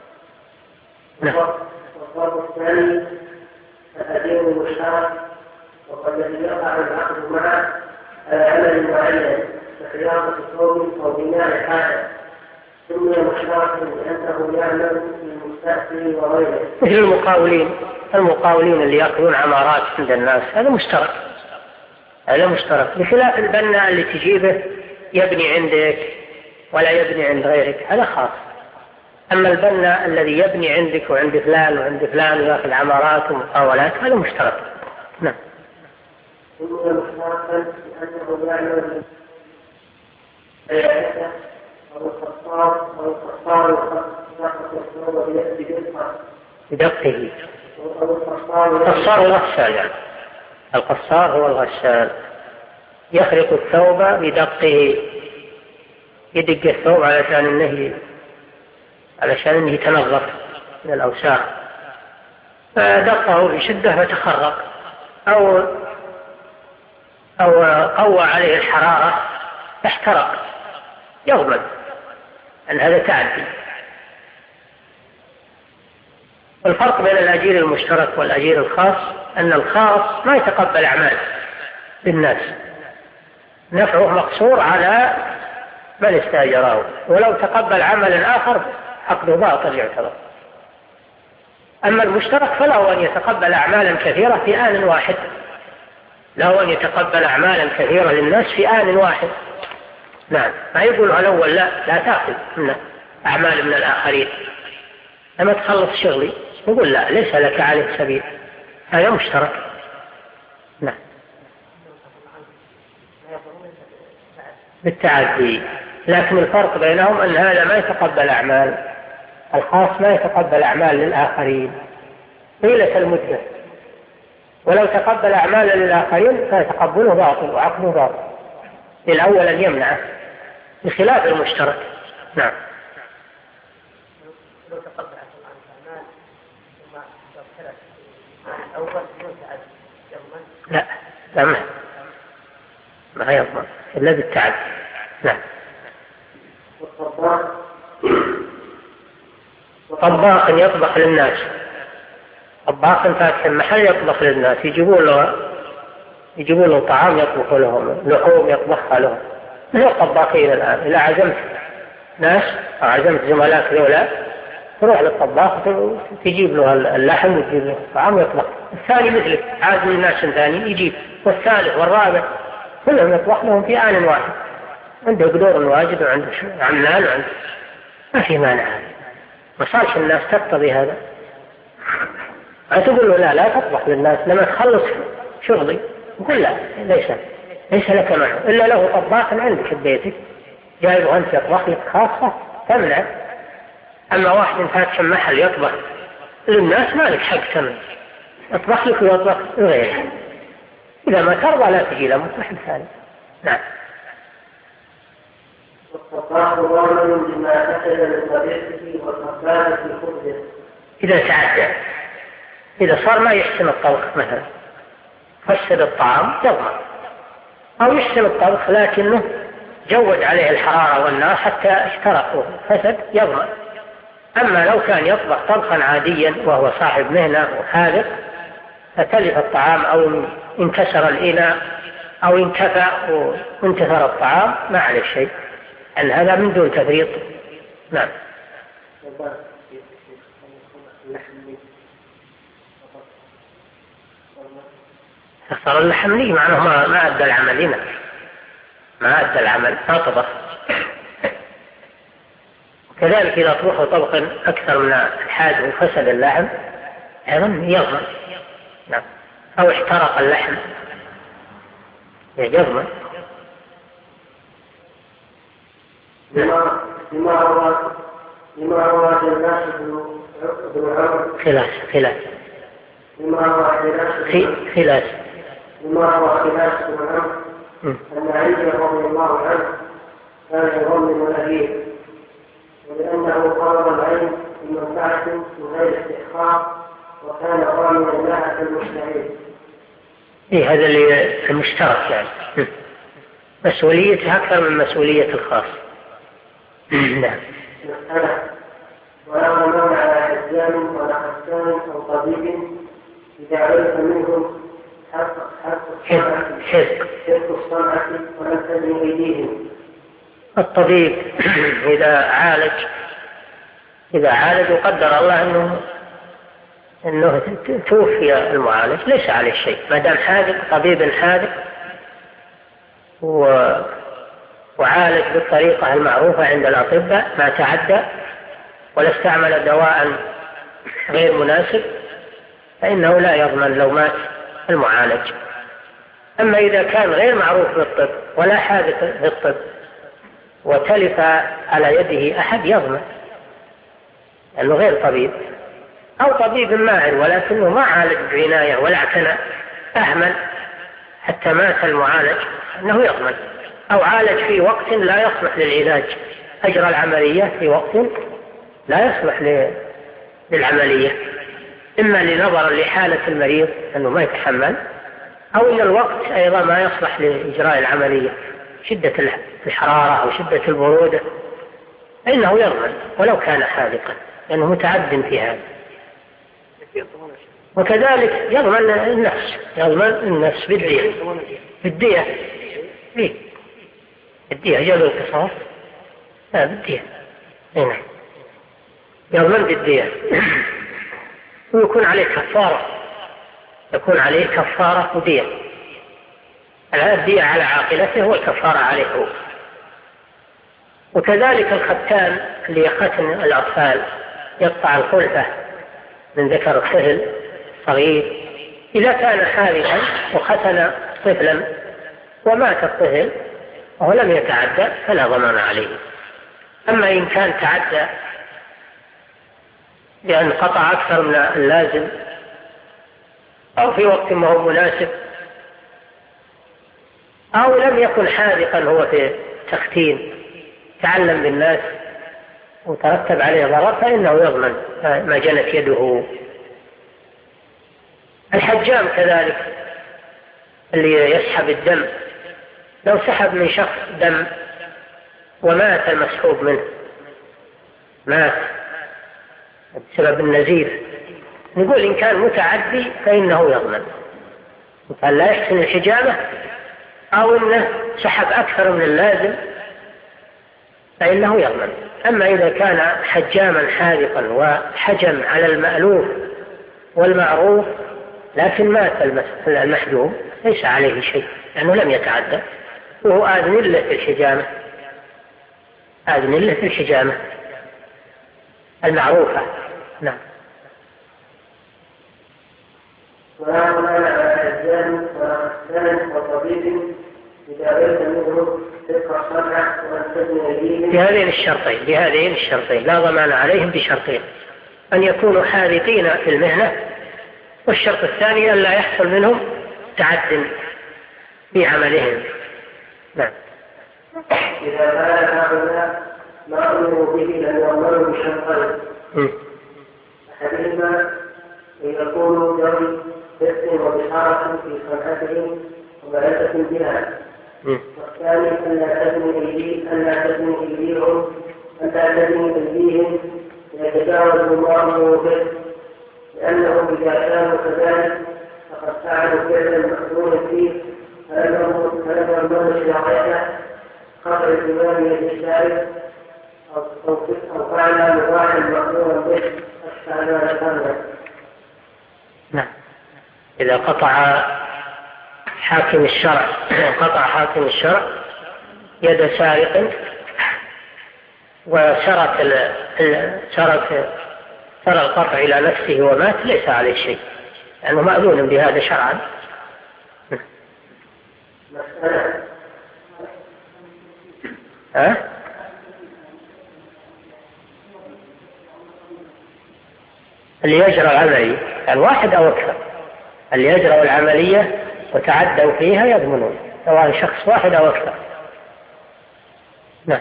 والضرب الثاني الأجير المشترك، وقد الذي يقع العقد معه على عمل معين كخياطة ثوب أو بناء حائط، سمي مشتركا لأنه يعمل للمستأجر وغيره. مثل المقاولين اللي يأخذون عمارات عند الناس، هذا مشترك، بخلاف البناء اللي تجيبه يبني عندك ولا يبني عند غيرك، هذا خاص. أما البناء الذي يبني عندك وعند فلان وعند فلان ويأخذ عمارات ومقاولات، هذا مشترك. نعم. سمي مشتركا لأنه يعمل أو القصار بدقه. القصار الغسال، يعني القصار هو الغسال، يخرق الثوب بدقه، يدق الثوب علشان انه يتنظف من الأوساخ، فدقه بشدة فتخرق، أو قوى عليه الحرارة فاحترق، يضمن أن هذا تعدي. الفرق بين الأجير المشترك والأجير الخاص أن الخاص ما يتقبل أعمال للناس، نفعه مقصور على من استأجره، ولو تقبل عملا آخر عقده باطل يعتبر. أما المشترك فله أن يتقبل أعمالا كثيرة في آن واحد، له أن يتقبل أعمالا كثيرة للناس في آن واحد. نعم، ما يقول الأول لا تأخذ من أعمال من الآخرين، لما تخلص شغلي يقول لا، ليس لك عليه سبيل، هذا مشترك. نعم بالتعدي، لكن الفرق بينهم أن هذا ما يتقبل أعمال، الخاص ما يتقبل أعمال للآخرين طيلة المدة، ولو تقبل أعمال للآخرين فيتقبله باطل وعقله باطل، الأول أن يمنعه بخلاف المشترك. نعم. لو تقبل أعمال ثم ابتلت الأول يضمن؟ لا ما يضمن إلا بالتعدي. نعم. طباخ يطبخ للناس، طباخ فاتح محل يطبخ للناس، يجيبون له طعام يطبخ لهم، لحوم يطبخها لهم، مثل الطباخين الآن. إذا عزمت ناس أو عزمت زملاء ذولا تروح للطباخ تجيب له اللحم وتجيب له طعام يطبخ. الثاني مثلك عازم الناس ثاني يجيب، والثالث والرابع كلهم يطبخ لهم في آن واحد، عنده قدور واجد وعنده عمال وعنده، ما في مانع. ما صارش الناس تقتضي هذا. تقول له لا تطبخ للناس، لما تخلص شغلي يقول لا ليس لك معه إلا له طباخ عندك في بيتك جايبه أنت يطبخ لك خاصة تمنع. أما واحد فاتح محل يطبخ للناس ما لك حق تمنع، يطبخ لك ويطبخ لغيره. إذا ما ترضى لا تجي له محل ثاني. نعم. والطباخ ضامن بما فسد من طبيعته والطباخ في خبزه. إذا تعدى، إذا صار ما يحسن الطبخ مثلا فسد الطعام يضمن، أو يحسن الطبخ لكنه جود عليه الحرارة والنار حتى احترق فسد يضمن. أما لو كان يطبخ طبخا عاديا وهو صاحب مهنة وحاذق فتلف الطعام أو انكسر الإناء أو انكفى وانتثر الطعام ما عليه شيء، أن هذا من دون تفريط. نعم. صار اللحم لي معناه ما أدى العمل هنا، ما أدى العمل ما طبخ. كذلك إذا طبخ طبخ أكثر من الحاجة وفسد اللحم أيضا يضمن. نعم. أو احترق اللحم يضمن. لما روى الناس بن عمر خلاص لما روى خلاص بن عمر أن علي رضي الله عنه كان يظلم أبيه، ولأنه طلب العلم بمنفعة من غير استحقاق وكان ضامنا لها كالمستعين. هذا اللي المشترك يعني مسؤوليته أكثر من مسؤولية الخاص. نعم. ولا ضمان على حجام ولا حسان أو طبيب إذا عرف منهم حق الصنعة ولم تدري أيديهم. الطبيب إذا عالج وقدر الله أنه توفي المعالج ليس عليه شيء، ما دام حاذق طبيب حاذق وعالج بالطريقة المعروفة عند الأطباء ما تعدى ولا استعمل دواء غير مناسب فإنه لا يضمن لو مات المعالج. أما إذا كان غير معروف بالطب ولا حاذق بالطب وتلف على يده أحد يضمن لأنه غير طبيب، أو طبيب ماهر ولكنه ما عالج بعناية ولا اعتنى أهمل حتى مات المعالج أنه يضمن، أو عالج في وقت لا يصلح للعلاج، أجرى العملية في وقت لا يصلح للعملية، إما لنظرا لحالة المريض أنه ما يتحمل، أو إن الوقت أيضا ما يصلح لإجراء العملية، شدة الحرارة أو شدة البرودة، فإنه يضمن ولو كان حاذقا لأنه متعد في هذا. وكذلك يضمن النفس بالدية جلو القصاص لا بالدية. هنا يضمن بالدية ويكون عليه كفارة ودية. الدية على عاقلته والكفارة عليه هو. وكذلك الختان اللي يختن الأطفال يقطع الخلفة من ذكر الطفل صغير إذا كان حادثا وختن طفلا ومات الطفل وهو لم يتعدى فلا ضمان عليه. أما إن كان تعدى بأن قطع أكثر من اللازم أو في وقت ما هو مناسب أو لم يكن حاذقا هو في تختين تعلم بالناس وترتب عليه ضرر فإنه يضمن ما جنت يده. الحجام كذلك اللي يسحب الدم، لو سحب من شخص دم ومات المسحوب منه، مات بسبب النزيف، نقول إن كان متعدي فإنه يضمن، وقال لا يحسن الحجامة أو إنه سحب أكثر من اللازم فإنه يضمن. أما إذا كان حجاما حاذقا وحجم على المألوف والمعروف لكن مات المحجوم ليس عليه شيء لأنه لم يتعدى وهو آذن له في الحجامة، آذن له في الحجامة المعروفة. نعم. وهذا على حجام وأحسان وطبيب إذا ليس منه تلك الصنعة وأن تبني أيديهم بهذين الشرطين لا ضمان عليهم بشرطين: أن يكونوا حاذقين في المهنة، والشرط الثاني أن لا يحصل منهم تعد في عملهم. نعم. إذا كان هؤلاء ما أمروا به لم يؤمروا بشرطين: أحدهما أن يكونوا ذوي رزق وبشارة في صنعتهم ومعرفة بها، والثاني أن لا تبني أيديهم يتجاوز ما أمروا به، لأنهم إذا كانوا كذلك فقد فعلوا فعلا مأذونا فيه فلم يرمون شرعيته قدر الإمام للشارع أو فعل مباحا مأذونا به أشفعنا لكامل. نعم. إذا قطع حاكم الشرع يد سارق وسرق القطع إلى نفسه ومات ليس عليه شيء لأنه مأذون بهذا شرعا. اللي يجرى العملية الواحد أو أكثر، اللي يجرى العملية وتعدوا فيها يضمنون سواء شخص واحد أو أكثر. نعم.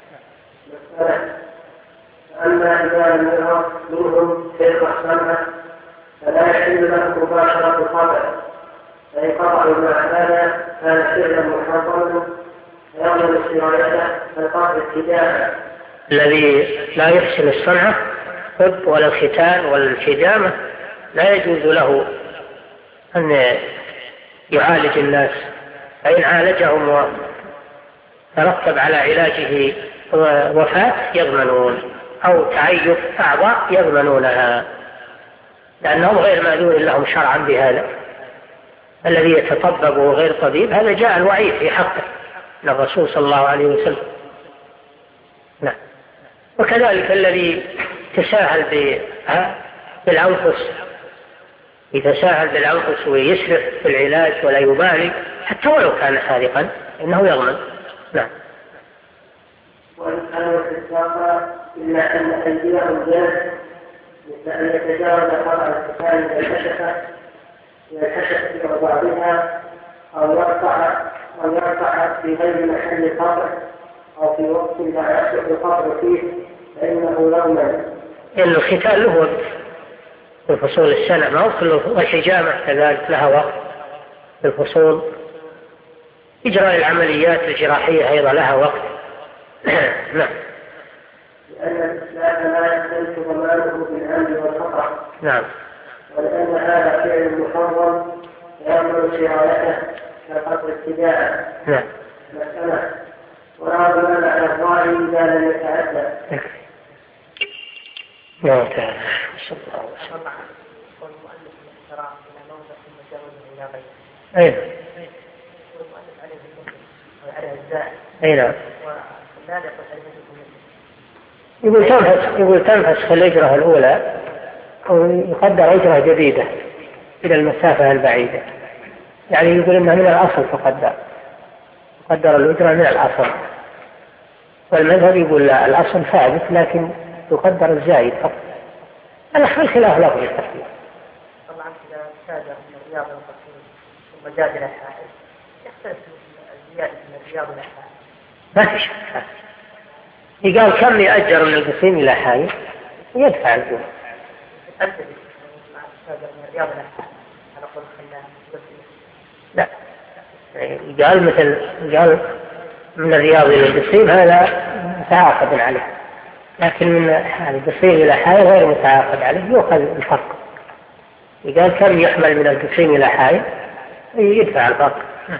أما إذا لم يرى منهم تلك الصنعة فلا يحل له مباشرة القطع، فإن قطعوا مع هذا كان فعلا محرما فيضمن استراحته فالقطع ابتداء. الذي لا يحسن الصنعة الطب ولا الختان ولا الحجامة لا يجوز له أن يعالج الناس، فإن عالجهم وترتب على علاجه وفاة يضمنون، أو تعيف أعضاء يضمنونها، لأنهم غير مأذون لهم شرعا بهذا. الذي يتطبب وغير طبيب هذا جاء الوعيد في حقه من الرسول صلى الله عليه وسلم. نعم. وكذلك الذي يتساهل بالأنفس، يتساهل بالأنفس ويسرف في العلاج ولا يبالي حتى ولو كان حاذقا إنه يضمن. نعم. وإن كانوا في الساقة إلا أن أيديهم جاز، مثل أن يتجاوز قطع الكفان إلى الحشفة في بعضها، أو يرفع في غير محل القطع، أو في وقت لا يصلح القطع فيه فإنه يضمن. لأن الختان له وقت في فصول السنة، ما هو كله، والحجامة كذلك لها وقت في الفصول، إجراء العمليات الجراحية أيضا لها وقت. نعم. لأن الإسلام لا يختلف ضمانه بالعمد والخطأ. نعم. ولأن هذا فعل محرم يأمر شرايته كقطع ابتداء. نعم. مسألة ولا ضمان على الراعي إذا لم يتعدى. نعم. صلى الله عليه وسلم. قول المؤلف الاحترام إلى موضع مجرد إلى غيره. أين؟ قول المؤلف عليه الذكر وعليه الزائد. أي نعم. ولا يقول عليه يقول تنفس في الإجرة الأولى ويقدر إجرة جديدة إلى المسافة البعيدة، يعني يقول إنها من الأصل تقدر الأجرة من الأصل، والمذهب يقول لا، الأصل ثابت لكن يقدر الزايد فقط. الخلاف لا في التفصيل. طبعا إذا ساد من الرياض القصير ثم زاد إلى الحائل يختلف الزيادة من الرياض إلى الحائل. ما في شك. يقال كم يأجر من القصيم إلى حائل يدفع الجمع. من الرياض إلى الحائل على قول لا، قال مثل قال من الرياض إلى القصيم هذا متعاقد عليه، لكن من القصيم إلى حائل غير متعاقد عليه يؤخذ الفرق. قال كم يحمل من القصيم إلى حائل يدفع الفرق.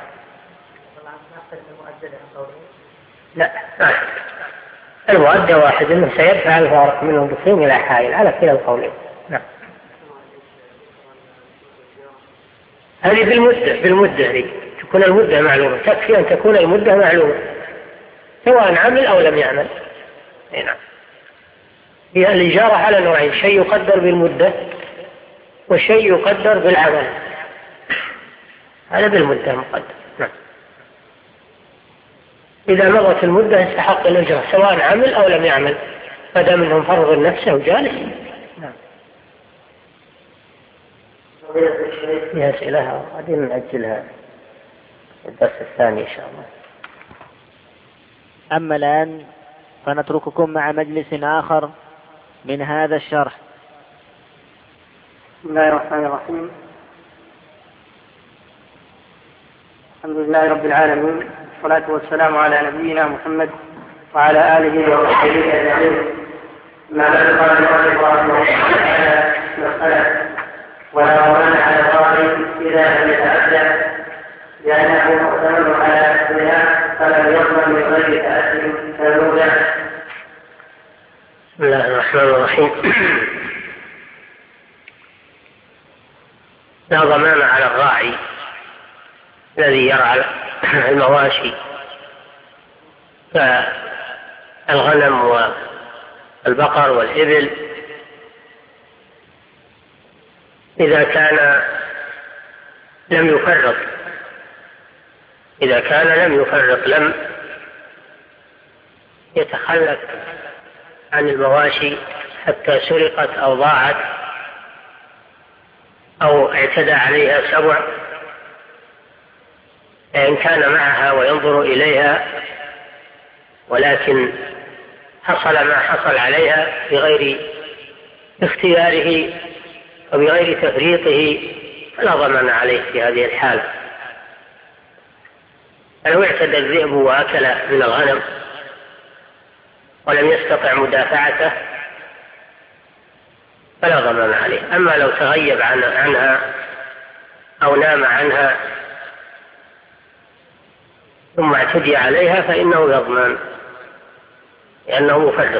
لا، المؤدى واحد انه سيدفع الفارق من القصيم الى حائل على كلا القولين. نعم. هذه بالمدة هذه تكون المدة معلومة، تكفي ان تكون المدة معلومة سواء عمل او لم يعمل. نعم. هي الإجارة على نوعين، شيء يقدر بالمدة وشيء يقدر بالعمل. هذا بالمدة مقدر. نعم. إذا مضت المدة يستحق الأجرة سواء عمل أو لم يعمل، فدا منهم فرض نفسه وجالس. نعم. في أسئلة بعدين نأجلها الدرس الثاني إن شاء الله. أما الآن فنترككم مع مجلس آخر من هذا الشرح. بسم الله الرحمن الرحيم. الحمد لله رب العالمين، والصلاة والسلام على نبينا محمد وعلى آله وصحبه أجمعين. ما بعد، قال المؤلف رحمه الله تعالى مسألة: ولا ضمان على الراعي إذا لم يتعدى لأنه مؤتمن على أسرها فلم يضمن من غير تأثير كالمولى. بسم الله الرحمن الرحيم. لا ضمان على الراعي الذي يرعى المواشي كالغنم والبقر والإبل إذا كان لم يفرط، لم يتخلف عن المواشي حتى سرقت أو ضاعت أو اعتدى عليها سبع، فإن كان معها وينظر إليها ولكن حصل ما حصل عليها بغير اختياره وبغير تفريطه فلا ضمان عليه في هذه الحالة. لو اعتدى الذئب وأكل من الغنم ولم يستطع مدافعته فلا ضمان عليه. أما لو تغيب عنها أو نام عنها ثم اعتدي عليها فإنه يضمن لأنه مفرط،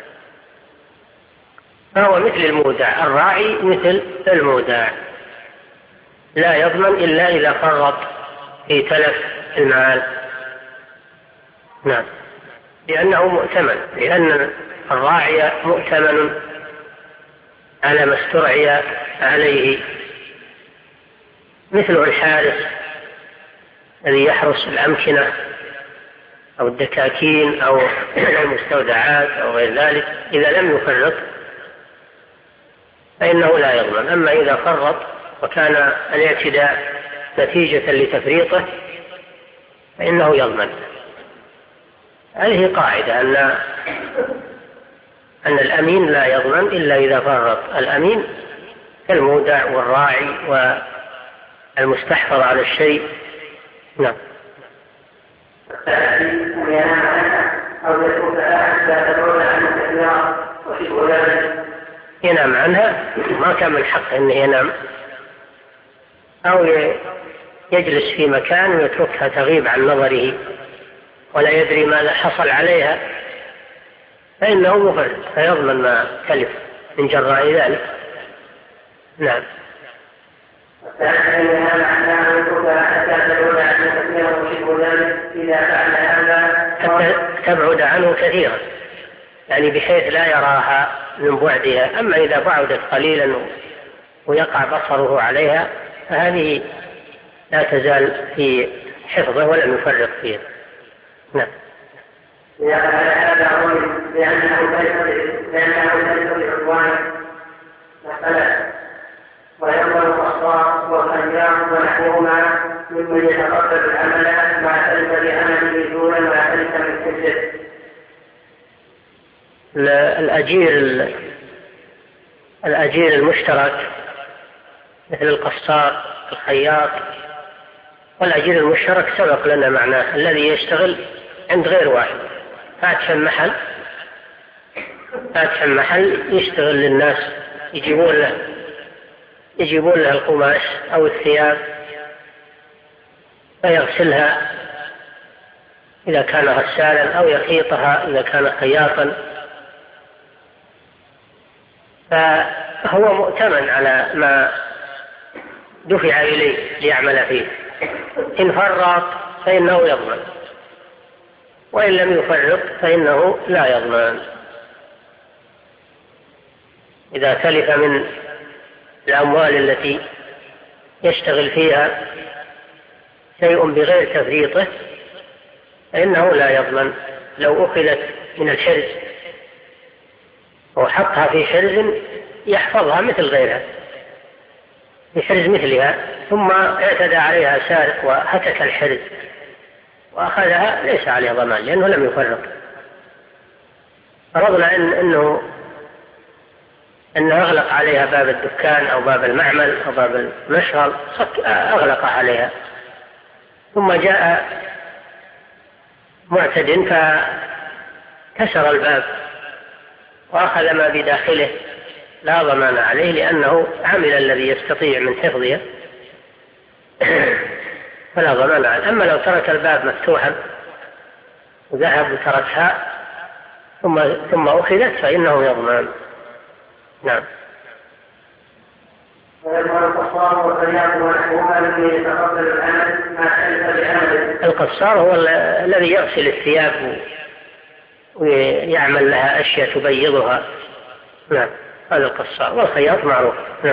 فهو مثل المودع. الراعي مثل المودع لا يضمن إلا إذا فرط في تلف المال. نعم. لأنه مؤتمن، لأن الراعي مؤتمن على ما استرعي عليه، مثل الحارس الذي يحرس الأمكنة أو الدكاكين أو المستودعات أو غير ذلك. إذا لم يفرط فإنه لا يضمن. أما إذا فرط وكان الاعتداء نتيجة لتفريطه فإنه يضمن. هذه قاعدة أن الأمين لا يضمن إلا إذا فرط. الأمين كالمودع والراعي والمستحفظ على الشيء. نعم. ينام عنها، ما كان من حقه أنه ينام، أو يجلس في مكان ويتركها تغيب عن نظره ولا يدري ماذا حصل عليها فإنه مفرط فيضمن ما تلف من جراء ذلك. نعم. تبعد عنه كثيرا، يعني بحيث لا يراها من بعدها. أما إذا بعدت قليلا ويقع بصره عليها فهذه لا تزال في حفظه ولم يفرط فيها. نعم. إذا فعل هذا الرجل لأنه ليس بعدوان مثلا ويقبل الأصوات والخيام ونحوهما ممن يتقبل العمل مع تلك بعمله دولا مع تلك من حجه. الأجير المشترك مثل القصار الخياط، والأجير المشترك سبق لنا معناه الذي يشتغل عند غير واحد، فاتح محل يشتغل للناس، يجيبون له القماش أو الثياب فيغسلها إذا كان غسالا أو يخيطها إذا كان خياطا، فهو مؤتمن على ما دفع إليه ليعمل فيه. إن فرط فإنه يضمن، وإن لم يفرط فإنه لا يضمن. إذا تلف من الأموال التي يشتغل فيها شيء بغير تفريطه فإنه لا يضمن. لو أخذت من الحرز وحطها في حرز يحفظها مثل غيرها، في حرز مثلها، ثم اعتدى عليها سارق وهتك الحرز وأخذها ليس عليه ضمان لأنه لم يفرط. فرضنا أنه أغلق عليها باب الدكان أو باب المعمل أو باب المشغل، أغلق عليها، ثم جاء معتد فكسر الباب وأخذ ما بداخله، لا ضمان عليه لأنه عمل الذي يستطيع من حفظها فلا ضمان عليه. أما لو ترك الباب مفتوحا وذهب وتركها ثم أخذت فإنه يضمن. نعم. القصار هو الذي يغسل الثياب ويعمل لها أشياء تبيضها. نعم، هذا القصار. والخياط معروف. نعم.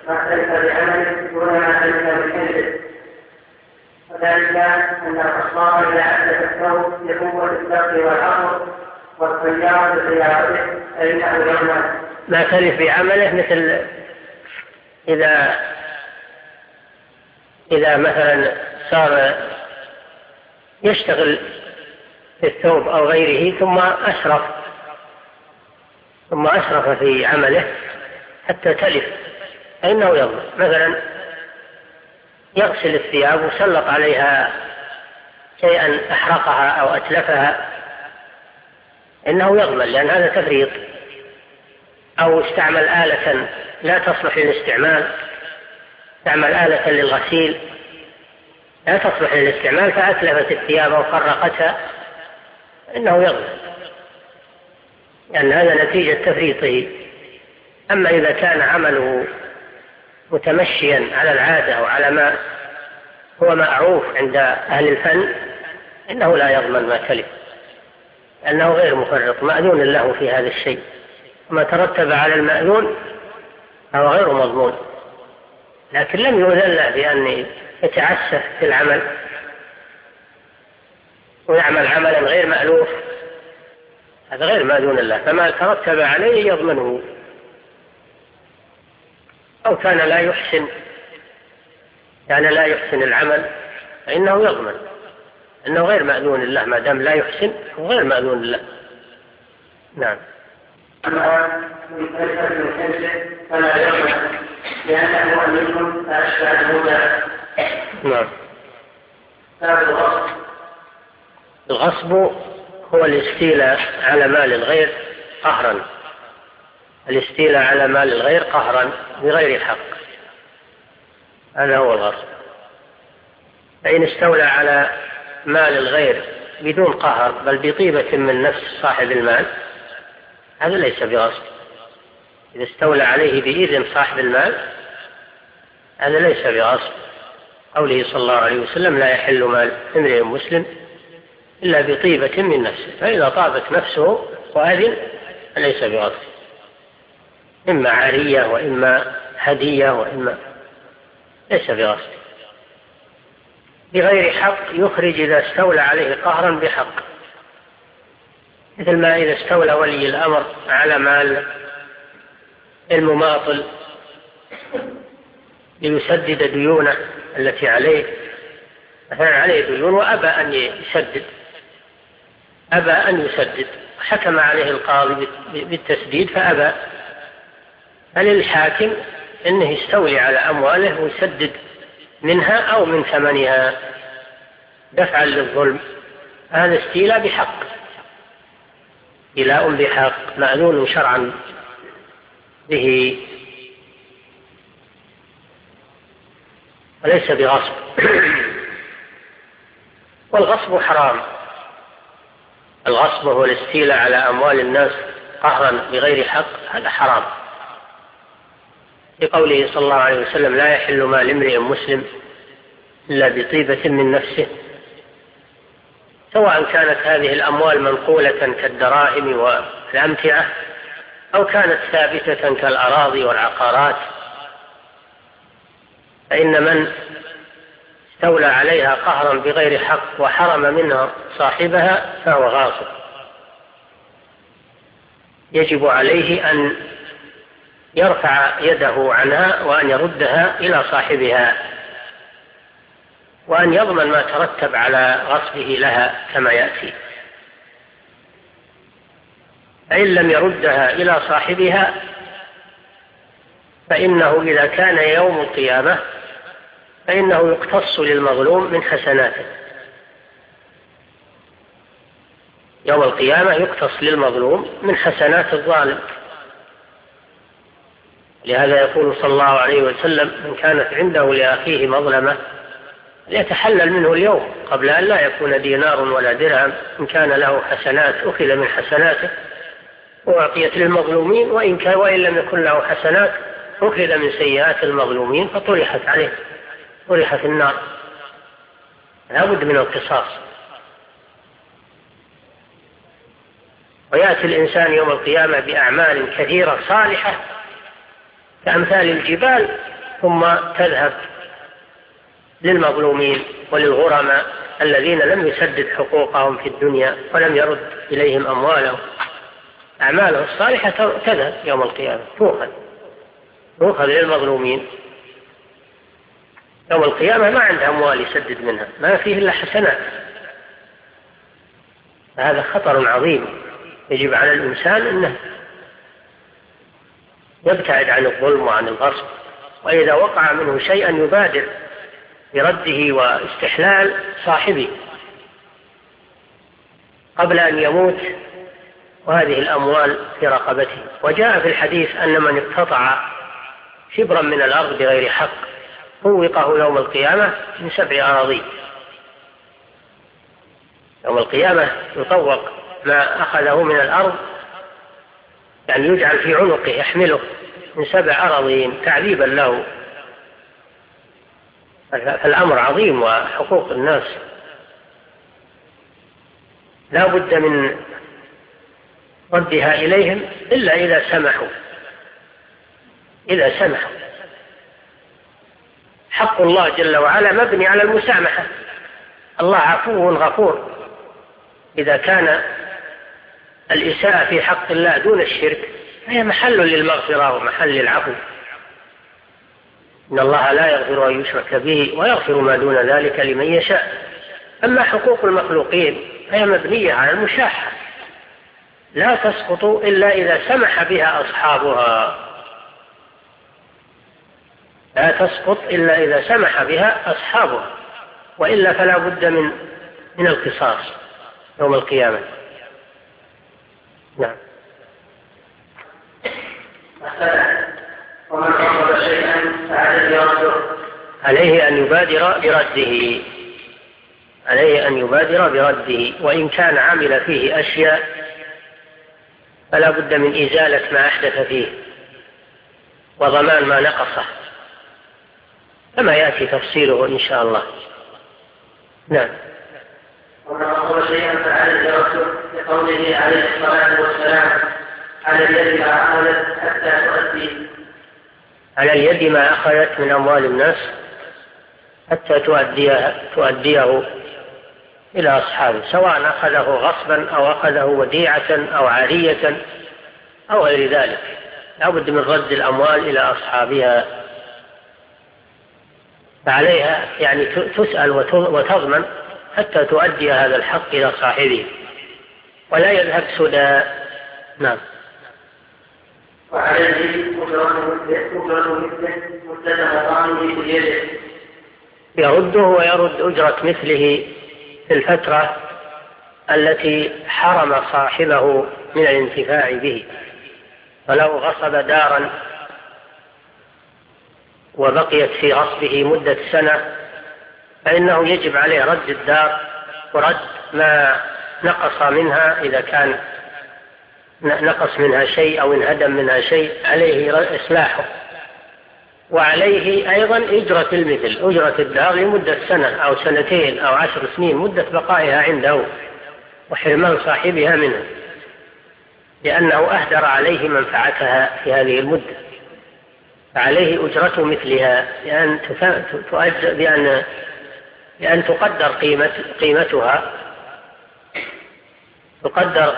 وذلك أن القصار إذا أحدث الثوب لقوة الساق والعصر والخياط بخياطه فإنه يضمن. ما تلف بعمله مثل إذا مثلا صار يشتغل في الثوب أو غيره ثم أسرف في عمله حتى تلف فإنه يضمن. مثلا يغسل الثياب وسلط عليها شيئا أحرقها أو أتلفها إنه يضمن لأن هذا تفريط. أو استعمل آلة لا تصلح للاستعمال، استعمل آلة للغسيل لا تصلح للاستعمال فأتلفت الثياب أو فرقتها إنه يضمن لأن هذا نتيجة تفريطه. أما إذا كان عمله متمشيا على العادة وعلى ما هو معروف عند أهل الفن إنه لا يضمن ما تلف لأنه غير مفرط، مأذون له في هذا الشيء، ما ترتب على المأذون هو غير مضمون. لكن لم يؤذن له بأن يتعسف في العمل ويعمل عملا غير مألوف، هذا غير مأذون له، فما ترتب عليه يضمنه. أو كان لا يحسن العمل فإنه يضمن أنه غير مأذون له، ما دام لا يحسن هو غير مأذون له. نعم. فلا يضمن لأنه أمين فأشبه الهدى. نعم. الغصب هو الاستيلاء على مال الغير قهرا، الاستيلاء على مال الغير قهرا بغير حق، هذا هو الغصب. فإن استولى على مال الغير بدون قهر بل بطيبة من نفس صاحب المال هذا ليس بغصب. إذا استولى عليه بإذن صاحب المال هذا ليس بغصب. قوله صلى الله عليه وسلم لا يحل مال امرئ مسلم إلا بطيبة من نفسه، فإذا طابت نفسه وأذن فليس بغصب، إما عارية وإما هدية وإما ليس بغصب. بغير حق يخرج إذا استولى عليه قهرا بحق، مثل ما إذا استولى ولي الأمر على مال المماطل ليسدد ديونه التي عليه، مثلا عليه ديون وأبى أن يسدد، حكم عليه القاضي بالتسديد فأبى، فللحاكم أنه يستولي على أمواله ويسدد منها أو من ثمنها دفعا للظلم. هذا استيلاء بحق، استيلاء بحق مأذون شرعا به وليس بغصب. والغصب حرام. الغصب هو الاستيلاء على أموال الناس قهرا بغير حق، هذا حرام، لقوله صلى الله عليه وسلم: لا يحل مال امرئ مسلم إلا بطيبة من نفسه، سواء كانت هذه الأموال منقولة كالدراهم والأمتعة أو كانت ثابتة كالأراضي والعقارات، فإن من استولى عليها قهرا بغير حق وحرم منها صاحبها فهو غاصب، يجب عليه أن يرفع يده عنها وأن يردها إلى صاحبها، وأن يضمن ما ترتب على غصبه لها كما يأتي. فإن لم يردها إلى صاحبها فإنه إذا كان يوم القيامة فإنه يقتص للمظلوم من حسناته. يوم القيامة يقتص للمظلوم من حسنات الظالم. لهذا يقول صلى الله عليه وسلم: من كانت عنده لأخيه مظلمة ليتحلل منه اليوم قبل أن لا يكون دينار ولا درهم. إن كان له حسنات أخذ من حسناته وأعطيت للمظلومين، وإن لم يكن له حسنات أخذ من سيئات المظلومين فطرحت عليه، طرحت في النار. لا بد من القصاص. ويأتي الإنسان يوم القيامة بأعمال كثيرة صالحة كأمثال الجبال، ثم تذهب للمظلومين وللغرماء الذين لم يسدد حقوقهم في الدنيا ولم يرد إليهم أموالهم. أعماله الصالحة تذهب يوم القيامة، تؤخذ للمظلومين. يوم القيامة ما عنده أموال يسدد منها، ما فيه إلا حسنات. هذا خطر عظيم، يجب على الإنسان أنه يبتعد عن الظلم وعن الغصب، وإذا وقع منه شيئا يبادر برده واستحلال صاحبه قبل أن يموت وهذه الأموال في رقبته. وجاء في الحديث أن من اقتطع شبرا من الأرض بغير حق فوقه يوم القيامة من 7 أراضين. يوم القيامة يطوق ما أخذه من الأرض، يعني يجعل في عنقه يحمله من 7 أراضين تعذيبا له. فالأمر عظيم، وحقوق الناس لا بد من ردها إليهم إلا إذا سمحوا. حق الله جل وعلا مبني على المسامحة. الله عفو غفور. إذا كان الإساءة في حق الله دون الشرك فهي محل للمغفرة ومحل للعفو. إن الله لا يغفر أن يشرك به ويغفر ما دون ذلك لمن يشاء. أما حقوق المخلوقين فهي مبنية على المشاحة، لا تسقط إلا إذا سمح بها أصحابها. لا تسقط إلا إذا سمح بها أصحابها، وإلا فلا بد من القصاص يوم القيامة. نعم. ومن غضب شيئا عليه أن يبادر برده، وإن كان عمل فيه أشياء فلا بد من إزالة ما أحدث فيه وضمان ما نقصه، كما يأتي تفصيله إن شاء الله. نعم. ومن غضب شيئا فعليه رده، لقوله عليه الصلاة والسلام: على اليد ما أخذت حتى تؤدي. على اليد ما أخذت من أموال الناس حتى تؤديه إلى أصحابه، سواء أخذه غصبا أو أخذه وديعة أو عارية أو غير ذلك، لابد من رد الأموال إلى أصحابها. فعليها يعني تسأل وتضمن حتى تؤدي هذا الحق إلى صاحبه ولا يذهب سدى. نعم. وعليه أجرة مثله مدة مطعمه بيده، يرده ويرد أجرة مثله في الفترة التي حرم صاحبه من الانتفاع به. فلو غصب دارا وبقيت في غصبه مدة سنة فإنه يجب عليه رد الدار ورد ما نقص منها، إذا كان نقص منها شيء أو انهدم منها شيء عليه إصلاحه، وعليه أيضا أجرة المثل، أجرة الدار لمدة سنة أو سنتين أو 10 سنين، مدة بقائها عنده وحرمان صاحبها منها، لأنه أهدر عليه منفعتها في هذه المدة، فعليه أجرة مثلها بأن تقدر قيمتها، تقدر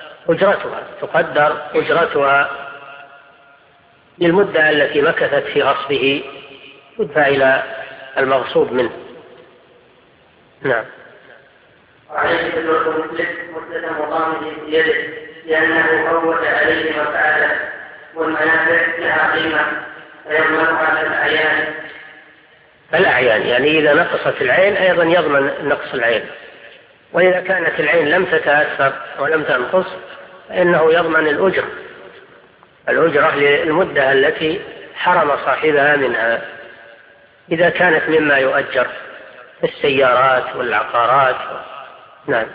أجرتها للمدة التي مكثت في غصبه، تدفع إلى المغصوب منه. نعم. وعليه أجرة مثله مدة مطعمه بيده، لأنه فوت عليه منفعته والمنافع لها قيمة فيضمنها الأعيان، يعني إذا نقصت العين أيضا يضمن نقص العين، وإذا كانت العين لم تتأثر ولم تنقص فإنه يضمن الأجرة للمدة التي حرم صاحبها منها، إذا كانت مما يؤجر في السيارات والعقارات. نعم.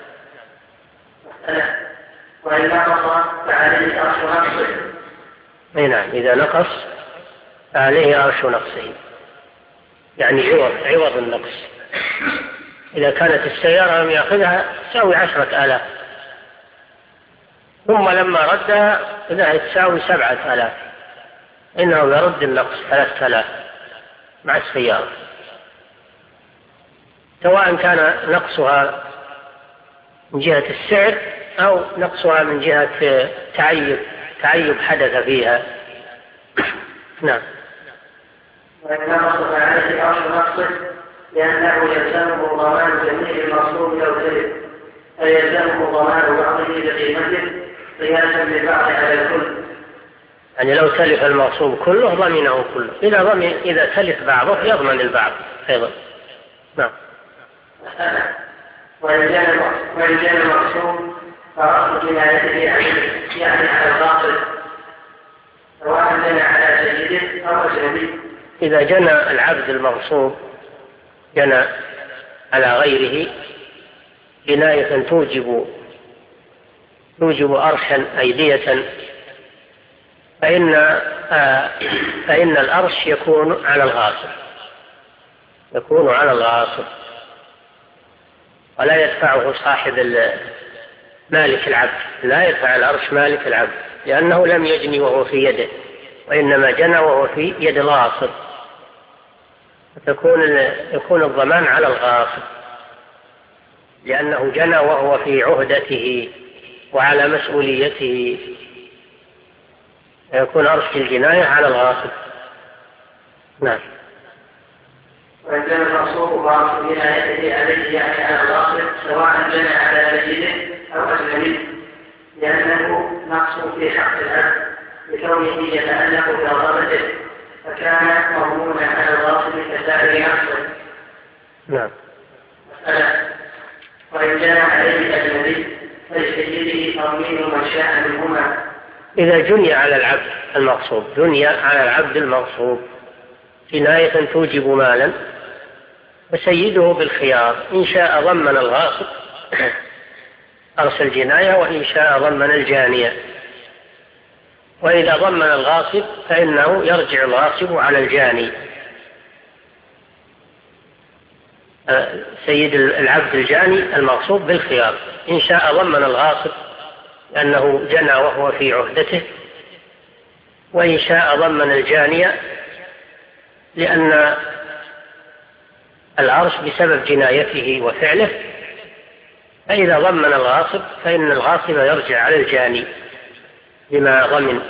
وإن نقص فعليه أرش نقصه. نعم، إذا نقص فعليه أرش نقصه، يعني عوض النقص. إذا كانت السيارة لم يأخذها تساوي 10,000 ثم لما ردها إذا تساوي 7,000 إنه يرد النقص 3,000 مع السيارة، سواء كان نقصها من جهة السعر أو نقصها من جهة تعيب حدث فيها. نعم. وإن نقص فعليه أرش نقصه، لأنه يلزمه ضمان جميع المغصوب أو تلف، فيلزمه ضمان بعضه بقيمته قياسا للبعض على الكل. يعني لو تلف المغصوب كله ضمنه كله، إذا تلف بعضه يضمن البعض أيضا. نعم. وإن كان المغصوب فأصل جنايته يعني على الباطل، سواء جنى على سيده أو أجنبي. إذا جنى العبد المغصوب جنى على غيره جناية توجب أرشا أيدية، فإن الأرش يكون على الغاصب، ولا يدفعه صاحب مالك العبد، لا يدفع الأرش مالك العبد، لأنه لم يجني وهو في يده، وإنما جنى وهو في يد الغاصب، يكون الضمان على الغاصب، لأنه جنى وهو في عهدته وعلى مسؤوليته، يكون أرش الجناية على الغاصب. نعم. وإن كان المغصوب بعض جنايته عليه يعني على الغاصب، سواء جنى على سيده أو أجنبي، لأنه نقص في حق العبد بكونه يتعلق برغبته، فكان مضمونا على الغاصب كسائر نقصه. نعم. وإن كان عليه أجنبي فلسيده تضمين من شاء منهما. إذا جني على العبد المغصوب، جني على العبد المغصوب جناية توجب مالا، فسيده بالخيار، إن شاء ضمن الغاصب أرسل الجناية، وإن شاء ضمن الجانية. وإذا ضمن الغاصب فإنه يرجع الغاصب على الجاني. سيد العبد الجاني المغصوب بالخيار، إن شاء ضمن الغاصب لأنه جنى وهو في عهدته، وإن شاء ضمن الجانية لأن العرش بسبب جنايته وفعله، فإذا ضمن الغاصب فإن الغاصب يرجع على الجاني بما ضمن.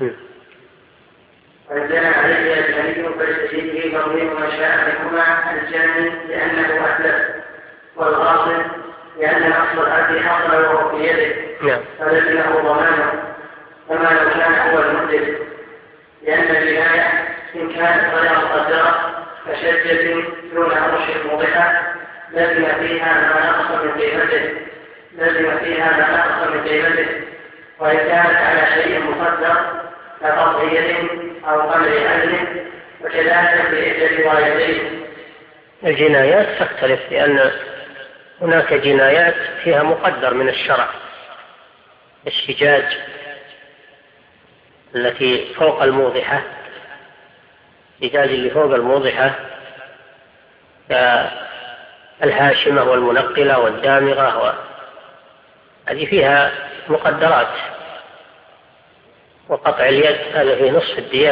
وإن كان عليه الجاني فلتجده تضمين ما شاء منهما الجاني لأنه أتلف، والغاصب لأن أصل الأرض حصل وهو في يده فليس له ضمانه كما لو كان هو المتلف، لأن الجناية إن كانت غير مقدرة كشجة دون عرش موضحة لازم فيها ما نقص من قيمته، وإن كانت على شيء مقدر كقطع يد أو قمع أهل وكذلك بإحدى روايتين. الجنايات تختلف، لأن هناك جنايات فيها مقدر من الشرع، الشجاج التي فوق الموضحة، الشجاج اللي فوق الموضحة كالهاشمة والمنقلة والدامغة، هذه فيها مقدرات. وقطع اليد هذا فيه نصف الدية،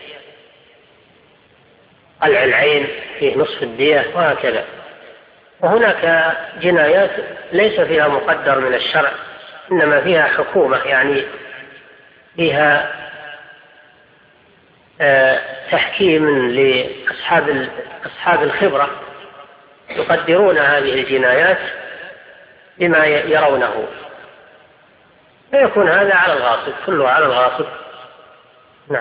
قلع العين فيه نصف الدية، وهكذا. وهناك جنايات ليس فيها مقدر من الشرع، إنما فيها حكومة، يعني فيها تحكيم لأصحاب الخبرة يقدرون هذه الجنايات بما يرونه، فيكون هذا على الغاصب، كله على الغاصب. نعم.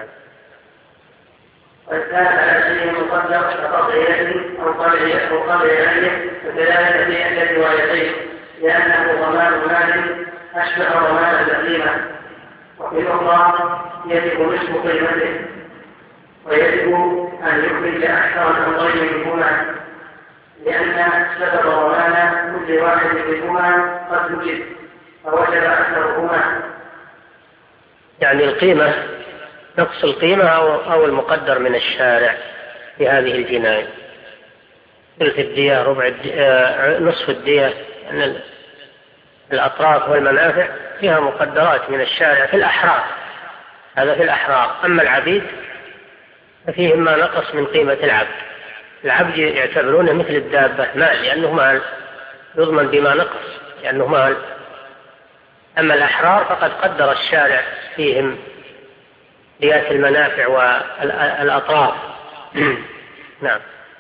وإن كان على شيء مقدر كقطع يد أو قمع عين فكذلك في إحدى الروايتين، لأنه ضمان مال أشبه ضمان البهيمة، وفي الأخرى يجب نصف قيمته، ويجب أن يخرج أكثر من غير منهما، لأن سبب ضمان كل واحد منهما قد وجد فوجب أكثرهما. يعني القيمة، نقص القيمة أو المقدر من الشارع في هذه الجناية، ثلث الدية، ربع الدية، نصف الدية، أن الأطراف والمنافع فيها مقدرات من الشارع في الأحرار، هذا في الأحرار. أما العبيد ففيهم ما نقص من قيمة العبد يعتبرونه مثل الدابة مال، لأنه مال يضمن بما نقص لأنه مال. أما الأحرار فقد قدر الشارع فيهم قياس المنافع والأطراف. نعم.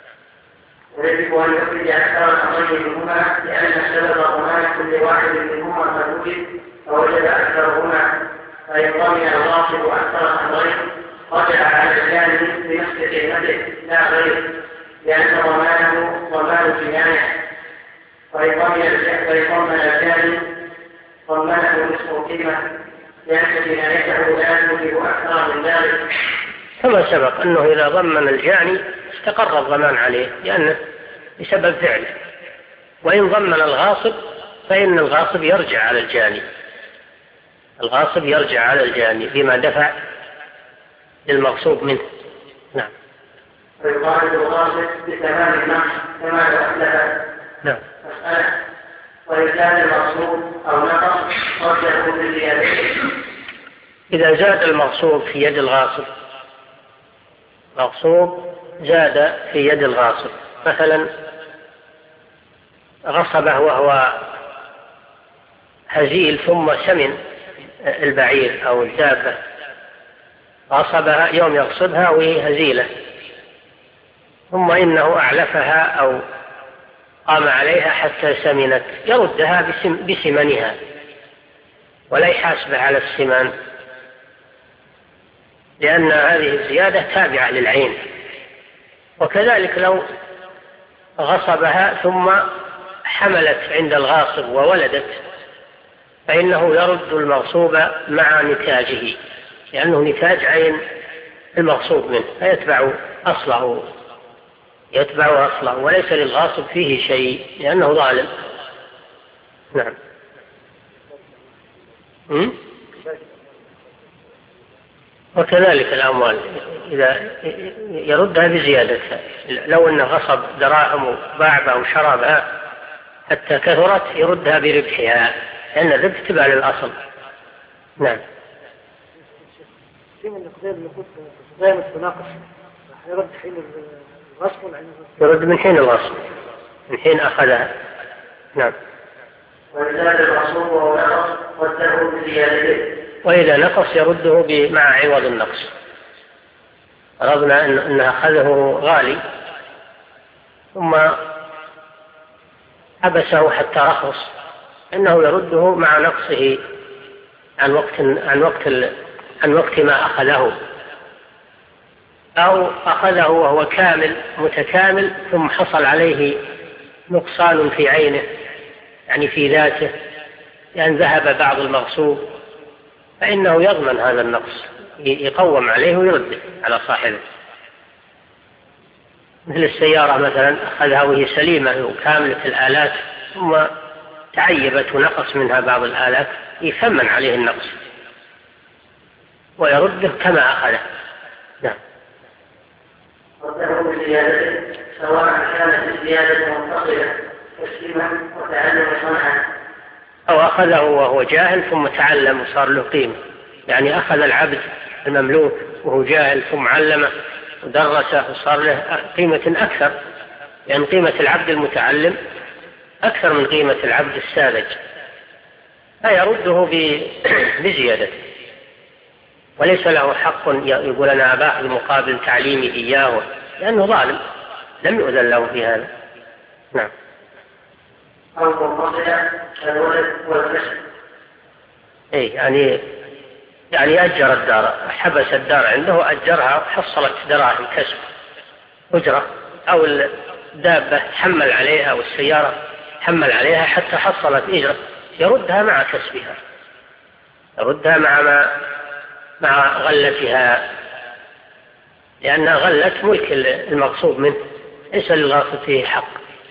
ويجب أن يخرج أكثر من منهما، لأن سبب ضمان كل واحد منهما قد وجد فوجب أكثرهما، فإن ضمن الغاصب أكثر من غير رجع على الجاني بنفس قيمته لا غير، لأن ضمانه ضمان جناية، وإن ضمن الجاني ضمنه نصف القيمة، لأن جنايته لا توجب أكثر من ذلك. كما سبق أنه إذا ضمن الجاني استقر الضمان عليه لأنه بسبب فعله، وإن ضمن الغاصب فإن الغاصب يرجع على الجاني، الغاصب يرجع على الجاني بما دفع للمغصوب منه. نعم. ويقال الغاصب بتمام النقص كما لو أتلف. نعم. مسألة: وإن كان المغصوب أو نقص رجعه بالزيادة. إذا زاد المغصوب في يد الغاصب، مغصوب زاد في يد الغاصب، مثلا غصبه وهو هزيل ثم سمن البعير أو الدابة، غصبها يوم يغصبها وهي هزيلة، ثم إنه أعلفها أو قام عليها حتى سمنت، يردها بسمنها ولا يحاسبها على السمان، لأن هذه الزيادة تابعة للعين. وكذلك لو غصبها ثم حملت عند الغاصب وولدت، فإنه يرد المغصوب مع نتاجه، لأنه نتاج عين المغصوب منه، فيتبع أصله، وليس للغاصب فيه شيء لأنه ظالم. نعم. وكذلك الأموال إذا يردها بزيادتها، لو أنه غصب دراهم وباعها وشربها حتى كثرت يردها بربحها، لأن الربح تبع للأصل. نعم. في من القضية اللي قلت زي ما تناقش يرد حين الغصب ولا حين يرد من حين الغصب، من حين أخذها. نعم. وإذا نقص يرده مع عوض النقص. فرضنا أن أخذه غالي ثم حبسه حتى رخص، إنه يرده مع نقصه عن وقت ما أخذه، أو أخذه وهو كامل متكامل ثم حصل عليه نقصان في عينه، يعني في ذاته، لأن ذهب بعض المغصوب، فإنه يضمن هذا النقص، يقوم عليه ويرده على صاحبه. مثل السيارة مثلا أخذها وهي سليمة وكاملة الآلات ثم تعيبت ونقص منها بعض الآلات، يثمن عليه النقص ويرده كما أخذه. نعم. رده بزيادته سواء كانت الزيادة منفصلة تسليما وتعلم صنعا، أو أخذه وهو جاهل ثم تعلم وصار له قيمة، يعني أخذ العبد المملوك وهو جاهل ثم علمه ودرسه وصار له قيمة أكثر، لأن قيمة العبد المتعلم أكثر من قيمة العبد الساذج، فيرده بزيادته، وليس له حق يقول أنا أباخذ مقابل تعليمي إياه، لأنه ظالم لم يؤذن له في هذا. نعم. أو منفصلة الولد والكسب. يعني أجر الدار، حبس الدار عنده وأجرها وحصلت دراهم كسب أجرة، أو الدابة حمل عليها والسيارة حمل عليها حتى حصلت أجرة، يردها مع كسبها، يردها مع غلتها، لأن غلة ملك المغصوب منه، ليس للغاصب فيه حق.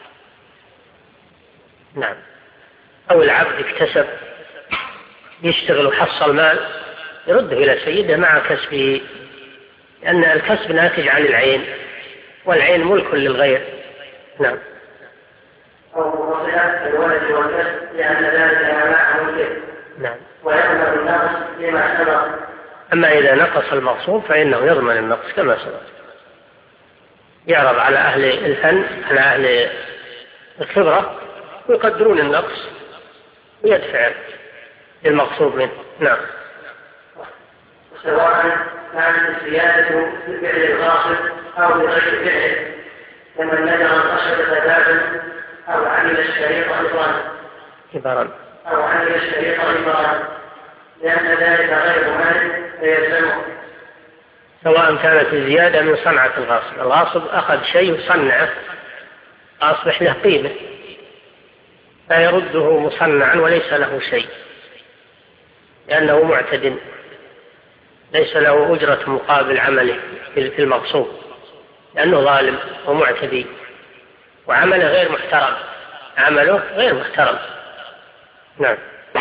نعم. أو العبد اكتسب يشتغل وحصل مال، يرده إلى سيده مع كسبه، لأن الكسب ناتج عن العين، والعين ملك للغير. نعم. أو مفصلة الولد والكسب لأن ذلك مع ملكه. نعم. ويأمر النقص لما سبق. أما إذا نقص المغصوب فإنه يضمن النقص كما سبق، يعرض على أهل الفن، على أهل الخبرة، ويقدرون النقص ويدفع المغصوب منه. نعم. سواء كانت الزيادة بفعل الغاصب أو بغير فعله، كمن نجر الخشبة بابا أو عمل الشريط إبرا لأن ذلك غير مال فيلزمه. سواء كانت الزيادة من صنعة الغاصب، الغاصب أخذ شيء وصنعه أصبح له قيمة، فيرده مصنعا وليس له شيء، لأنه معتد، ليس له أجرة مقابل عمله في المغصوب، لأنه ظالم ومعتدي، وعمله غير محترم، عمله غير محترم. نعم.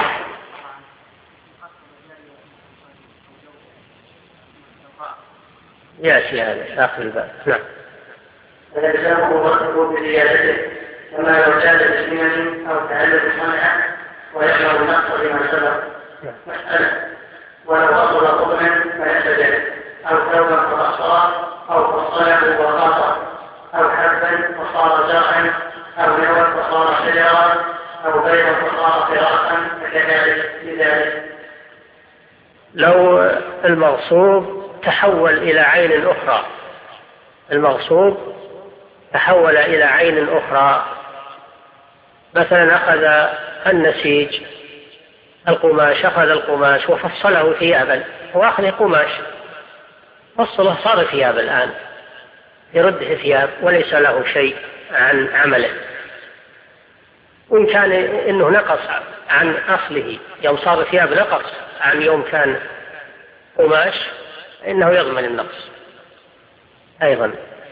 يأتي هذا آخر الباب. نعم. فيلزمه وصفه بزيادته، كما لو كان بسنة أو تعلم صنعه، ويشعر النقص بما سبق. مسألة: ولو أصل قطنا فيسجد، أو ثوبا فقصره، أو فصله وخاطه، أو حبا فصار زرعا، أو نوى فصار شجرا، أو بيضا فصار فراشا، فكذلك بذلك. لو المغصوب تحول إلى عين أخرى، المغصوب تحول إلى عين أخرى، مثلا أخذ النسيج القماش، أخذ القماش وفصله ثيابا، وأخذ قماش فصله صار ثياب، الآن يرده ثياب وليس له شيء عن عمله. وإن كان إنه نقص عن أصله، يوم صار ثياب نقص عن يوم كان قماش، إنه يضمن النقص أيضا.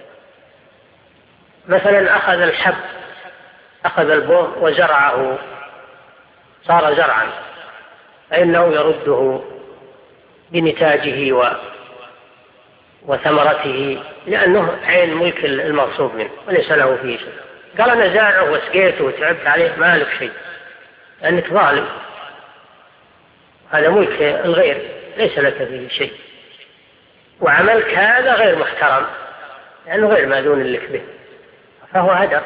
مثلا أخذ الحب، أخذ البر وزرعه صار زرعا، فإنه يرده بنتاجه وثمرته، لأنه عين ملك المغصوب منه وليس له فيه شيء. قال أنا زارعه وسقيته وتعبت عليه، ما لك شيء لأنك ظالم، هذا ملك الغير ليس لك فيه شيء، وعملك هذا غير محترم لأنه غير مأذون لك به، فهو هدر.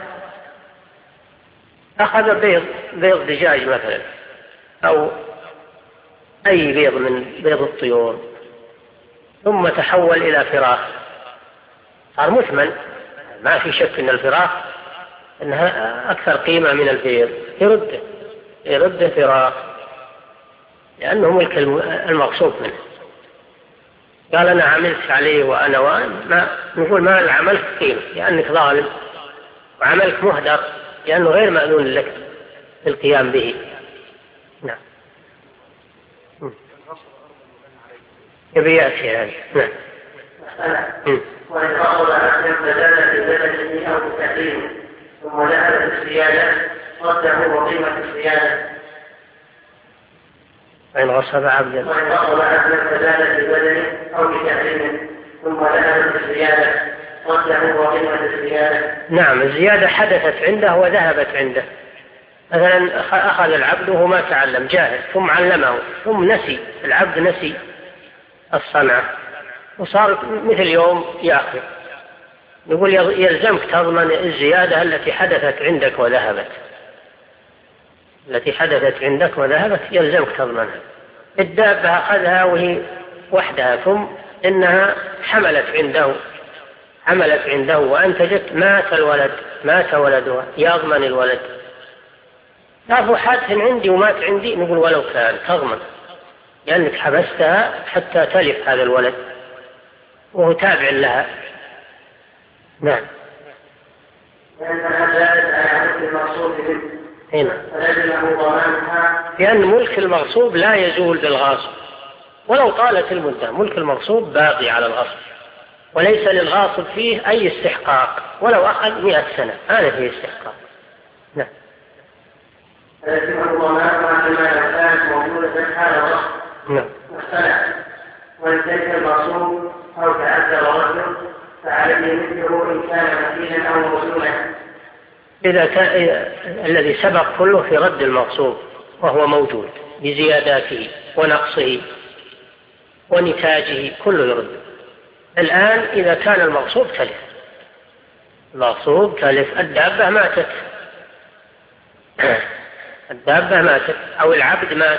أخذ بيض دجاج مثلا أو أي بيض من بيض الطيور ثم تحول إلى فراخ، صار مثمن، ما في شك أن الفراخ أنها أكثر قيمة من البيض، يرده فراخ لأنه ملك المغصوب منه. قال أنا عملت عليه وأنا ما نقول ما عملت قيمة لأنك ظالم، وعملك مهدر لأنه غير مأذون لك القيام به. نعم. يبيعك هذا. نعم. وإن غضب أحد فزاد في بدنه أو بتحريمه ثم ذهب في الصيانة رده وقيمة الصيانة. وإن غصب عبدا فزاد في بدنه أو بتحريمه ثم ذهب في الصيانة رده وقيمة الصيانة. نعم، الزيادة حدثت عنده وذهبت عنده. مثلا أخذ العبد وهو ما تعلم، جاهل، ثم علمه ثم نسي، العبد نسي الصنعة وصار مثل يوم يأخذ، نقول يلزمك تضمن الزيادة التي حدثت عندك وذهبت، التي حدثت عندك وذهبت يلزمك تضمنها. الدابة أخذها وهي وحدها ثم إنها حملت عنده وأنتجت، مات ولدها، يضمن الولد. لا حادث عندي ومات عندي، نقول ولو كان تضمن لأنك حبستها حتى تلف هذا الولد وهو تابع لها. نعم. لأن ملك المغصوب لا يزول بالغاصب ولو طالت المدة، ملك المغصوب باقي على الغصب وليس للغاصب فيه أي استحقاق ولو أخذ 100 سنة، هذا فيه استحقاق. نعم. نعم. وإن كان المغصوب أو تعذر رجل فعليه مثله إن كان مكينا أو موصولا. إذا كان الذي سبق كله في رد المغصوب وهو موجود بزياداته ونقصه ونتاجه كله يرد. الآن إذا كان المغصوب تلف، الدابة ماتت أو العبد مات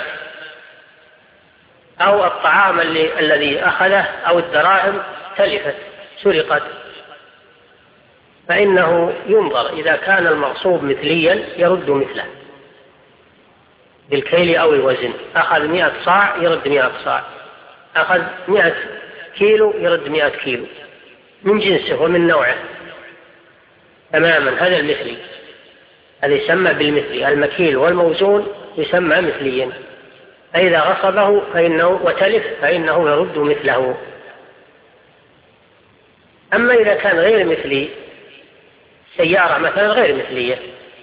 أو الطعام الذي أخذه أو الدراهم تلفت سرقت، فإنه ينظر إذا كان المغصوب مثليا يرد مثله بالكيل أو الوزن. أخذ 100 صاع يرد 100 صاع، أخذ 100 كيلو يرد 100 كيلو من جنسه ومن نوعه تماما. هذا المثلي، هذا يسمى بالمثلي، المكيل والموزون يسمى مثليا. فإذا غصبه وتلف فإنه يرد مثله. أما إذا كان غير مثلي، سيارة مثلا غير مثلية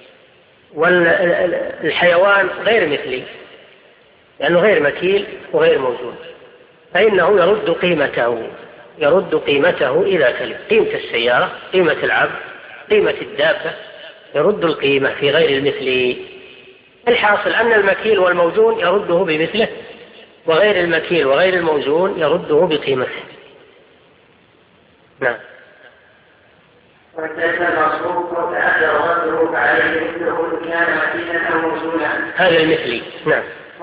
والحيوان غير مثلي لأنه غير مكيل وغير موزون، فإنه يرد قيمته إذا تلف. قيمة السيارة، قيمة العبد، قيمة الدابة، يرد القيمة في غير المثلي. الحاصل أن المكيل والموزون يرده بمثله، وغير المكيل وغير الموزون يرده بقيمته. نعم. هذا المثلي. نعم.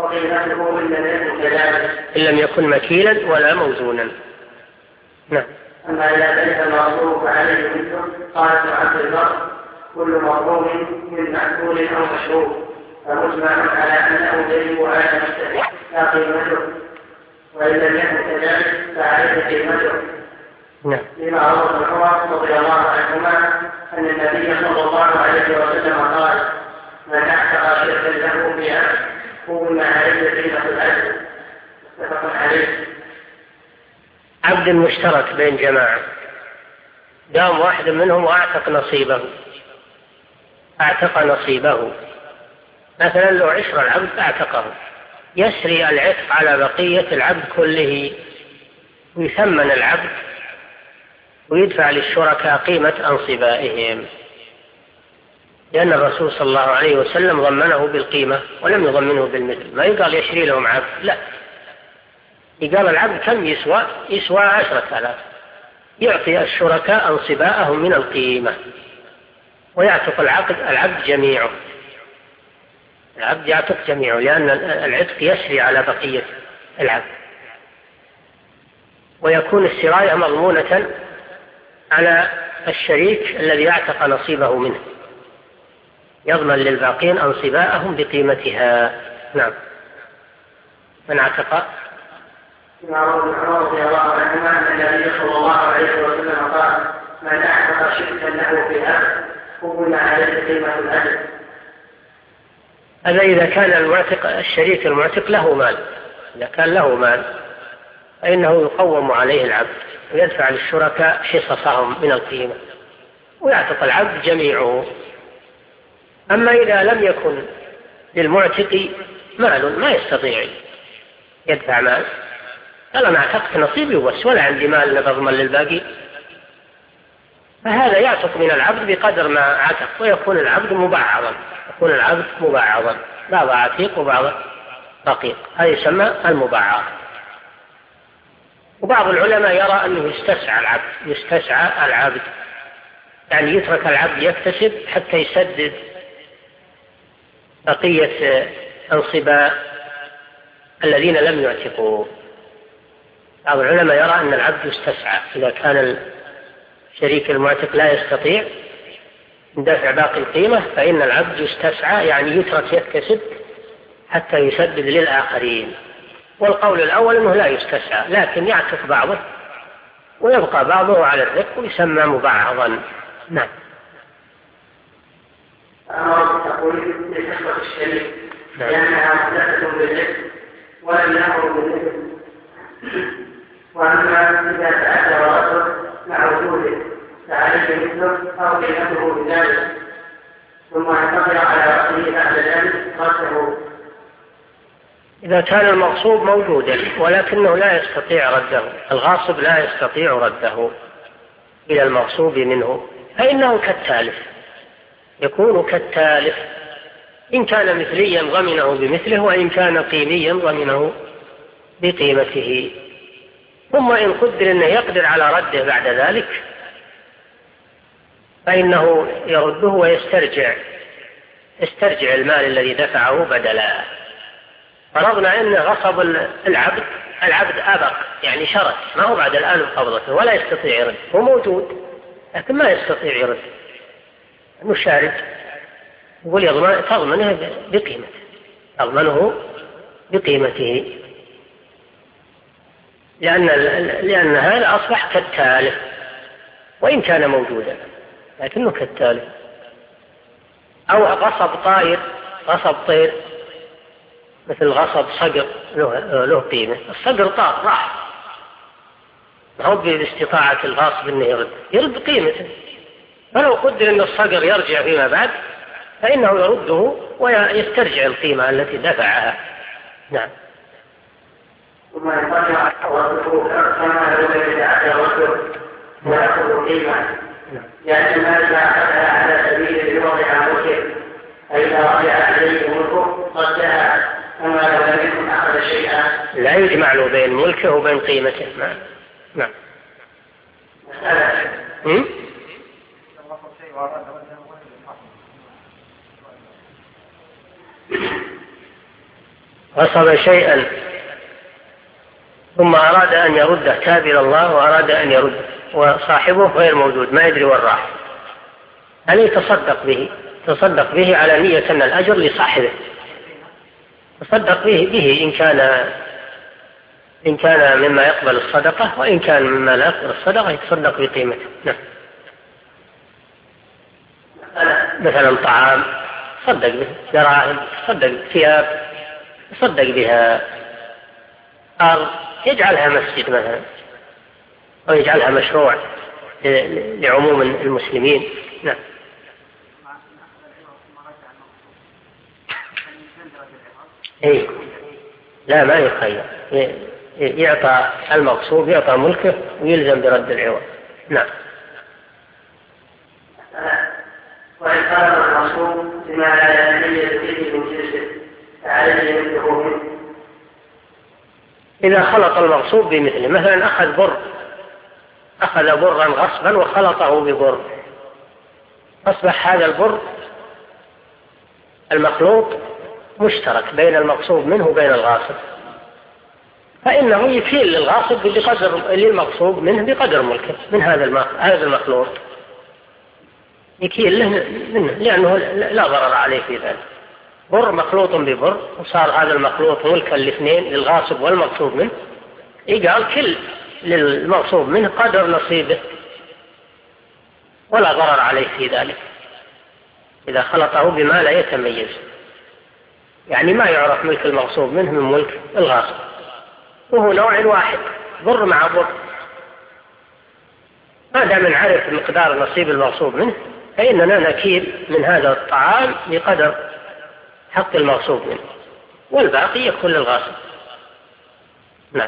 إن لم يكن مكيلا ولا موزونا. نعم. أما إذا تلف المغصوب فعليه مثله. قال ابن عبد البر: كل مغصوب من مأكول أو مشروب فمجمع على أنه يجب على المشتري لا قيمته، وإن لم يكن كذلك فعليه قيمته. لما روى ابن عمر رضي الله عنهما أن النبي صلى الله عليه وسلم قال: من أحترى شركا له بعبد قوم عليه قيمة العبد. متفق عليه. عبد مشترك بين جماعة، قام واحد منهم وأعتق نصيبه، مثلا لو 10 العبد أعتقه، يسري العتق على بقية العبد كله ويثمن العبد ويدفع للشركاء قيمة أنصبائهم، لأن الرسول صلى الله عليه وسلم ضمنه بالقيمة ولم يضمنه بالمثل. ما يقال يشري لهم عبد، لا، يقال العبد كم يسوى 10,000، يعطي الشركاء أنصباءهم من القيمة ويعتق العبد جميعه. العبد يعتق جميعه لأن العتق يسري على بقية العبد، ويكون السراية مضمونة على الشريك الذي اعتق نصيبه منه، يضمن للباقين أنصباءهم بقيمتها. نعم. من اعتق رضي الله عنهما أن النبي صلى الله عليه وسلم قال: من اعتق شركا له في الأرض قبل عليه قيمة الأجر. هذا إذا كان الشريك المعتق له مال. إذا كان له مال فإنه يقوم عليه العبد ويدفع للشركاء حصصهم من القيمة ويعتق العبد جميعه. أما إذا لم يكن للمعتق مال ما يستطيع يدفع مال، قال أنا اعتقت نصيبي بس ولا عندي مال نضمن للباقي، فهذا يعتق من العبد بقدر ما عتق ويكون العبد مبعضا، يكون العبد مبعضا، بعض عتيق وبعض رقيق، هذا يسمى المبعض. وبعض العلماء يرى أنه يستسعى العبد، يعني يترك العبد يكتسب حتى يسدد بقية أنصباء الذين لم يعتقوا. بعض العلماء يرى أن العبد يستسعى إذا كان الشريك المعتق لا يستطيع دفع باقي القيمة، فإن العبد يستسعى يعني يترك يكتسب حتى يسدد للآخرين. والقول الأول أنه لا يستسعى لكن يعتق بعضه ويبقى بعضه على الرق ويسمى مبعضا. نعم. تقول لتخبط الشريك لأنها محدثة بالرق ولم يأمر بالرق. وأما إذا تأتى رجل مع وجوده فعليه مثله أو قيمته بذلك ثم ينتظر على رأسه بعد ذلك رده. إذا كان المغصوب موجودا ولكنه لا يستطيع رده، الغاصب لا يستطيع رده إلى المغصوب منه، فإنه كالتالف، يكون كالتالف. إن كان مثليا ضمنه بمثله، وإن كان قيميا ضمنه بقيمته. ثم إن قدر أنه يقدر على رده بعد ذلك فإنه يرده ويسترجع المال الذي دفعه بدلا. فرضنا أنه غصب العبد أبق يعني شرط، ما هو بعد الآن بقبضته ولا يستطيع يرد، هو موجود لكن ما يستطيع يرد. المشارك يقول تضمنه بقيمته لأن هذا أصبح كالتالف وإن كان موجودا لكنه كالتالف. أو غصب طير مثل غصب صقر له قيمة، الصقر طار راح، ما هو باستطاعة الغاصب أنه يرد قيمته، فلو قدر أن الصقر يرجع فيما بعد فإنه يرده ويسترجع القيمة التي دفعها. نعم. ثم ينقطع ورده كما لو يتعدى رده ويأخذ قيمة، لأن ما أخذها على سبيل الوضع ملكه، فإذا رجع عليه ملكه ردها كما لو لم يكن أخذ شيئا. لا يجمع له بين ملكه وبين قيمته. نعم. غصب شيئا ثم أراد أن يرده، تاب إلى الله وأراد أن يرده وصاحبه غير موجود ما يدري وين راح، هل يتصدق به على نية أن الأجر لصاحبه، تصدق به إن كان مما يقبل الصدقة، وإن كان مما لا يقبل الصدقة يتصدق بقيمته. نعم. مثلا طعام صدق به، دراهم صدق، ثياب صدق بها، أرض يجعلها مسجد مثلا أو يجعلها مشروع لعموم المسلمين. نعم. إيه؟ لا ما يخير، يعطى المغصوب يعطى ملكه ويلزم برد العوض. نعم. وإن كان المغصوب بما لا يتميز به من جنسه فعليه مثله منه. إذا خلط المغصوب بمثله، مثلا أخذ بر أخذ برا غصبا وخلطه ببر، أصبح هذا البر المخلوط مشترك بين المغصوب منه وبين الغاصب، فإنه يكيل للغاصب للمغصوب منه بقدر ملكه من هذا المخلوط، يكيل له منه لأنه لا ضرر عليه في ذلك. بر مخلوط ببر، وصار هذا المخلوط ملكا الاثنين للغاصب والمغصوب منه، يقال كل للمغصوب منه قدر نصيبه ولا ضرر عليه في ذلك إذا خلطه بما لا يتميز، يعني ما يعرف ملك المغصوب منه من ملك الغاصب، وهو نوع واحد بر مع بر. ما دام نعرف مقدار نصيب المغصوب منه فإننا نكيل من هذا الطعام بقدر حق المغصوب منه، والباقي يكون للغاصب. نعم.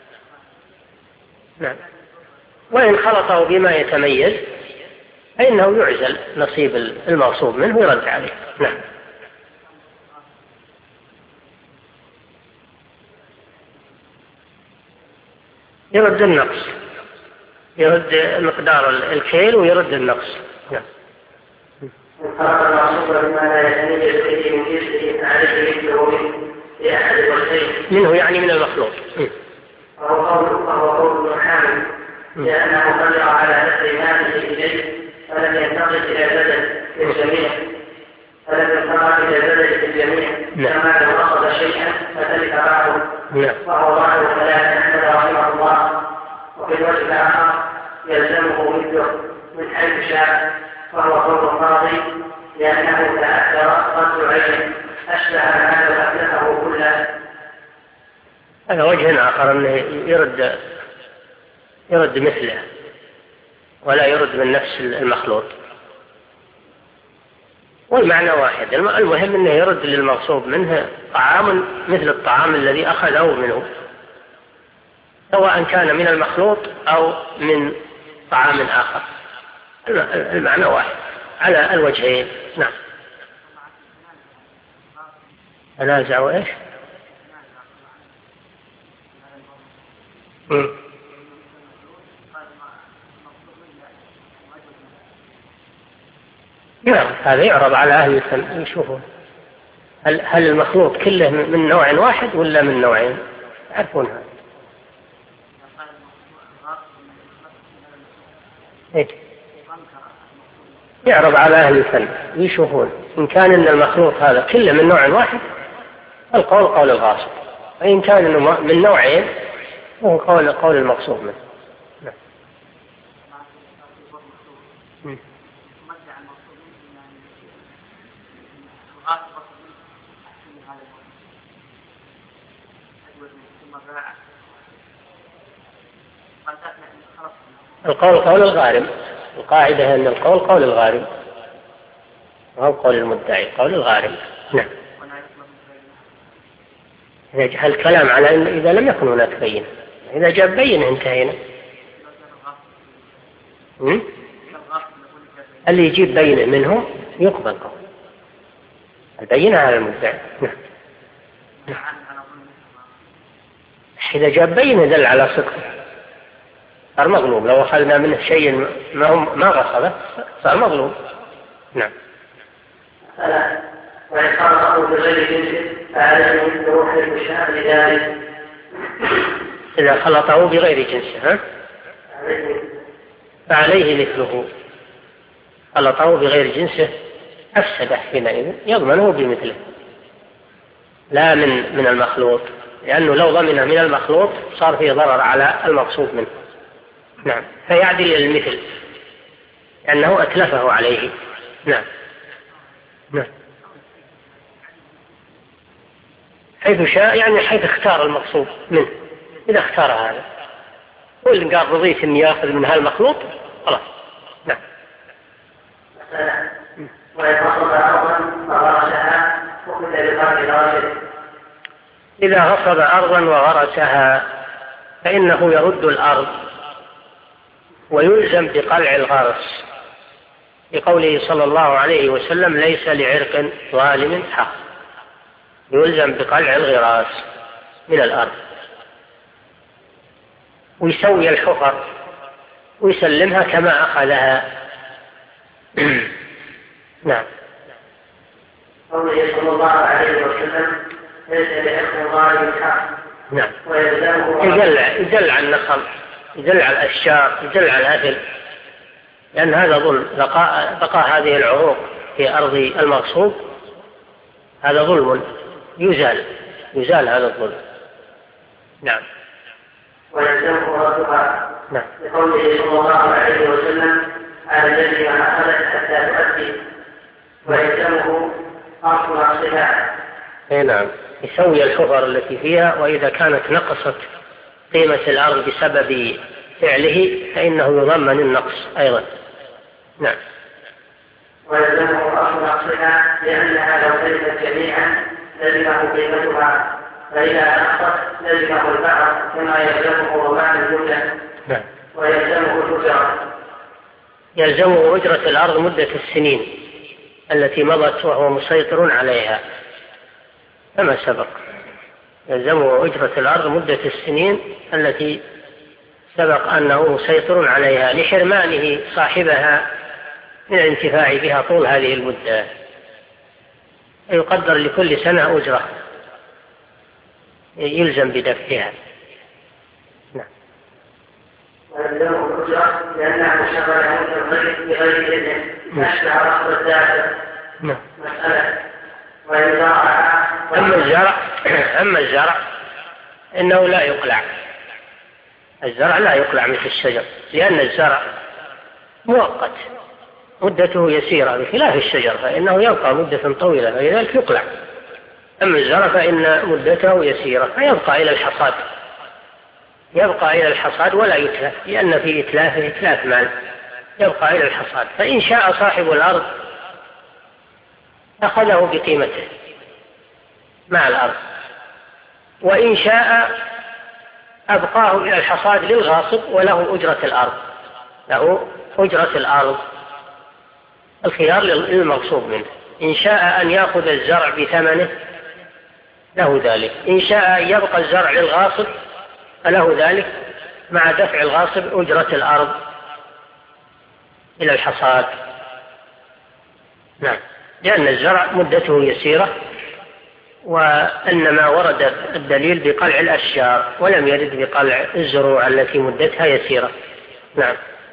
نعم. وإن خلطه بما يتميز فإنه يعزل نصيب المغصوب منه ويرد عليه. نعم. يرد النقص، يرد مقدار الكيل ويرد النقص. نعم. خلق المغصوب بما لا يتميز به من جنسه عليه مثله لأحد الوجهين منه يعني من المخلوق. وهو قول ابن حامد لأنه قدر على نفس ماله إليه فلم ينتقل إلى بدل في الجميع، كما لو أخذ شيئا فتلك بعضه وهو بعضه فلا أحمد رحمه الله. وفي الوجه الآخر يلزمه مثله من حيث شاء، وهو قول القاضي لأنه تأثر قتل عين أشبه ما لو أتلفه كله. هذا وجه آخر أنه يرد مثله ولا يرد من نفس المخلوط، والمعنى واحد. المهم أنه يرد للمغصوب منه طعام مثل الطعام الذي أخذه منه، سواء كان من المخلوط أو من طعام آخر، المعنى واحد على الوجهين. نعم. تنازع وإيش؟ نعم، هذا يعرض على أهل الفن يشوفون هل المخلوط كله من نوع واحد ولا من نوعين، يعرفون هذا. إيه؟ يعرض على أهل الفن يشوفون إن كان إن المخلوط هذا كله من نوع واحد القول قول الغاصب، وإن كان إنه من نوعين هو قول المغصوب منه. نعم. القول قول الغارم، القاعدة أن القول قول الغارم وهو قول المدعي قول الغارم. نعم. إذا الكلام على أن إذا لم يكن هناك بينة، إذا جاء بينة انتهينا. اللي يجيب بينة منهم يقبل قول البينة على المدعي. نعم. إذا جاء بينة دل على صدقه صار مغلوب، لو أخذنا منه شيء ما غصبه صار مغلوب. نعم. وإن خلقه بغير جنسه فعليه مثله حيث شاء لذلك. إذا خلطه بغير جنسه فعليه مثله، خلطه بغير جنسه أفسده حينئذ يضمنه بمثله لا من المخلوط، لأنه لو ضمنه من المخلوط صار فيه ضرر على المغصوب منه. نعم. فيعدل المثل لأنه أتلفه عليه. نعم. نعم. حيث شاء يعني حيث اختار المغصوب منه، إذا اختار هذا واللي قال رضيت أن يأخذ من هالمخلوط خلاص. نعم. إذا غصب أرضا وغرسها فإنه يرد الأرض ويلزم بقلع الغرس، لقوله صلى الله عليه وسلم ليس لعرق ظالم حق، يلزم بقلع الغراس من الأرض. ويسوي الحفر ويسلمها كما أخذها. نعم. قوله صلى الله عليه وسلم ليس لحكم ظالم حق. نعم. يدل على النخل، يدل على الأشجار، يدل على الأكل، لأن هذا ظلم. بقاء هذه العروق في أرض المغصوب هذا ظلم يزال هذا الظلم. نعم. ويلزمه ردها. نعم. لقوله صلى الله عليه وسلم على الذي من أخذت حتى تؤدي. ويلزمه أصل الصفات. نعم. يسوي الحفر التي فيها، وإذا كانت نقصت قيمة الأرض بسبب فعله فإنه يضمن النقص أيضا. نعم. ويلزمه أصل الصفات لأنها لو تلفت جميعا لزمه قيمتها، فإذا نقصت لزمه البعض كما يلزمه ضمان الجملة. نعم. ويلزمه الأجرة. يلزمه أجرة الأرض مدة السنين التي مضت وهو مسيطر عليها كما سبق. يلزمه أجرة الأرض مدة السنين التي سبق أنه مسيطر عليها لحرمانه صاحبها من الانتفاع بها طول هذه المدة. يقدر لكل سنة أجرة يلزم بدفعها. نعم. ويلزمه الأجرة لأنها مشغلة بغير إذن أشبه رفض الدافع. نعم. مسألة. ويزرعها. أما الزرع إنه لا يقلع. الزرع لا يقلع مثل الشجر، لأن الزرع مؤقت مدته يسيرة بخلاف الشجر فإنه يبقى مدة طويلة فلذلك يقلع. أما الزرع فإن مدته يسيرة فيبقى إلى الحصاد ولا يتلف، لأن في إتلافه إتلاف مال، يبقى إلى الحصاد. فإن شاء صاحب الأرض أخذه بقيمته مع الأرض، وإن شاء أبقاه إلى الحصاد للغاصب وله أجرة الأرض. له أجرة الأرض، الخيار للمغصوب منه. إن شاء أن يأخذ الزرع بثمنه له ذلك، إن شاء أن يبقى الزرع للغاصب فله ذلك مع دفع الغاصب أجرة الأرض إلى الحصاد. نعم. لأن الزرع مدته يسيرة، وإنما ورد الدليل بقلع الأشجار ولم يرد بقلع الزروع التي مدتها يسيرة. نعم.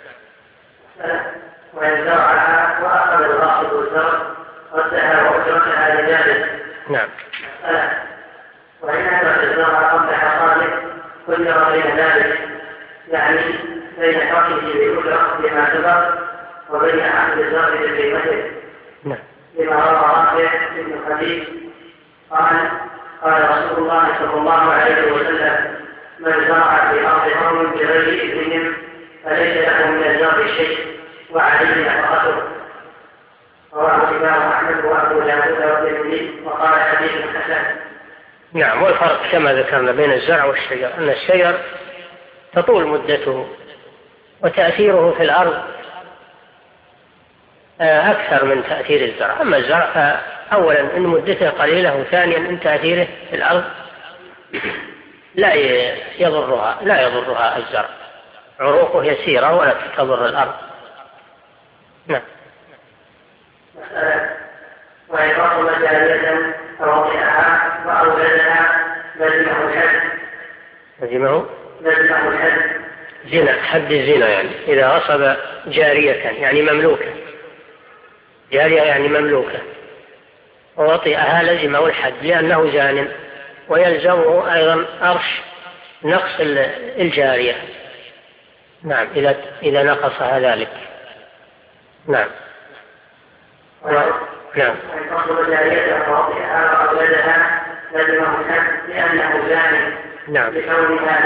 وإن زرعها وأخذ الغاصب الزرع ردها وأجرتها لذلك. نعم. وإن أدرك الزرع قبل حصاده كل بين ذلك، يعني بين حقه بالأجرة بما سبق وبين أخذ الزرع بقيمته. نعم. لما روى رافع بن خديج قال رسول الله صلى الله عليه وسلم من زرع في أرض قوم بغير إذنهم فليس له من الزرع شيء وعليه نفقته. رواه الإمام أحمد وأبو داود والترمذي وقال حديث حسن. نعم. والفرق كما ذكرنا بين الزرع والشجر أن الشجر تطول مدته وتأثيره في الأرض أكثر من تأثير الزرع. أما الزرع فأولا إن مدته قليلة، وثانيا إن تأثيره في الأرض لا يضرها الزرع، عروقه يسيرة ولا تضر الأرض. نعم. وإن رسم جارية فوضعها وأولدها لزمه الحد. زنا، حد الزنا يعني إذا غصب جارية يعني مملوكة، جارية يعني مملوكة ووطئها لزمه الحد لأنه زان، ويلزمه أيضا أرش نقص الجارية. نعم. إذا نقصها ذلك. نعم. نعم. وإن رسم جارية فوضعها وأولدها لزمه الحد لأنه زان. نعم. لكونها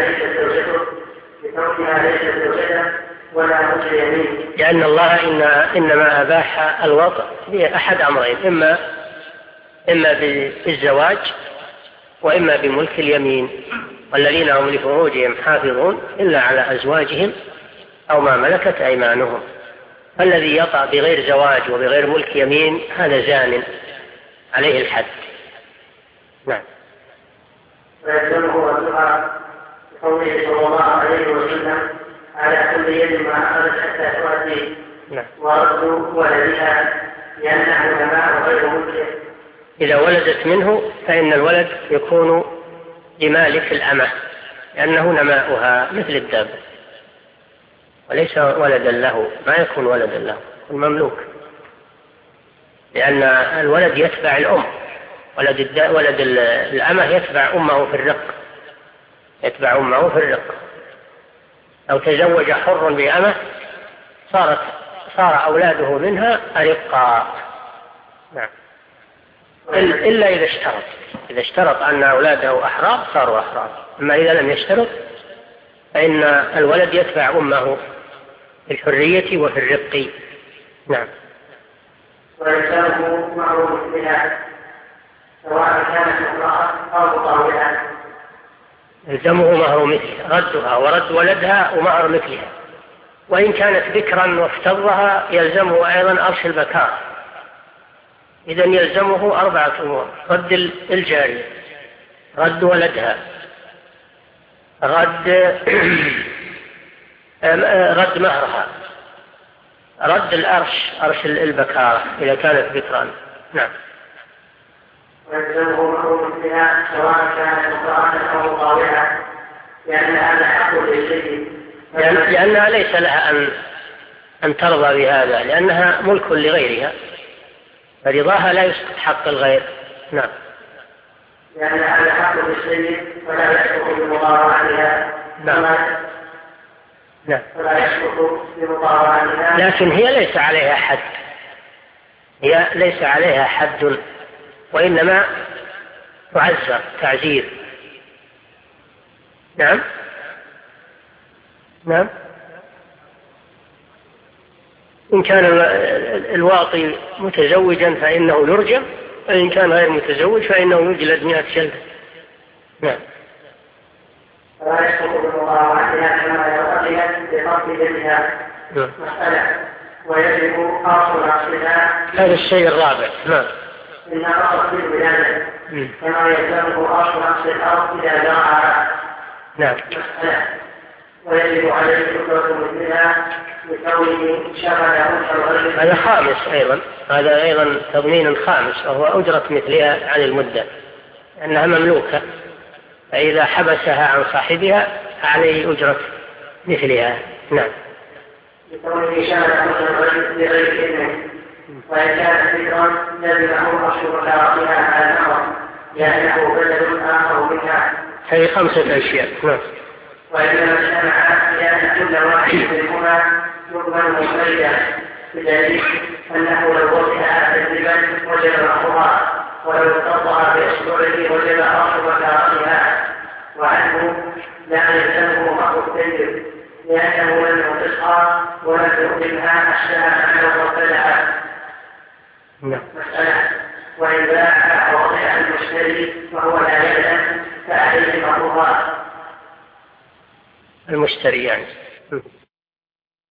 ليست زوجته ولا ملك يمين. لأن الله إنما أباح الوطء بأحد أمرين، إما بالزواج وإما بملك اليمين. والذين هم لفروجهم حافظون إلا على أزواجهم أو ما ملكت أيمانهم. الذي يطأ بغير زواج وبغير ملك يمين هذا زان عليه الحد. نعم. ويلزمه وسعى قوله صلى الله عليه وسلم على كل يد ما أخذت حتى تؤدي ورد ولدها لأنه نماء غير ممكن. إذا ولدت منه فإن الولد يكون لمالك الأمة لأنه نماؤها مثل الدابة وليس ولدا له، ما يكون ولدا له، يكون مملوك، لأن الولد يتبع الأم. ولد الأمة يتبع أمه في الرق، يتبع أمه في الرق. لو تزوج حر بأمة صار أولاده منها أرقاء. نعم. إلا إذا اشترط أن أولاده أحرار صاروا أحرار، أما إذا لم يشترط فإن الولد يتبع أمه في الحرية وفي الرق. نعم. ويلزمه مهر مثلها سواء كانت امرأة أو مطاوعة. يلزمه مهر مثلها، ردها ورد ولدها ومهر مثلها. وإن كانت ذكرا وافتضها يلزمه أيضا أرش البكار. إذا يلزمه 4 أمور: رد الجارية، رد ولدها، رد مهرها، رد أرش البكارة إذا كانت ذكرا. نعم. ويلزمه مهر مثلها سواء كانت امرأة أو مطاوعة لأن هذا حق للشيء، لأنها ليس لها أن ترضى بهذا، لأنها ملك لغيرها، فرضاها لا يسقط حق الغير. نعم. لأن هذا حق للشيء فلا يسقط بمضارعتها. نعم. فلا يسقط بمضارعتها. لكن هي ليس عليها حد، وإنما تعزر تعزير. نعم. نعم. إن كان الواطي متزوجا فإنه يرجم، وإن كان غير متزوج فإنه يجلد 100 جلدة. نعم. ولا يسقط بمضارعتها كما لو قتلت بقتل جلدها. مسألة ويجب أصل أصلها. هذا الشيء الرابع. نعم. إن أصل الولادة كما يلزمه أصل الأرض إذا زرعها. نعم. مسألة ويجب عليه شكرة مثلها لكونه شغله كالغير. هذا خامس أيضا، هذا أيضا تضمين خامس، وهو أجرة مثلها عن المدة، أنها مملوكة، فإذا حبسها عن صاحبها عليه أجرة مثلها. نعم. لكونه شغله كالغير بغير إذنه، وإن كانت ذكرا لزمه أصل مكاراتها على الأمر لأنه بدل آخر منها. هذه 5 أشياء. نعم. وإنما اجتمع لأن كل واحد منهما يقبل مفردا، بدليل أنه لو وضعها كذبا وجب أخرها، ولو اتصلها بأسبوعه وجب أخر مكاراتها. وعنه لا يلزمه مهر الكذب لأنه لم ينقصها ولم يقبلها أشبه أنه وصلها. مسألة وإن باعها وضع المشتري وهو لا يلزم فعليه مهرها. المشتري يعني.